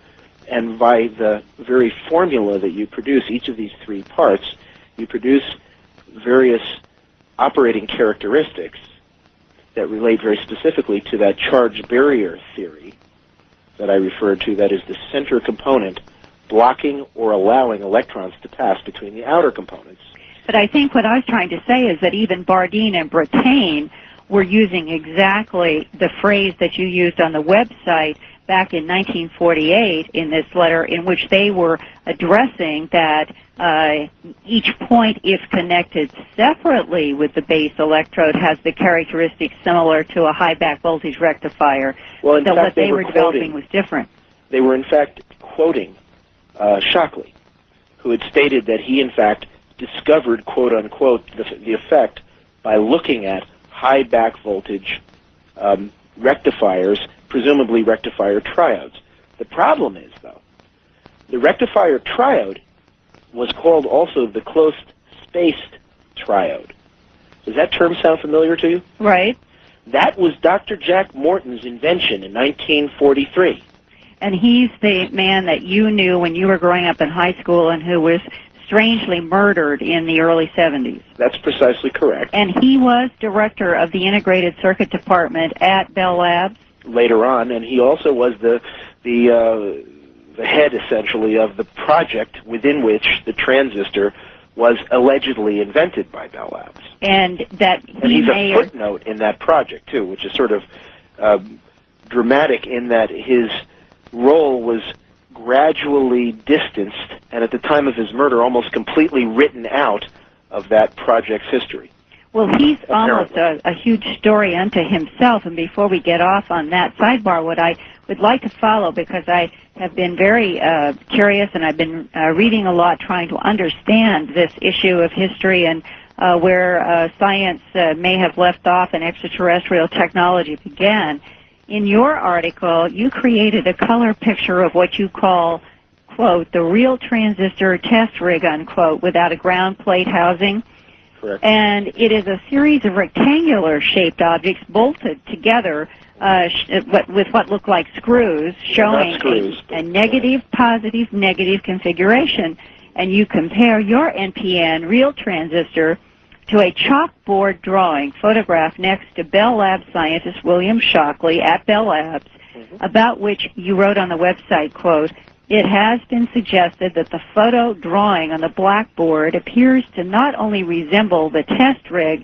And by the very formula that you produce each of these three parts, you produce various operating characteristics that relate very specifically to that charge barrier theory that I referred to, that is the center component blocking or allowing electrons to pass between the outer components. But I think what I was trying to say is that even Bardeen and Brattain were using exactly the phrase that you used on the website back in nineteen forty-eight in this letter, in which they were addressing that uh, each point, if connected separately with the base electrode, has the characteristics similar to a high back voltage rectifier. Well, in so fact, what they, they were, were quoting, developing was different. They were, in fact, quoting uh, Shockley, who had stated that he, in fact, discovered, quote-unquote, the, the effect by looking at high back voltage um, rectifiers, presumably rectifier triodes. The problem is, though, the rectifier triode was called also the close-spaced triode. Does that term sound familiar to you? Right. That was Doctor Jack Morton's invention in nineteen forty-three. And he's the man that you knew when you were growing up in high school and who was strangely murdered in the early seventies. That's precisely correct. And he was director of the Integrated Circuit Department at Bell Labs. Later on, and he also was the the uh, the head, essentially, of the project within which the transistor was allegedly invented by Bell Labs. And that he and he's may a footnote in that project too, which is sort of um, dramatic in that his role was gradually distanced, and at the time of his murder, almost completely written out of that project's history. Well, he's almost a, a huge story unto himself, and before we get off on that sidebar, what I would like to follow, because I have been very uh, curious and I've been uh, reading a lot trying to understand this issue of history and uh, where uh, science uh, may have left off and extraterrestrial technology began. In your article, you created a color picture of what you call, quote, the real transistor test rig, unquote, without a ground plate housing. Correct. And it is a series of rectangular-shaped objects bolted together uh, sh with what look like screws, showing Not screws, a, a negative, positive, negative configuration. And you compare your N P N real transistor to a chalkboard drawing photographed next to Bell Labs scientist William Shockley at Bell Labs, mm-hmm. about which you wrote on the website, quote, "It has been suggested that the photo drawing on the blackboard appears to not only resemble the test rig,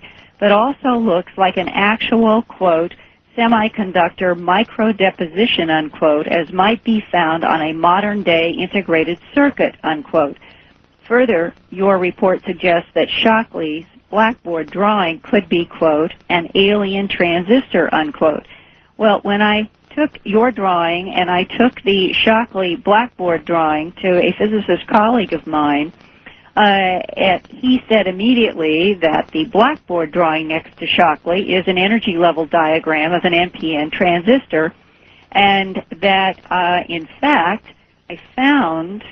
but also looks like an actual, quote, semiconductor microdeposition, unquote, as might be found on a modern-day integrated circuit, unquote. Further, your report suggests that Shockley's blackboard drawing could be, quote, an alien transistor, unquote. Well, when I took your drawing and I took the Shockley blackboard drawing to a physicist colleague of mine, uh, at, he said immediately that the blackboard drawing next to Shockley is an energy level diagram of an N P N transistor, and that, uh, in fact, I found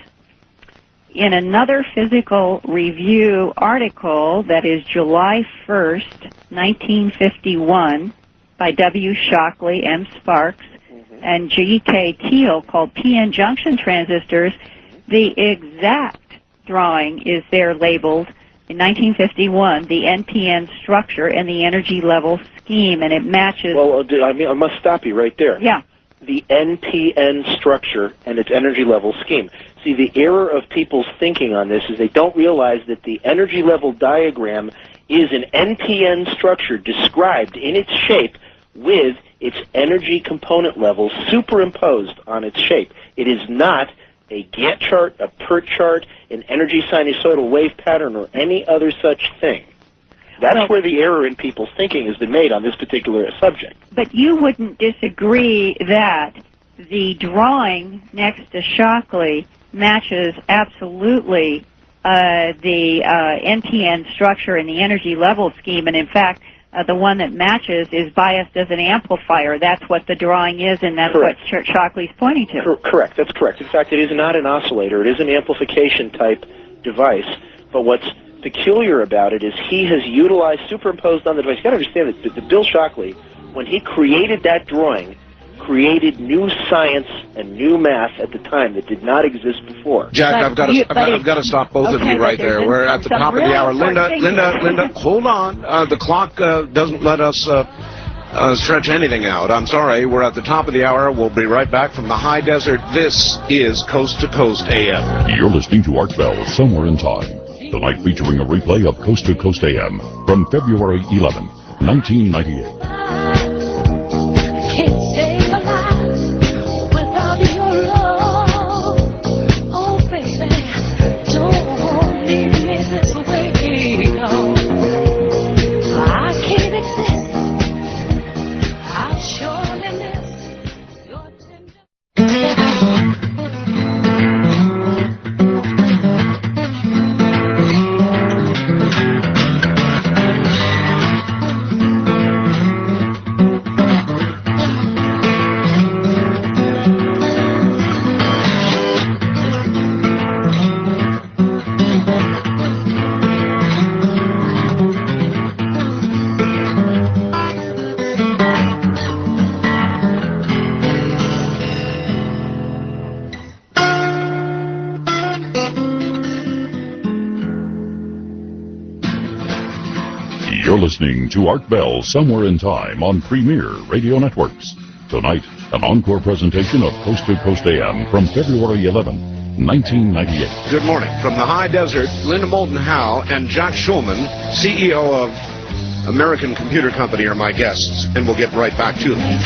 in another physical review article that is July first, nineteen fifty-one, by W. Shockley, M. Sparks, and G K Teal, called P N junction transistors, the exact drawing is there labeled in nineteen fifty-one, the N P N structure and the energy level scheme, and it matches. Well, I mean, I must stop you right there. Yeah. The N P N structure and its energy level scheme. See, the error of people's thinking on this is they don't realize that the energy level diagram is an N P N structure described in its shape with its energy component levels superimposed on its shape. It is not a Gantt chart, a PERT chart, an energy sinusoidal wave pattern, or any other such thing. That's well, where the error in people's thinking has been made on this particular subject. But you wouldn't disagree that the drawing next to Shockley matches absolutely uh, the uh, N P N structure and the energy level scheme, and in fact, uh, the one that matches is biased as an amplifier. That's what the drawing is, and that's correct. What Sh Shockley's pointing to. Cor correct, that's correct. In fact, it is not an oscillator. It is an amplification-type device, but what's peculiar about it is he has utilized, superimposed on the device. You've got to understand that the, the Bill Shockley, when he created that drawing, created new science and new math at the time that did not exist before. Jack, I've got to, I've, I've got to stop both okay, of you right there. We're at the top of the hour. Linda, Linda, Linda, hold on. Uh, the clock uh, doesn't let us uh, uh, stretch anything out. I'm sorry. We're at the top of the hour. We'll be right back from the high desert. This is Coast to Coast A M. You're listening to Art Bell, Somewhere in Time. Tonight featuring a replay of Coast to Coast A M from February eleventh, nineteen ninety-eight. You're listening to Art Bell, Somewhere in Time on Premier Radio Networks. Tonight, an encore presentation of Coast to Coast A M from February eleventh, nineteen ninety-eight. Good morning. From the high desert, Linda Moulton Howe and Jack Schulman, C E O of American Computer Company, are my guests, and we'll get right back to them.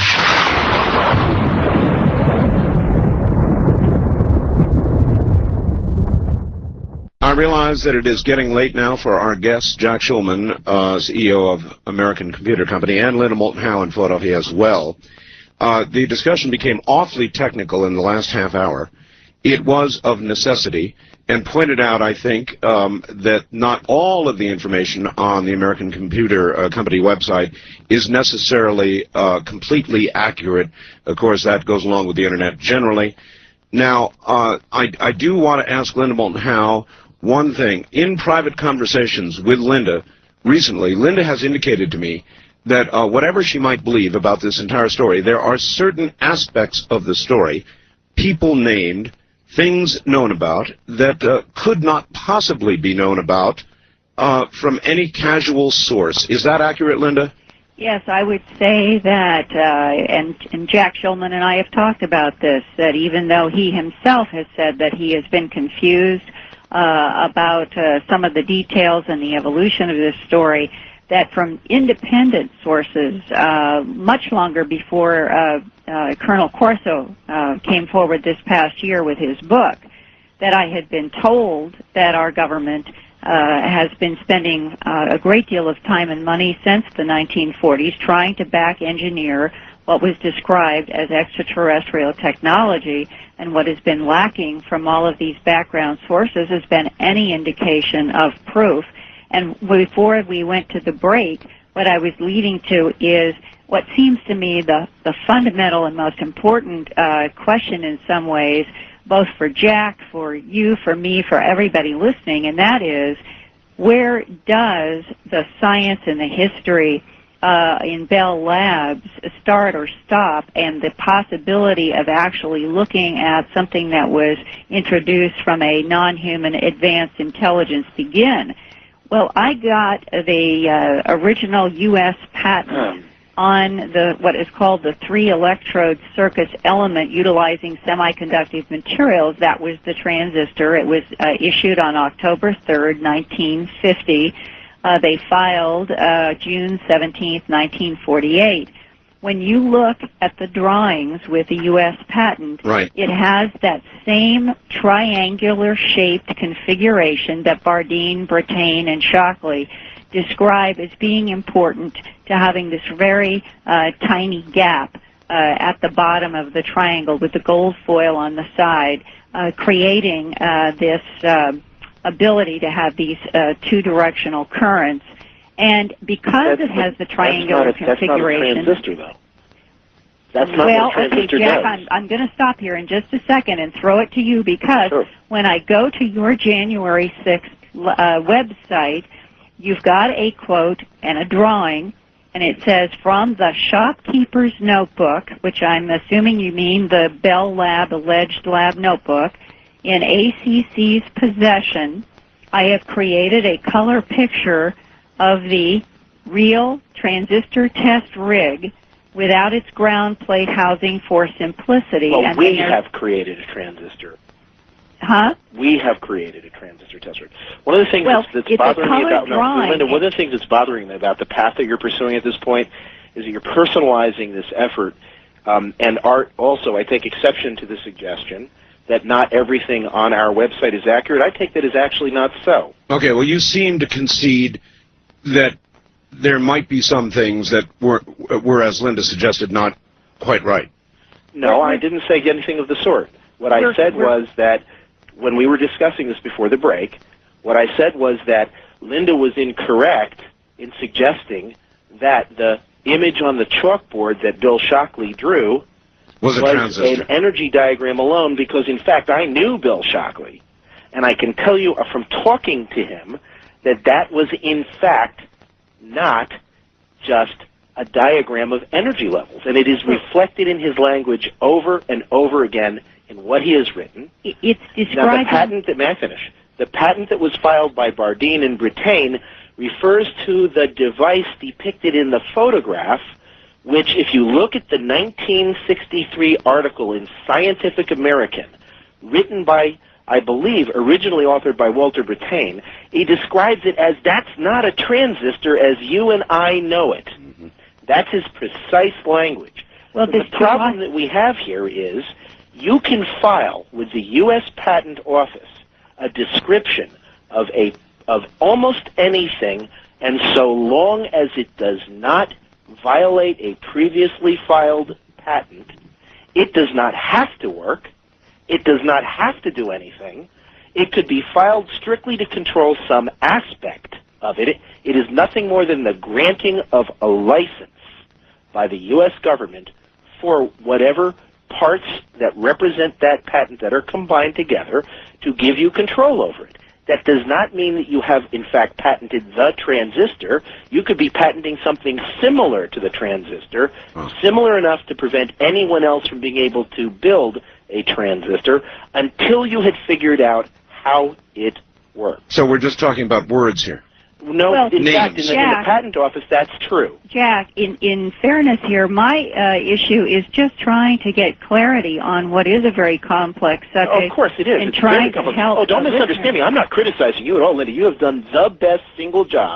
I realize that it is getting late now for our guests, Jack Schulman, uh, C E O of American Computer Company, and Linda Moulton Howe in Philadelphia as well. Uh, the discussion became awfully technical in the last half hour. It was of necessity, and pointed out, I think, um, that not all of the information on the American Computer uh, Company website is necessarily uh, completely accurate. Of course, that goes along with the Internet generally. Now, uh, I, I do want to ask Linda Moulton Howe one thing. In private conversations with Linda recently, Linda has indicated to me that uh, whatever she might believe about this entire story, there are certain aspects of the story, people named, things known about, that uh, could not possibly be known about uh, from any casual source. Is that accurate, Linda? Yes, I would say that, uh, and, and Jack Schulman and I have talked about this, that even though he himself has said that he has been confused uh, about uh, some of the details and the evolution of this story, that from independent sources, uh, much longer before uh, uh, Colonel Corso uh, came forward this past year with his book, that I had been told that our government uh, has been spending uh, a great deal of time and money since the nineteen forties trying to back engineer what was described as extraterrestrial technology, and what has been lacking from all of these background sources has been any indication of proof. And before we went to the break, what I was leading to is what seems to me the, the fundamental and most important uh, question in some ways, both for Jack, for you, for me, for everybody listening, and that is, where does the science and the history Uh, in Bell Labs start or stop, and the possibility of actually looking at something that was introduced from a non-human advanced intelligence begin? Well, I got the uh, original U S patent on the what is called the three-electrode circus element utilizing semiconductive materials. That was the transistor. It was uh, issued on October third, nineteen fifty. Uh, they filed uh, June seventeenth, nineteen forty-eight. When you look at the drawings with the U S patent, right, it has that same triangular-shaped configuration that Bardeen, Brattain, and Shockley describe as being important to having this very uh, tiny gap uh, at the bottom of the triangle with the gold foil on the side, uh, creating uh, this uh, ability to have these uh, two-directional currents. And because that's, it has the triangular that's not a, configuration... That's not a transistor, though. That's not well, what a transistor okay, Jack, does. I'm, I'm going to stop here in just a second and throw it to you, because sure. when I go to your January sixth uh, website, you've got a quote and a drawing, and it says, from the shopkeeper's notebook, which I'm assuming you mean the Bell Lab alleged lab notebook, in A C C's possession, I have created a color picture of the real transistor test rig without its ground plate housing for simplicity. Well, and we have created a transistor. Huh? We have created a transistor test rig. One of the things well, that's, that's it's bothering a me about no, drawing. Linda, one of the things that's bothering me about the path that you're pursuing at this point is that you're personalizing this effort, um, and are also, I take exception to the suggestion that not everything on our website is accurate. I take that as actually not so. Okay, well, you seem to concede that there might be some things that were, were, as Linda suggested, not quite right. No, I didn't say anything of the sort. What I said was that when we were discussing this before the break, what I said was that Linda was incorrect in suggesting that the image on the chalkboard that Bill Shockley drew was, a was an energy diagram alone, because, in fact, I knew Bill Shockley, and I can tell you from talking to him that that was, in fact, not just a diagram of energy levels, and it is reflected in his language over and over again in what he has written. It's described... Now, the patent that, may I finish? The patent that was filed by Bardeen and Brattain refers to the device depicted in the photograph, which, if you look at the nineteen sixty-three article in Scientific American, written by, I believe, originally authored by Walter Brattain, he describes it as, that's not a transistor as you and I know it. Mm-hmm. That's his precise language. Well, the problem that we have here is you can file with the U S Patent Office a description of a of almost anything, and so long as it does not violate a previously filed patent, it does not have to work. It does not have to do anything. It could be filed strictly to control some aspect of it. It is nothing more than the granting of a license by the U S government for whatever parts that represent that patent that are combined together to give you control over it. That does not mean that you have, in fact, patented the transistor. You could be patenting something similar to the transistor, oh. similar enough to prevent anyone else from being able to build a transistor until you had figured out how it works. So we're just talking about words here. No, well, in names. fact, in the, in the patent office, that's true. Jack, in, in fairness here, my uh, issue is just trying to get clarity on what is a very complex subject. Oh, of course it is. And it's trying very to help. Oh, don't misunderstand me. I'm not criticizing you at all, Linda. You have done the best single job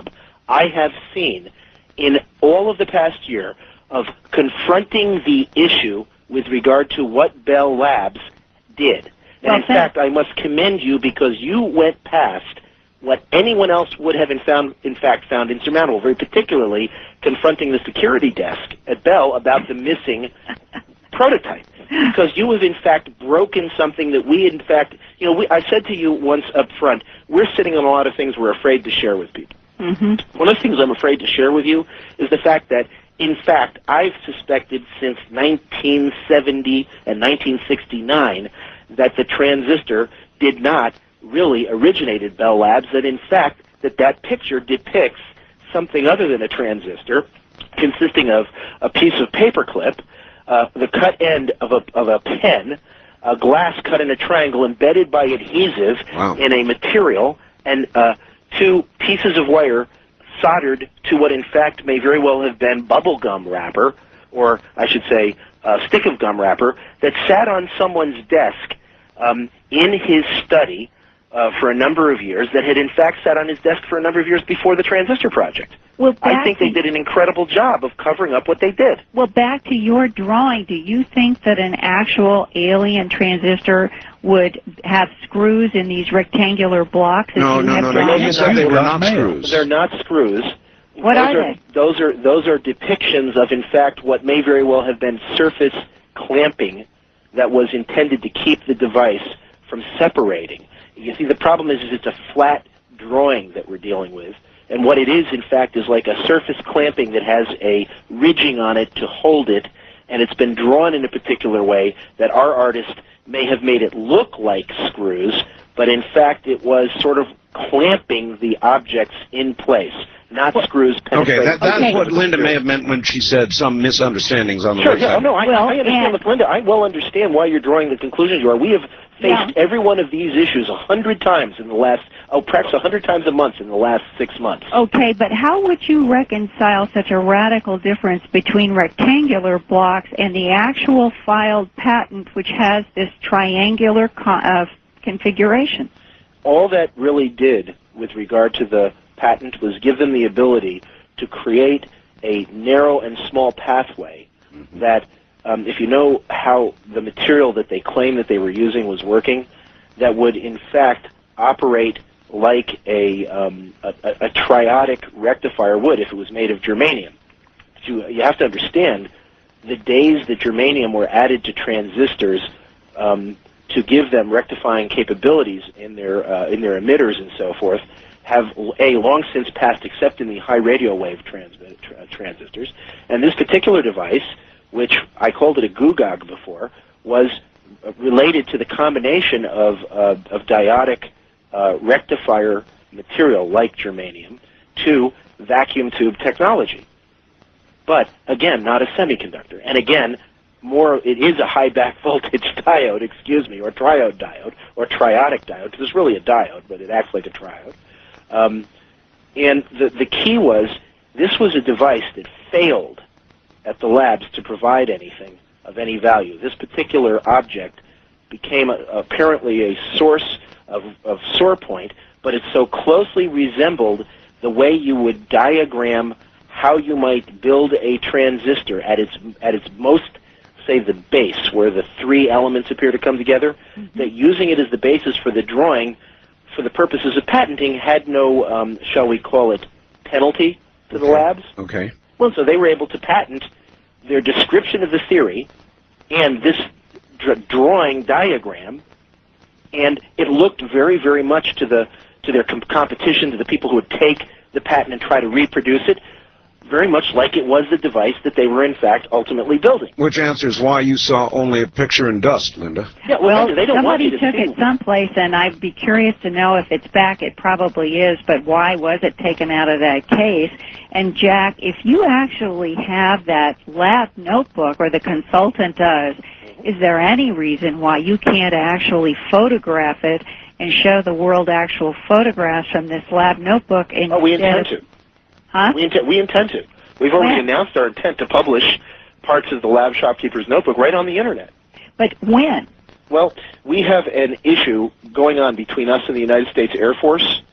I have seen in all of the past year of confronting the issue with regard to what Bell Labs did. And Well, in fact, I must commend you because you went past what anyone else would have in, found, in fact found insurmountable, very particularly confronting the security desk at Bell about the missing prototype. Because you have in fact broken something that we in fact, you know, we, I said to you once up front, we're sitting on a lot of things we're afraid to share with people. Mm-hmm. One of the things I'm afraid to share with you is the fact that, in fact, I've suspected since nineteen seventy and nineteen sixty-nine that the transistor did not really originate at Bell Labs, that in fact that that picture depicts something other than a transistor, consisting of a piece of paperclip, uh, the cut end of a, of a pen, a glass cut in a triangle embedded by adhesive Wow. in a material, and uh, two pieces of wire soldered to what in fact may very well have been bubble gum wrapper, or I should say a stick of gum wrapper, that sat on someone's desk um, in his study uh, for a number of years, that had in fact sat on his desk for a number of years before the transistor project. Well, I back think they to- did an incredible job of covering up what they did. Well, back to your drawing, do you think that an actual alien transistor would have screws in these rectangular blocks? as No, you no, have no, no. drawn You them? said they were not screws. They're not screws. What those are they? Those are those are depictions of, in fact, what may very well have been surface clamping that was intended to keep the device from separating. You see, the problem is, is it's a flat drawing that we're dealing with, and what it is, in fact, is like a surface clamping that has a ridging on it to hold it, and it's been drawn in a particular way that our artist may have made it look like screws, but in fact it was sort of clamping the objects in place, not screws Okay, penetrating. that, that's what Linda may have meant when she said some misunderstandings on the Sure, website. yeah, oh, no, I, Well, I understand, and- look, Linda, I well understand why you're drawing the conclusions you are. We have faced Yeah. every one of these issues a hundred times in the last, oh, perhaps a hundred times a month in the last six months. Okay, but how would you reconcile such a radical difference between rectangular blocks and the actual filed patent, which has this triangular co- uh, configuration? All that really did with regard to the patent was give them the ability to create a narrow and small pathway that, um, if you know how the material that they claim that they were using was working, that would in fact operate like a, um, a, a, a triotic rectifier would if it was made of germanium. You, you have to understand the days that germanium were added to transistors um, to give them rectifying capabilities in their uh, in their emitters and so forth have a long since passed, except in the high radio wave transmit, tra- transistors. And this particular device, which I called it a googog before, was related to the combination of uh, of diotic uh, rectifier material like germanium to vacuum tube technology. But again, not a semiconductor. And again, more it is a high back voltage diode, excuse me, or triode diode, or triotic diode, because it's really a diode, but it acts like a triode. Um, and the, the key was, this was a device that failed at the labs to provide anything of any value. This particular object became a, apparently a source of, of sore point, but it so closely resembled the way you would diagram how you might build a transistor at its at its most, say, the base, where the three elements appear to come together, mm-hmm. that using it as the basis for the drawing, for the purposes of patenting, had no, um, shall we call it, penalty to okay. the labs. Okay. Well, so they were able to patent their description of the theory and this dr- drawing diagram, and it looked very, very much to the to their com- competition, to the people who would take the patent and try to reproduce it, very much like it was the device that they were in fact ultimately building. Which answers why you saw only a picture in dust, Linda. Yeah, well, Well, they don't want somebody you to took see. it someplace, and I'd be curious to know if it's back. It probably is, but why was it taken out of that case? And Jack, if you actually have that lab notebook, or the consultant does, is there any reason why you can't actually photograph it and show the world actual photographs from this lab notebook? Oh, we intend of, to. Huh? We intend, we intend to. We've already When? announced our intent to publish parts of the Lab Shopkeeper's Notebook right on the Internet. But when? Well, we have an issue going on between us and the United States Air Force,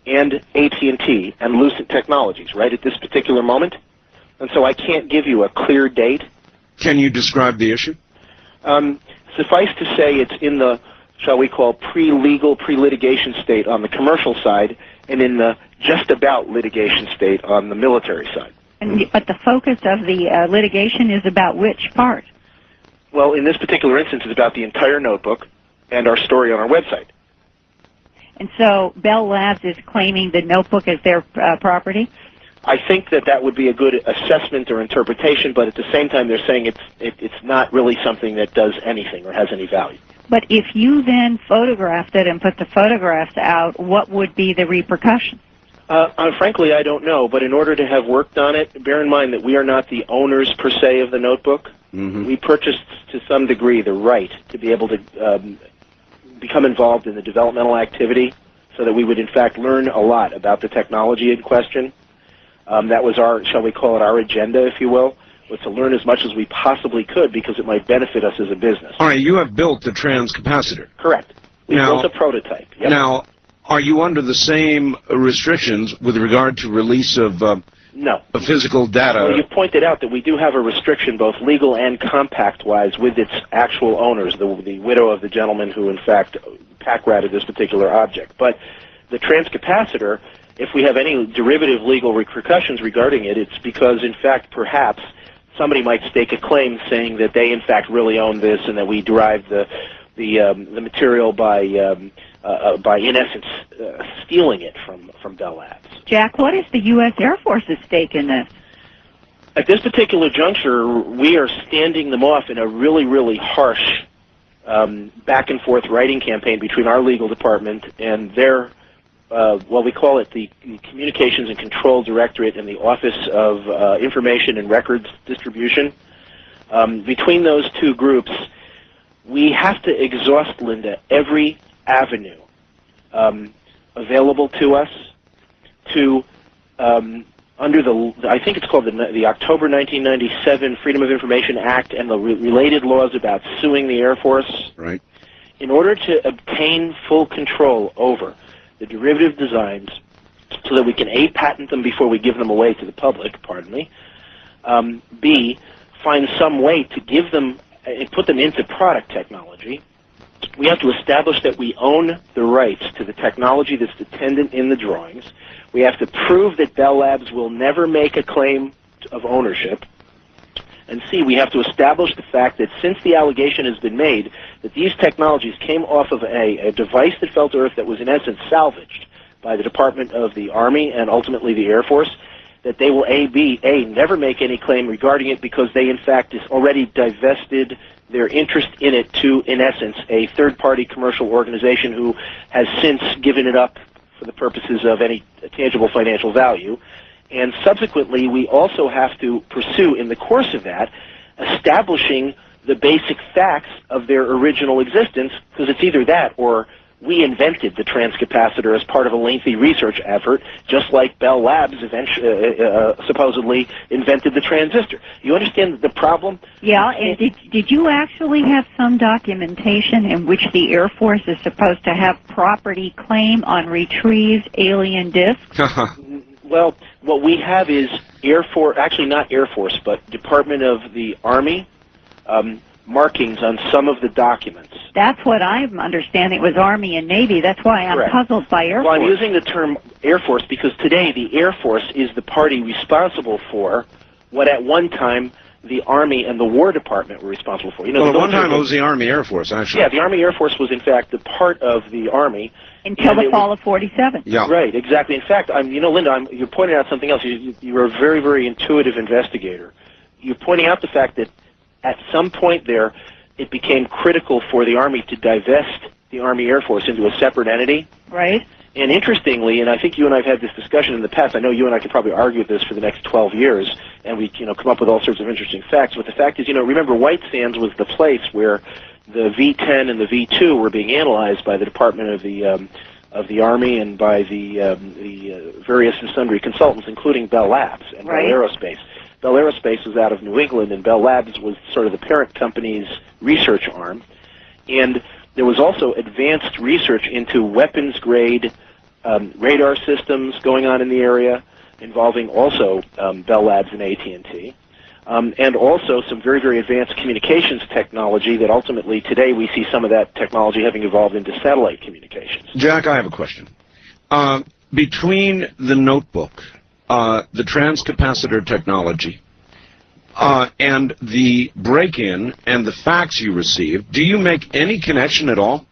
and A T and T and Lucent Technologies right at this particular moment. And so I can't give you a clear date. Can you describe the issue? Um, suffice to say it's in the, shall we call, pre-legal, pre-litigation state on the commercial side, and in the just about litigation state on the military side. And, but the focus of the uh, litigation is about which part? Well, in this particular instance, it's about the entire notebook and our story on our website. And so Bell Labs is claiming the notebook as their uh, property? I think that that would be a good assessment or interpretation, but at the same time they're saying it's, it, it's not really something that does anything or has any value. But if you then photographed it and put the photographs out, what would be the repercussions? Uh, uh, frankly, I don't know, but in order to have worked on it, bear in mind that we are not the owners per se of the notebook. Mm-hmm. We purchased to some degree the right to be able to um, become involved in the developmental activity so that we would in fact learn a lot about the technology in question. Um, that was our, shall we call it, our agenda, if you will, was to learn as much as we possibly could because it might benefit us as a business. All right, you have built the transcapacitor. Correct. We Now- built a prototype. Yep. Now, are you under the same restrictions with regard to release of uh, No. of physical data? Well, you pointed out that we do have a restriction, both legal and compact-wise, with its actual owners, the, the widow of the gentleman who, in fact, pack-ratted this particular object. But the transcapacitor, if we have any derivative legal repercussions regarding it, it's because, in fact, perhaps somebody might stake a claim saying that they, in fact, really own this and that we derived the the um, the material by um, uh, uh, by, in essence, uh, stealing it from from Bell Labs. Jack, what is the U S Air Force's stake in this? At this particular juncture, we are standing them off in a really, really harsh um, back-and-forth writing campaign between our legal department and their, uh, well, we call it the Communications and Control Directorate and the Office of uh, Information and Records Distribution. Um, between those two groups, we have to exhaust, Linda, every avenue um, available to us to, um, under the, I think it's called the, the October nineteen ninety-seven Freedom of Information Act and the re related laws about suing the Air Force. Right. In order to obtain full control over the derivative designs so that we can A, patent them before we give them away to the public, pardon me, um, B, find some way to give them and put them into product technology, we have to establish that we own the rights to the technology that's dependent in the drawings. We have to prove that Bell Labs will never make a claim of ownership. And C, we have to establish the fact that since the allegation has been made that these technologies came off of a, a device that fell to Earth that was in essence salvaged by the Department of the Army and ultimately the Air Force, that they will A, B, A, never make any claim regarding it because they in fact has already divested their interest in it to, in essence, a third-party commercial organization who has since given it up for the purposes of any tangible financial value. And subsequently, we also have to pursue, in the course of that, establishing the basic facts of their original existence, because it's either that or we invented the transcapacitor as part of a lengthy research effort, just like Bell Labs eventually, uh, uh, supposedly invented the transistor. You understand the problem? Yeah, and did, did you actually have some documentation in which the Air Force is supposed to have property claim on retrieved alien discs? Well, what we have is Air Force, actually not Air Force, but Department of the Army, um, markings on some of the documents. That's what I'm understanding. It was Army and Navy. That's why I'm Correct. puzzled by Air well, Force. I'm using the term Air Force because today the Air Force is the party responsible for what at one time the Army and the War Department were responsible for. You know, well, at the one time military- it was the Army Air Force, actually. Yeah, the Army Air Force was in fact the part of the Army. Until and the it fall was- of forty-seven. Yeah. Right, exactly. In fact, I'm, you know, Linda, I'm, you're pointing out something else. You, you, you're a very, very intuitive investigator. You're pointing out the fact that at some point there, it became critical for the Army to divest the Army Air Force into a separate entity. Right. And interestingly, and I think you and I have had this discussion in the past, I know you and I could probably argue this for the next twelve years, and we, you know, come up with all sorts of interesting facts, but the fact is, you know, remember White Sands was the place where the V ten and the V two were being analyzed by the Department of the um, of the Army and by the, um, the uh, various and sundry consultants, including Bell Labs and Right. Bell Aerospace. Bell Aerospace was out of New England, and Bell Labs was sort of the parent company's research arm. And there was also advanced research into weapons-grade um, radar systems going on in the area, involving also um, Bell Labs and A T and T. Um, and also some very, very advanced communications technology that ultimately today we see some of that technology having evolved into satellite communications. Jack, I have a question. Uh, between the notebook, uh, the transcapacitor technology, uh, and the break-in and the fax you received, do you make any connection at all?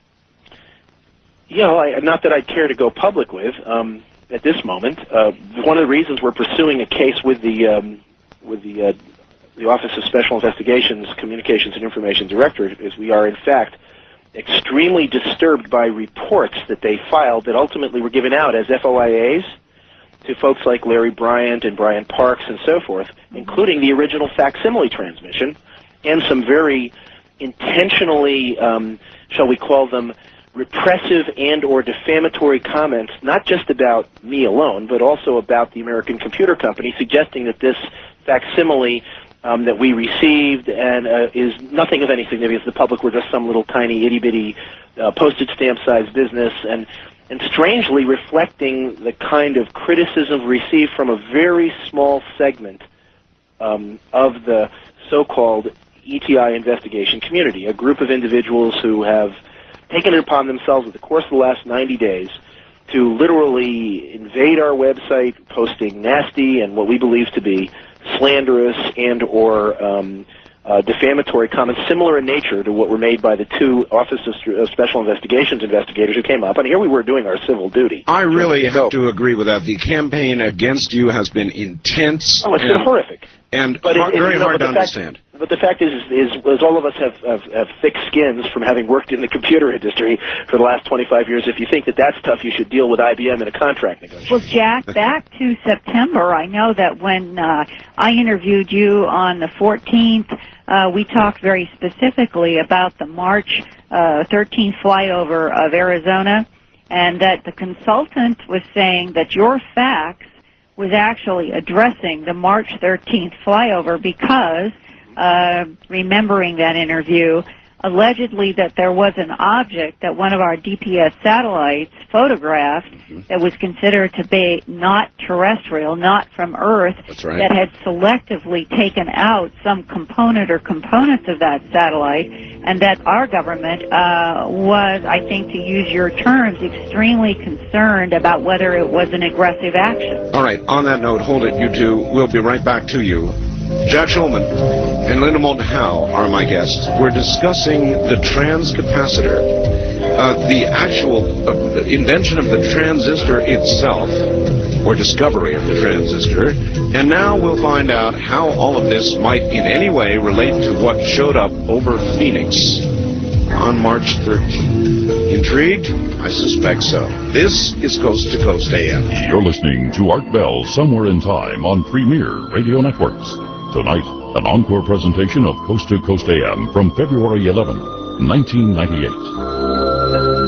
You know, I, not that I'd care to go public with um, at this moment. Uh, one of the reasons we're pursuing a case with the um, with the uh, the Office of Special Investigations Communications and Information Director is we are, in fact, extremely disturbed by reports that they filed that ultimately were given out as F O I As to folks like Larry Bryant and Brian Parks and so forth, including the original facsimile transmission and some very intentionally, um, shall we call them, repressive and or defamatory comments, not just about me alone, but also about the American Computer Company, suggesting that this facsimile Um, that we received and uh, is nothing of any significance. The public were just some little tiny itty-bitty uh, postage stamp-sized business, and, and strangely reflecting the kind of criticism received from a very small segment um, of the so-called E T I investigation community, a group of individuals who have taken it upon themselves in the course of the last ninety days to literally invade our website, posting nasty and what we believe to be slanderous and or um, uh, defamatory comments similar in nature to what were made by the two Office of Special Investigations investigators who came up. And here we were doing our civil duty. I really have to agree with that. The campaign against you has been intense. Oh, it's and, been horrific. And but hard, it, it, very you know, hard to fact, understand. But the fact is, is, is all of us have, have, have thick skins from having worked in the computer industry for the last twenty-five years. If you think that that's tough, you should deal with I B M in a contract negotiation. Well, Jack, back to September, I know that when uh, I interviewed you on the fourteenth, uh, we talked very specifically about the March uh, thirteenth flyover of Arizona, and that the consultant was saying that your fax was actually addressing the March thirteenth flyover because, uh, remembering that interview, allegedly that there was an object that one of our D P S satellites photographed mm-hmm. that was considered to be not terrestrial, not from Earth, That's right. that had selectively taken out some component or components of that satellite, and that our government uh, was, I think to use your terms, extremely concerned about whether it was an aggressive action. All right, on that note, hold it, you two. We'll be right back to you. Jack Schulman and Linda Moulton Howe are my guests. We're discussing the transcapacitor, uh, the actual uh, invention of the transistor itself, or discovery of the transistor, and now we'll find out how all of this might in any way relate to what showed up over Phoenix on March thirteenth. Intrigued? I suspect so. This is Coast to Coast A M. You're listening to Art Bell Somewhere in Time on Premier Radio Networks. Tonight, an encore presentation of Coast to Coast A M from February eleventh, nineteen ninety-eight.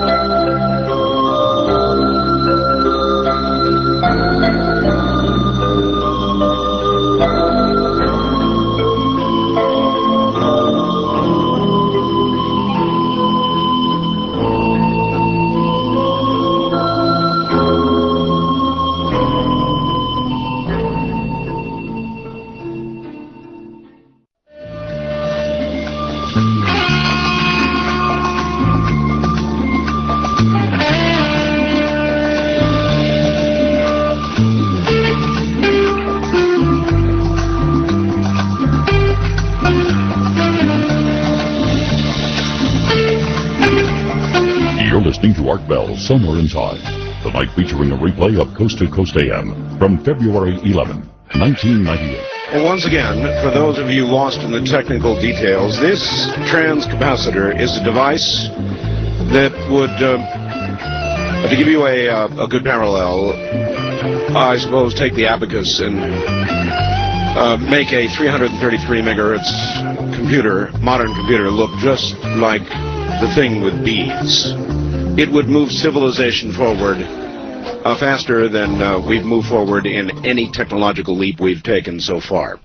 Listening to Art Bell Somewhere in Time, tonight featuring a replay of Coast to Coast A M from February eleventh, nineteen ninety-eight. And once again, for those of you lost in the technical details, this transcapacitor is a device that would, uh, to give you a, uh, a good parallel, I suppose take the abacus and uh, make a three hundred thirty-three megahertz computer, modern computer, look just like the thing with beads. It would move civilization forward uh, faster than uh, we've moved forward in any technological leap we've taken so far.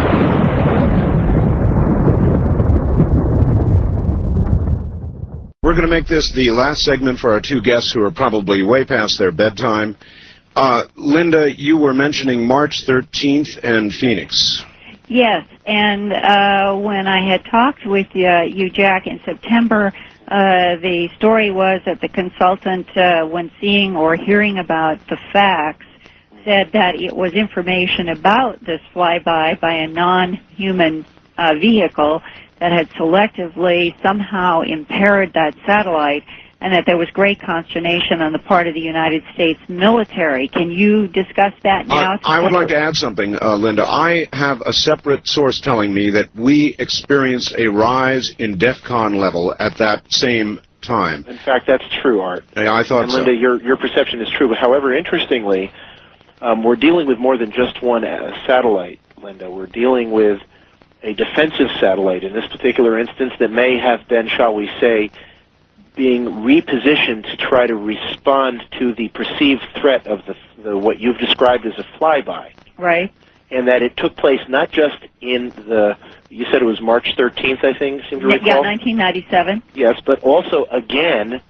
We're going to make this the last segment for our two guests who are probably way past their bedtime. Uh, Linda, you were mentioning March thirteenth and Phoenix. Yes, and uh, when I had talked with uh, you, Jack, in September, uh, the story was that the consultant, uh, when seeing or hearing about the facts, said that it was information about this flyby by a non-human uh, vehicle that had selectively somehow impaired that satellite, and that there was great consternation on the part of the United States military. Can you discuss that now? Uh, I would like to add something, uh, Linda. I have a separate source telling me that we experienced a rise in DEFCON level at that same time. In fact, that's true, Art. Yeah, I thought and so. Linda, your, your perception is true. However, interestingly, um, we're dealing with more than just one uh, satellite, Linda. We're dealing with a defensive satellite in this particular instance that may have been, shall we say, being repositioned to try to respond to the perceived threat of the, the what you've described as a flyby. Right. And that it took place not just in the, you said it was March thirteenth, I think, seem to recall? Yeah, nineteen ninety-seven. Yes, but also, again,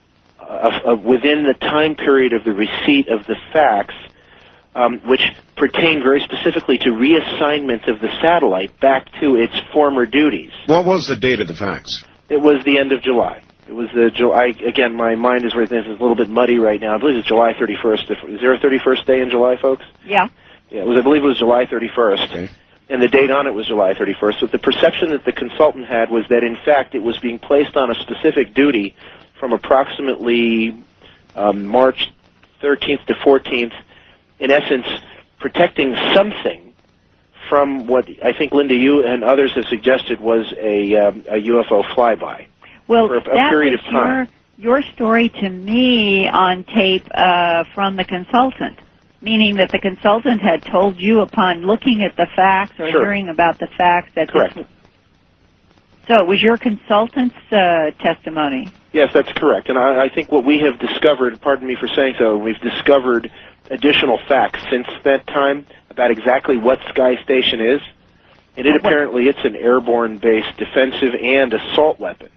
uh, uh, within the time period of the receipt of the facts, um, which pertain very specifically to reassignment of the satellite back to its former duties. What was the date of the facts? It was the end of July. It was the July. Again, my mind is right there. It's a little bit muddy right now. I believe it's July thirty-first. Is there a thirty-first day in July, folks? Yeah. Yeah, it was. I believe it was July thirty-first. Okay. And the date on it was July thirty-first. But the perception that the consultant had was that, in fact, it was being placed on a specific duty from approximately um, March thirteenth to fourteenth, in essence, protecting something from what I think, Linda, you and others have suggested was a, um, a U F O flyby. Well, for a, a that period was of time. Your, your story to me on tape uh, from the consultant, meaning that the consultant had told you upon looking at the facts or Sure. hearing about the facts that Correct. This, so it was your consultant's uh, testimony. Yes, that's correct. And I, I think what we have discovered, pardon me for saying so, we've discovered additional facts since that time about exactly what Sky Station is. And it apparently it's an airborne-based defensive and assault weapon.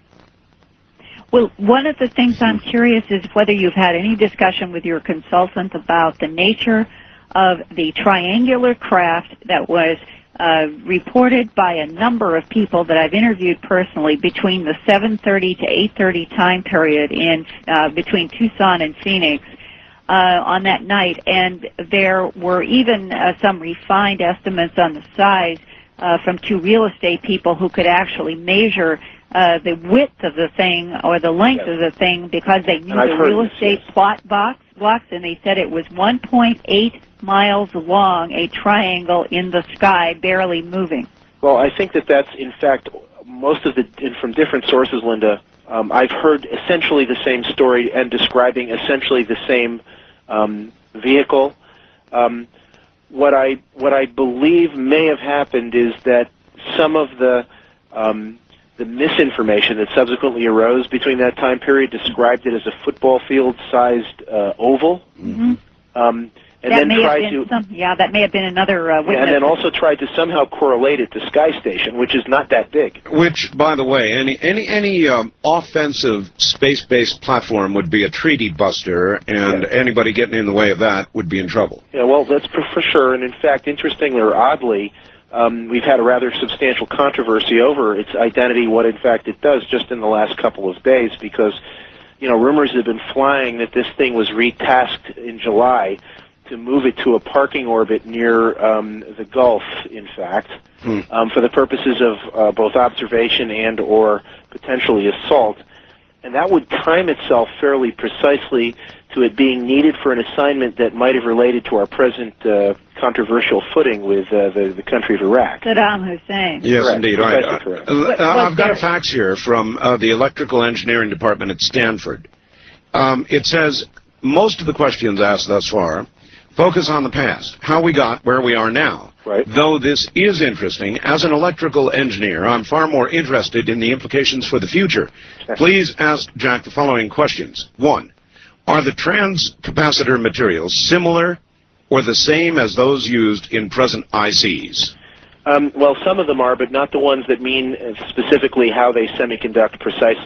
Well, one of the things I'm curious is whether you've had any discussion with your consultant about the nature of the triangular craft that was uh, reported by a number of people that I've interviewed personally between the seven thirty to eight thirty time period in uh, between Tucson and Phoenix uh, on that night. And there were even uh, some refined estimates on the size uh, from two real estate people who could actually measure Uh, the width of the thing or the length Yes. of the thing because they knew And I've the heard real this, estate yes. plot box blocks, and they said it was one point eight miles long, a triangle in the sky, barely moving. Well, I think that that's, in fact, most of the, and from different sources, Linda, um, I've heard essentially the same story and describing essentially the same um, vehicle. Um, what I what I believe may have happened is that some of the um, the misinformation that subsequently arose between that time period described it as a football field-sized uh, oval, Mm-hmm. um, and that then may have tried been to. some, yeah, that may have been another uh, witness. And then also tried to somehow correlate it to Sky Station, which is not that big. Which, by the way, any any any um, offensive space-based platform would be a treaty buster, and Yeah. anybody getting in the way of that would be in trouble. Yeah, well, that's for, for sure. And in fact, interestingly or oddly, um, we've had a rather substantial controversy over its identity, what in fact it does, just in the last couple of days, because, you know, rumors have been flying that this thing was retasked in July to move it to a parking orbit near um, the Gulf, in fact, Hmm. um, for the purposes of uh, both observation and or potentially assault. And that would time itself fairly precisely to it being needed for an assignment that might have related to our present uh, controversial footing with uh, the, the country of Iraq. Saddam Hussein. Yes, Correct. indeed. Right. Precisely Uh, correct. uh, What- I've got a what's there? fax here from uh, the Electrical Engineering Department at Stanford. Um, it says, most of the questions asked thus far focus on the past, how we got where we are now. Right. Though this is interesting, as an electrical engineer, I'm far more interested in the implications for the future. Please ask Jack the following questions. One, are the transcapacitor materials similar or the same as those used in present I Cs? Um, well, some of them are, but not the ones that mean uh, specifically how they semiconduct precisely.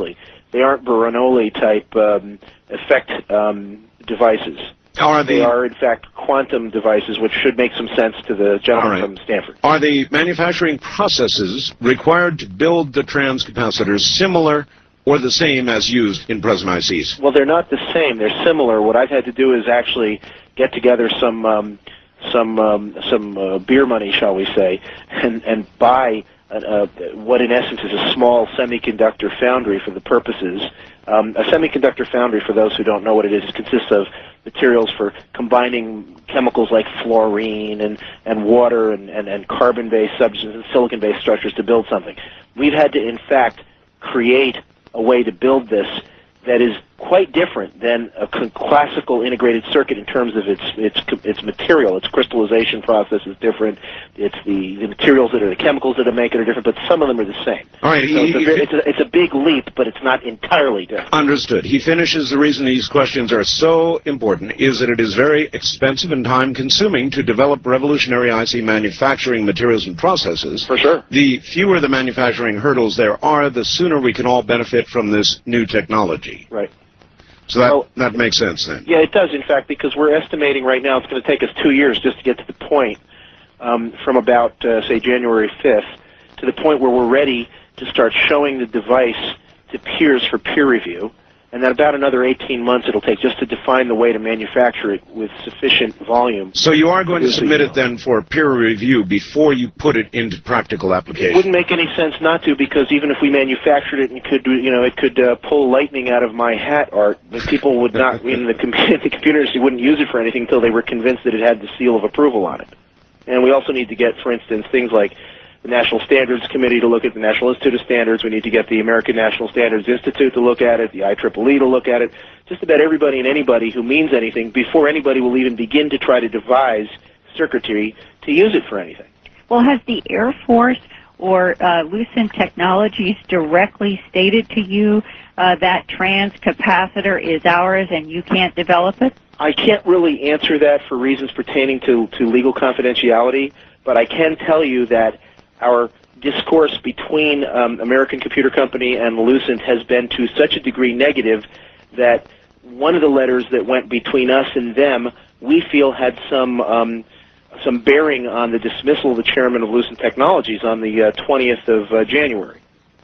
they aren't Bernoulli type um, effect um, devices. Are they the- are, in fact, quantum devices, which should make some sense to the gentleman All right. from Stanford. Are the manufacturing processes required to build the transcapacitors similar or the same as used in present I Cs? Well, they're not the same. They're similar. What I've had to do is actually get together some um, some um, some uh, beer money, shall we say, and and buy a, a, what in essence is a small semiconductor foundry for the purposes. Um, a semiconductor foundry, for those who don't know what it is, consists of materials for combining chemicals like fluorine and, and water and, and, and carbon-based substances and silicon-based structures to build something. We've had to, in fact, create a way to build this that is quite different than a c- classical integrated circuit in terms of its its its material. Its crystallization process is different. It's the, the materials that are the chemicals that make it are different, but some of them are the same. All right, So he- it's, a, he- very- it's, a, it's a big leap, but it's not entirely different. Understood. He finishes, the reason these questions are so important is that it is very expensive and time-consuming to develop revolutionary I C manufacturing materials and processes. For sure. The fewer the manufacturing hurdles there are, the sooner we can all benefit from this new technology. Right. So that, that makes sense then. Yeah, it does, in fact, because we're estimating right now it's going to take us two years just to get to the point um, from about, uh, say, January fifth to the point where we're ready to start showing the device to peers for peer review, and then about another eighteen months it'll take just to define the way to manufacture it with sufficient volume. So you are going to Yes, submit we it then for peer review before you put it into practical It application? wouldn't make any sense not to, because even if we manufactured it and could, do, you know, it could uh, pull lightning out of my hat, Art. But people would not, in the, com- the computer industry, wouldn't use it for anything until they were convinced that it had the seal of approval on it. And we also need to get, for instance, things like the National Standards Committee to look at the National Institute of Standards. We need to get the American National Standards Institute to look at it, the I triple E to look at it. Just about everybody and anybody who means anything before anybody will even begin to try to devise circuitry to use it for anything. Well, has the Air Force or uh, Lucent Technologies directly stated to you uh, that transcapacitor is ours and you can't develop it? I can't really answer that for reasons pertaining to, to legal confidentiality, but I can tell you that our discourse between um, American Computer Company and Lucent has been to such a degree negative that one of the letters that went between us and them, we feel had some um, some bearing on the dismissal of the chairman of Lucent Technologies on the uh, twentieth of uh, January.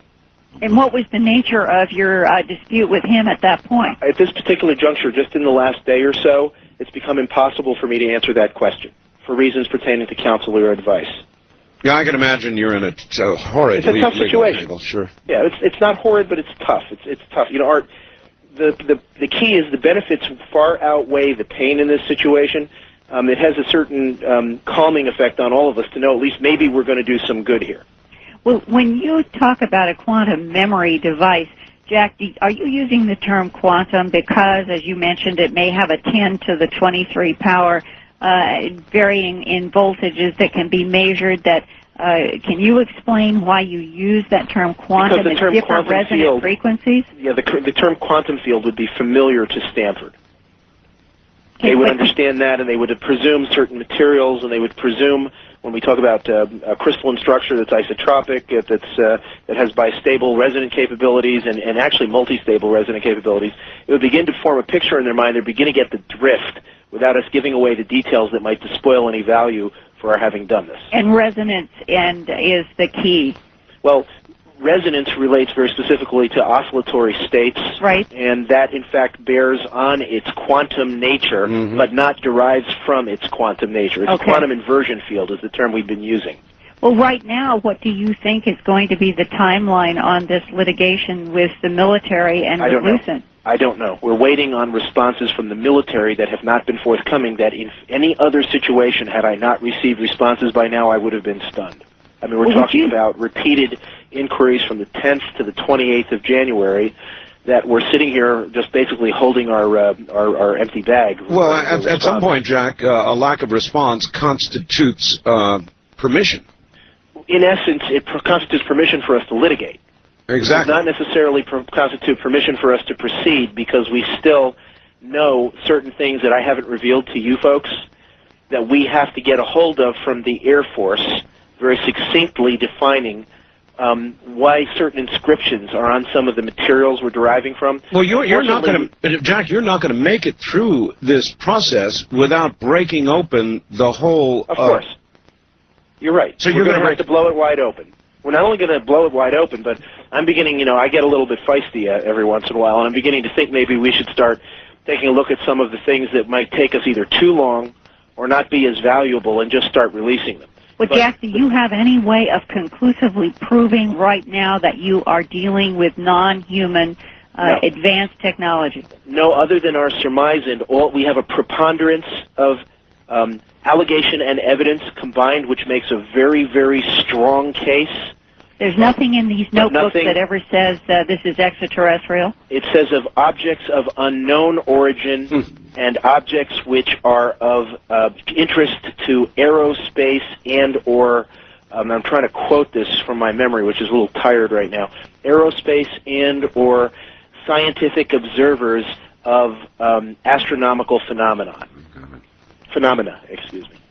And what was the nature of your uh, dispute with him at that point? At this particular juncture, just in the last day or so, it's become impossible for me to answer that question for reasons pertaining to counsel or advice. Yeah, I can imagine you're in a, t- a horrid It's a le- tough legal situation. angle, sure. Yeah, it's it's not horrid, but it's tough. It's it's tough. You know, Art. The the the key is the benefits far outweigh the pain in this situation. Um, it has a certain um, calming effect on all of us to know at least maybe we're going to do some good here. Well, when you talk about a quantum memory device, Jack, do- are you using the term quantum because, as you mentioned, it may have a ten to the twenty-three power, uh, varying in voltages that can be measured? That uh, can you explain why you use that term quantum Because the at term different quantum resonant field- frequencies? Yeah, the the term quantum field would be familiar to Stanford. Okay, They would but- understand that, and they would presume certain materials, and they would presume when we talk about uh, a crystalline structure that's isotropic, uh, that's uh, that has bistable resonant capabilities, and, and actually multi-stable resonant capabilities, it would begin to form a picture in their mind. They'd begin to get the drift without us giving away the details that might despoil any value for our having done this. And resonance and is the key. Well, resonance relates very specifically to oscillatory states, right? And that, in fact, bears on its quantum nature, but not derives from its quantum nature. It's Okay. a quantum inversion field is the term we've been using. Well, right now, what do you think is going to be the timeline on this litigation with the military and I with don't know. Lucent? I don't know. We're waiting on responses from the military that have not been forthcoming, that in any other situation, had I not received responses by now, I would have been stunned. I mean, we're Well, would talking you- about repeated inquiries from the tenth to the twenty-eighth of January that we're sitting here just basically holding our uh, our, our empty bag. Well, ready for at, at some response. point, Jack, uh, a lack of response constitutes uh, permission. In essence, it pro- constitutes permission for us to litigate. Exactly. It does not necessarily pro- constitute permission for us to proceed, because we still know certain things that I haven't revealed to you folks that we have to get a hold of from the Air Force, very succinctly defining um, why certain inscriptions are on some of the materials we're deriving from. Well, you're, you're not going to, Jack, you're not going to make it through this process without breaking open the whole... Of uh, course. You're right. So we're you're going gonna to have to blow it wide open. We're not only going to blow it wide open, but I'm beginning, you know, I get a little bit feisty uh, every once in a while, and I'm beginning to think maybe we should start taking a look at some of the things that might take us either too long or not be as valuable and just start releasing them. Well, But- Jack, do you have any way of conclusively proving right now that you are dealing with non-human uh, No. advanced technology? No, other than our surmise, and all, we have a preponderance of um, allegation and evidence combined, which makes a very, very strong case. There's nothing in these But notebooks nothing- that ever says uh, this is extraterrestrial? It says of objects of unknown origin and objects which are of uh, interest to aerospace and or, um, I'm trying to quote this from my memory, which is a little tired right now, aerospace and or scientific observers of um, astronomical phenomenon. Phenomena, excuse me.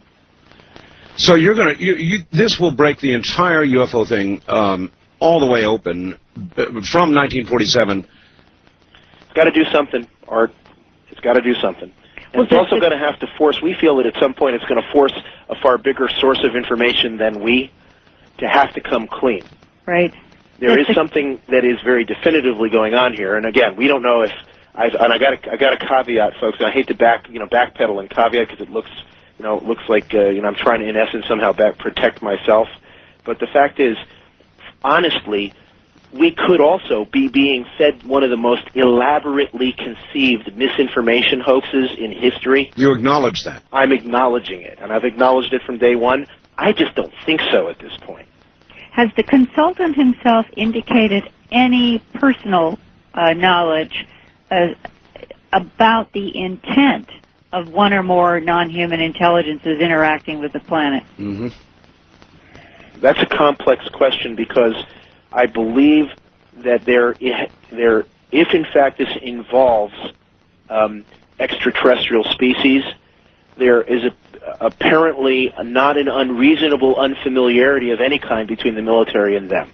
So you're going to, you, you, this will break the entire U F O thing um, all the way open uh, from nineteen forty-seven. It's got to do something, Art. It's got to do something. And Well, it's also the- going to have to force, we feel that at some point it's going to force a far bigger source of information than we to have to come clean. Right. There That's is the- something that is very definitively going on here, and again, we don't know if, I've, and I got I got a caveat, folks, and I hate to back, you know, backpedal and caveat because it looks, you know, it looks like, uh, you know, I'm trying to, in essence, somehow back protect myself. But the fact is, honestly, we could also be being fed one of the most elaborately conceived misinformation hoaxes in history. You acknowledge that. I'm acknowledging it, and I've acknowledged it from day one. I just don't think so at this point. Has the consultant himself indicated any personal uh, knowledge uh, about the intent of one or more non-human intelligences interacting with the planet? Mm-hmm. That's a complex question because I believe that there, there, if in fact this involves um, extraterrestrial species, there is a, apparently not an unreasonable unfamiliarity of any kind between the military and them.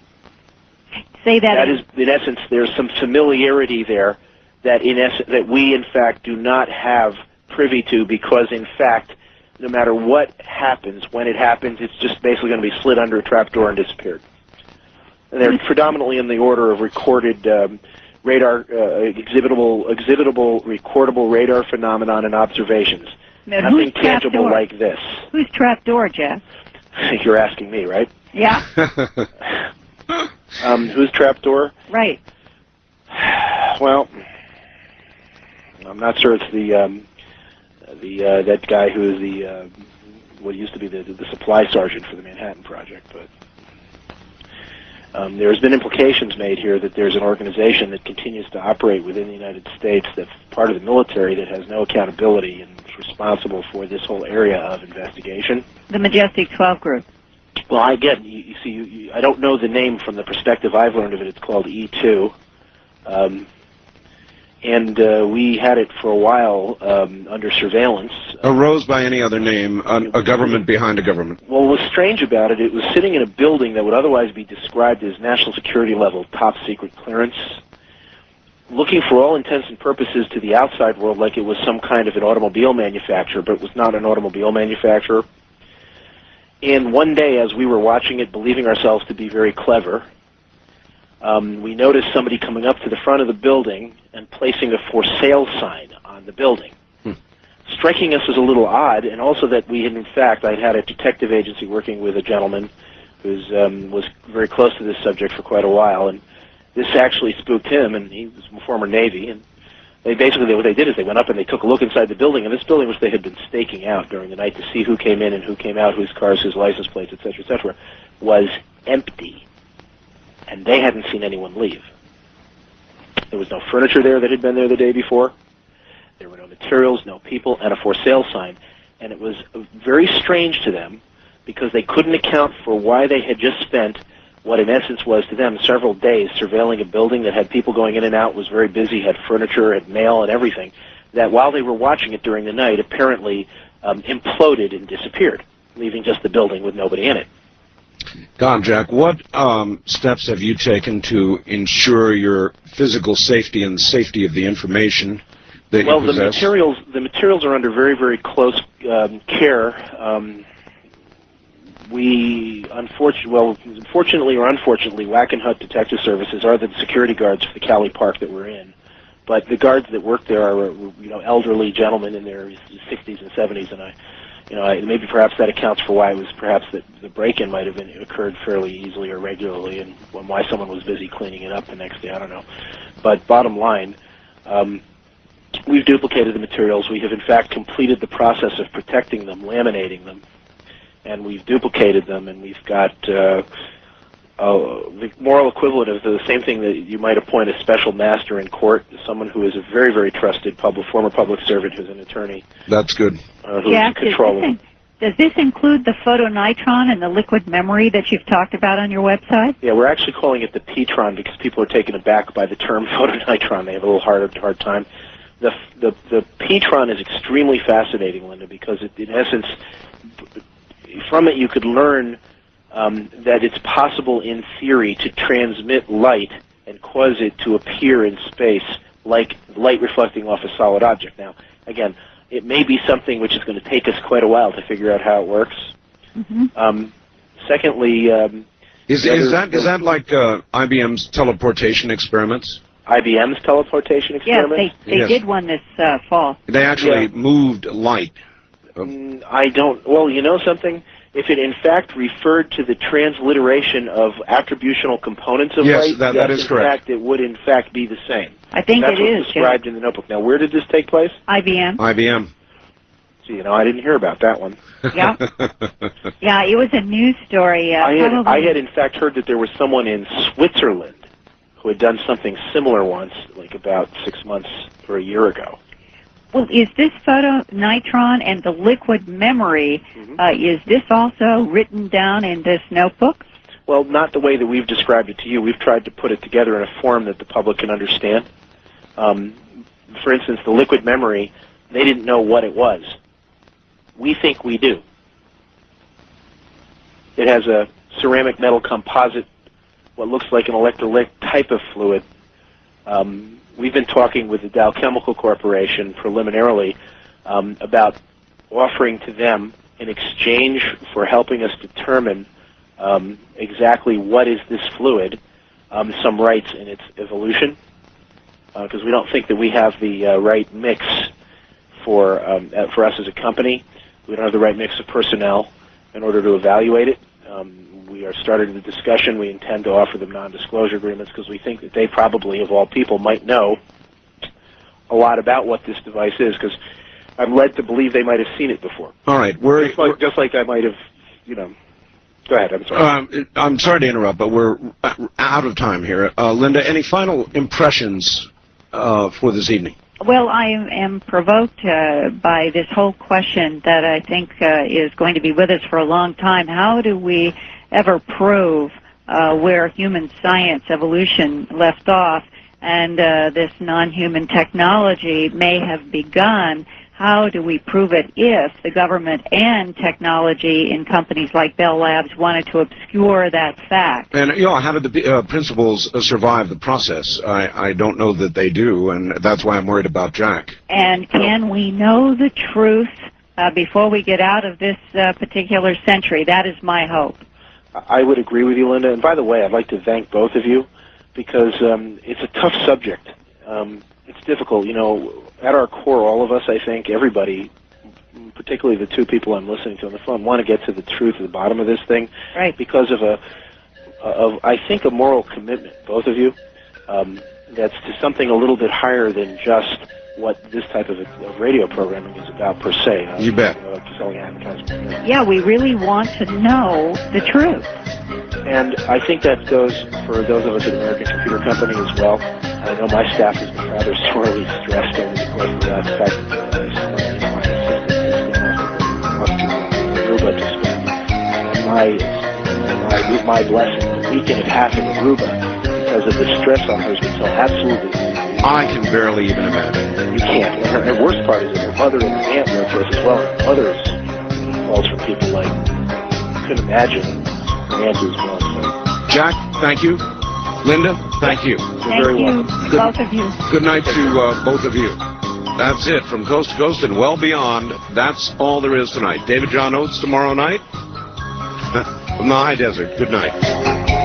Say that. That is, in essence, there's some familiarity there that in essence that we in fact do not have privy to, because in fact, no matter what happens, when it happens, it's just basically going to be slid under a trapdoor and disappeared. And they're predominantly in the order of recorded um, radar, uh, exhibitable, exhibitable, recordable radar phenomenon and observations. Now, Nothing who's tangible trapdoor? like this. Who's trapdoor, Jeff? You're asking me, right? Yeah. Um, who's trapdoor? Right. Well, I'm not sure it's the um, the uh, that guy who is the uh, what used to be the the supply sergeant for the Manhattan Project, but um, there's been implications made here that there's an organization that continues to operate within the United States that's part of the military that has no accountability and is responsible for this whole area of investigation. The Majestic twelve group. Well, I get you, you see. You, you, I don't know the name from the perspective I've learned of it. It's called E two, um, and uh, we had it for a while um, under surveillance. Arose by any other name, a, a government behind a government. What was strange about it, it was sitting in a building that would otherwise be described as national security level top secret clearance, looking for all intents and purposes to the outside world like it was some kind of an automobile manufacturer, but it was not an automobile manufacturer. And one day, as we were watching it, believing ourselves to be very clever, um, we noticed somebody coming up to the front of the building and placing a for sale sign on the building. Hmm. Striking us as a little odd, and also that we had, in fact, I'd had a detective agency working with a gentleman who um, was very close to this subject for quite a while, and this actually spooked him, and he was a former Navy, and they basically, what they did is they went up and they took a look inside the building, and this building, which they had been staking out during the night to see who came in and who came out, whose cars, whose license plates, et cetera, et cetera, was empty. And they hadn't seen anyone leave. There was no furniture there that had been there the day before. There were no materials, no people, and a for sale sign. And it was very strange to them because they couldn't account for why they had just spent what in essence was to them several days surveilling a building that had people going in and out, was very busy, had furniture, had mail and everything, that while they were watching it during the night apparently um, imploded and disappeared, leaving just the building with nobody in it. God, Jack, what um, steps have you taken to ensure your physical safety and the safety of the information that well, you possess? the materials the materials are under very, very close um, care. Um, we, unfortunately, well, fortunately or unfortunately, Wackenhut Detective Services are the security guards for the Cali Park that we're in. But the guards that work there are, you know, elderly gentlemen in their sixties and seventies, and I. You know, I, maybe perhaps that accounts for why it was perhaps that the break-in might have been, occurred fairly easily or regularly, and why someone was busy cleaning it up the next day. I don't know. But bottom line, um, we've duplicated the materials. We have in fact completed the process of protecting them, laminating them, and we've duplicated them, and we've got uh, uh, the moral equivalent of the same thing that you might appoint a special master in court, someone who is a very, very trusted public, former public servant who's an attorney. That's good. Uh, who's Jack, in control does, of this, does this include the photonitron and the liquid memory that you've talked about on your website? Yeah, we're actually calling it the P-tron because people are taken aback by the term photonitron. They have a little hard, hard time. The, the, the P-tron is extremely fascinating, Linda, because it, in essence, from it you could learn um, that it's possible in theory to transmit light and cause it to appear in space like light reflecting off a solid object. Now, again, it may be something which is going to take us quite a while to figure out how it works. Mm-hmm. Um, secondly, um, is, is that is that like uh, I B M's teleportation experiments? I B M's teleportation experiments? Yeah, they, they Yes. did one this uh, fall. They actually Yeah. moved light. Mm, I don't. Well, you know something? If it in fact referred to the transliteration of attributional components of Yes, light, that- that yes, is in correct. fact, it would in fact be the same. I think That's it what's is, described Jack. in the notebook. Now, where did this take place? I B M. I B M. See, you know, I didn't hear about that one. Yeah. Yeah, it was a news story. Uh, I had, probably. I had in fact heard that there was someone in Switzerland who had done something similar once, like about six months or a year ago. Well, is this photonitron and the liquid memory, Mm-hmm. uh, is this also written down in this notebook? Well, not the way that we've described it to you. We've tried to put it together in a form that the public can understand. Um, for instance, the liquid memory, they didn't know what it was. We think we do. It has a ceramic metal composite, what looks like an electrolytic type of fluid. Um, we've been talking with the Dow Chemical Corporation preliminarily um, about offering to them, in exchange for helping us determine um, exactly what is this fluid, um, some rights in its evolution, because uh, we don't think that we have the uh, right mix for um, uh, for us as a company. We don't have the right mix of personnel in order to evaluate it. Um, we are starting the discussion. We intend to offer them non-disclosure agreements because we think that they probably, of all people, might know a lot about what this device is, because I'm led to believe they might have seen it before. All right, we're, Just like, just like I might have, you know. Go ahead, I'm sorry. Um, I'm sorry to interrupt, but we're out of time here. Uh, Linda, any final impressions uh, for this evening? Well, I am provoked uh, by this whole question that I think uh, is going to be with us for a long time. How do we ever prove uh, where human science evolution left off and uh, this non-human technology may have begun? How do we prove it if the government and technology in companies like Bell Labs wanted to obscure that fact? And, you know, how did the uh, principals uh, survive the process? I, I don't know that they do, and that's why I'm worried about Jack. And can we know the truth uh, before we get out of this uh, particular century? That is my hope. I would agree with you, Linda. And by the way, I'd like to thank both of you because um, it's a tough subject. Um, it's difficult. You know, at our core, all of us, I think, everybody, particularly the two people I'm listening to on the phone, want to get to the truth at the bottom of this thing. Right. Because of a, of I think, a moral commitment, both of you, um, that's to something a little bit higher than just what this type of, of radio programming is about per se. Uh, You bet. Uh, selling advertisements. Yeah, we really want to know the truth. And I think that goes for those of us at American Computer Company as well. I know my staff has been rather sorely stressed over the course of that. In fact, uh, my assistant has been off to Aruba to spend my, my, my blessing, a week and a half in Aruba because of the stress on her has been so absolutely. I can barely even imagine. You can't. And her, the worst part is that her mother and her aunt work for us as well. And others calls from people like, you couldn't imagine Andrew's well said. Jack, thank you. Linda, thank you. Thank you, Good, both of you. good night to uh, both of you. That's it from coast to coast and well beyond. That's all there is tonight. David John Oates tomorrow night from the high desert. Good night.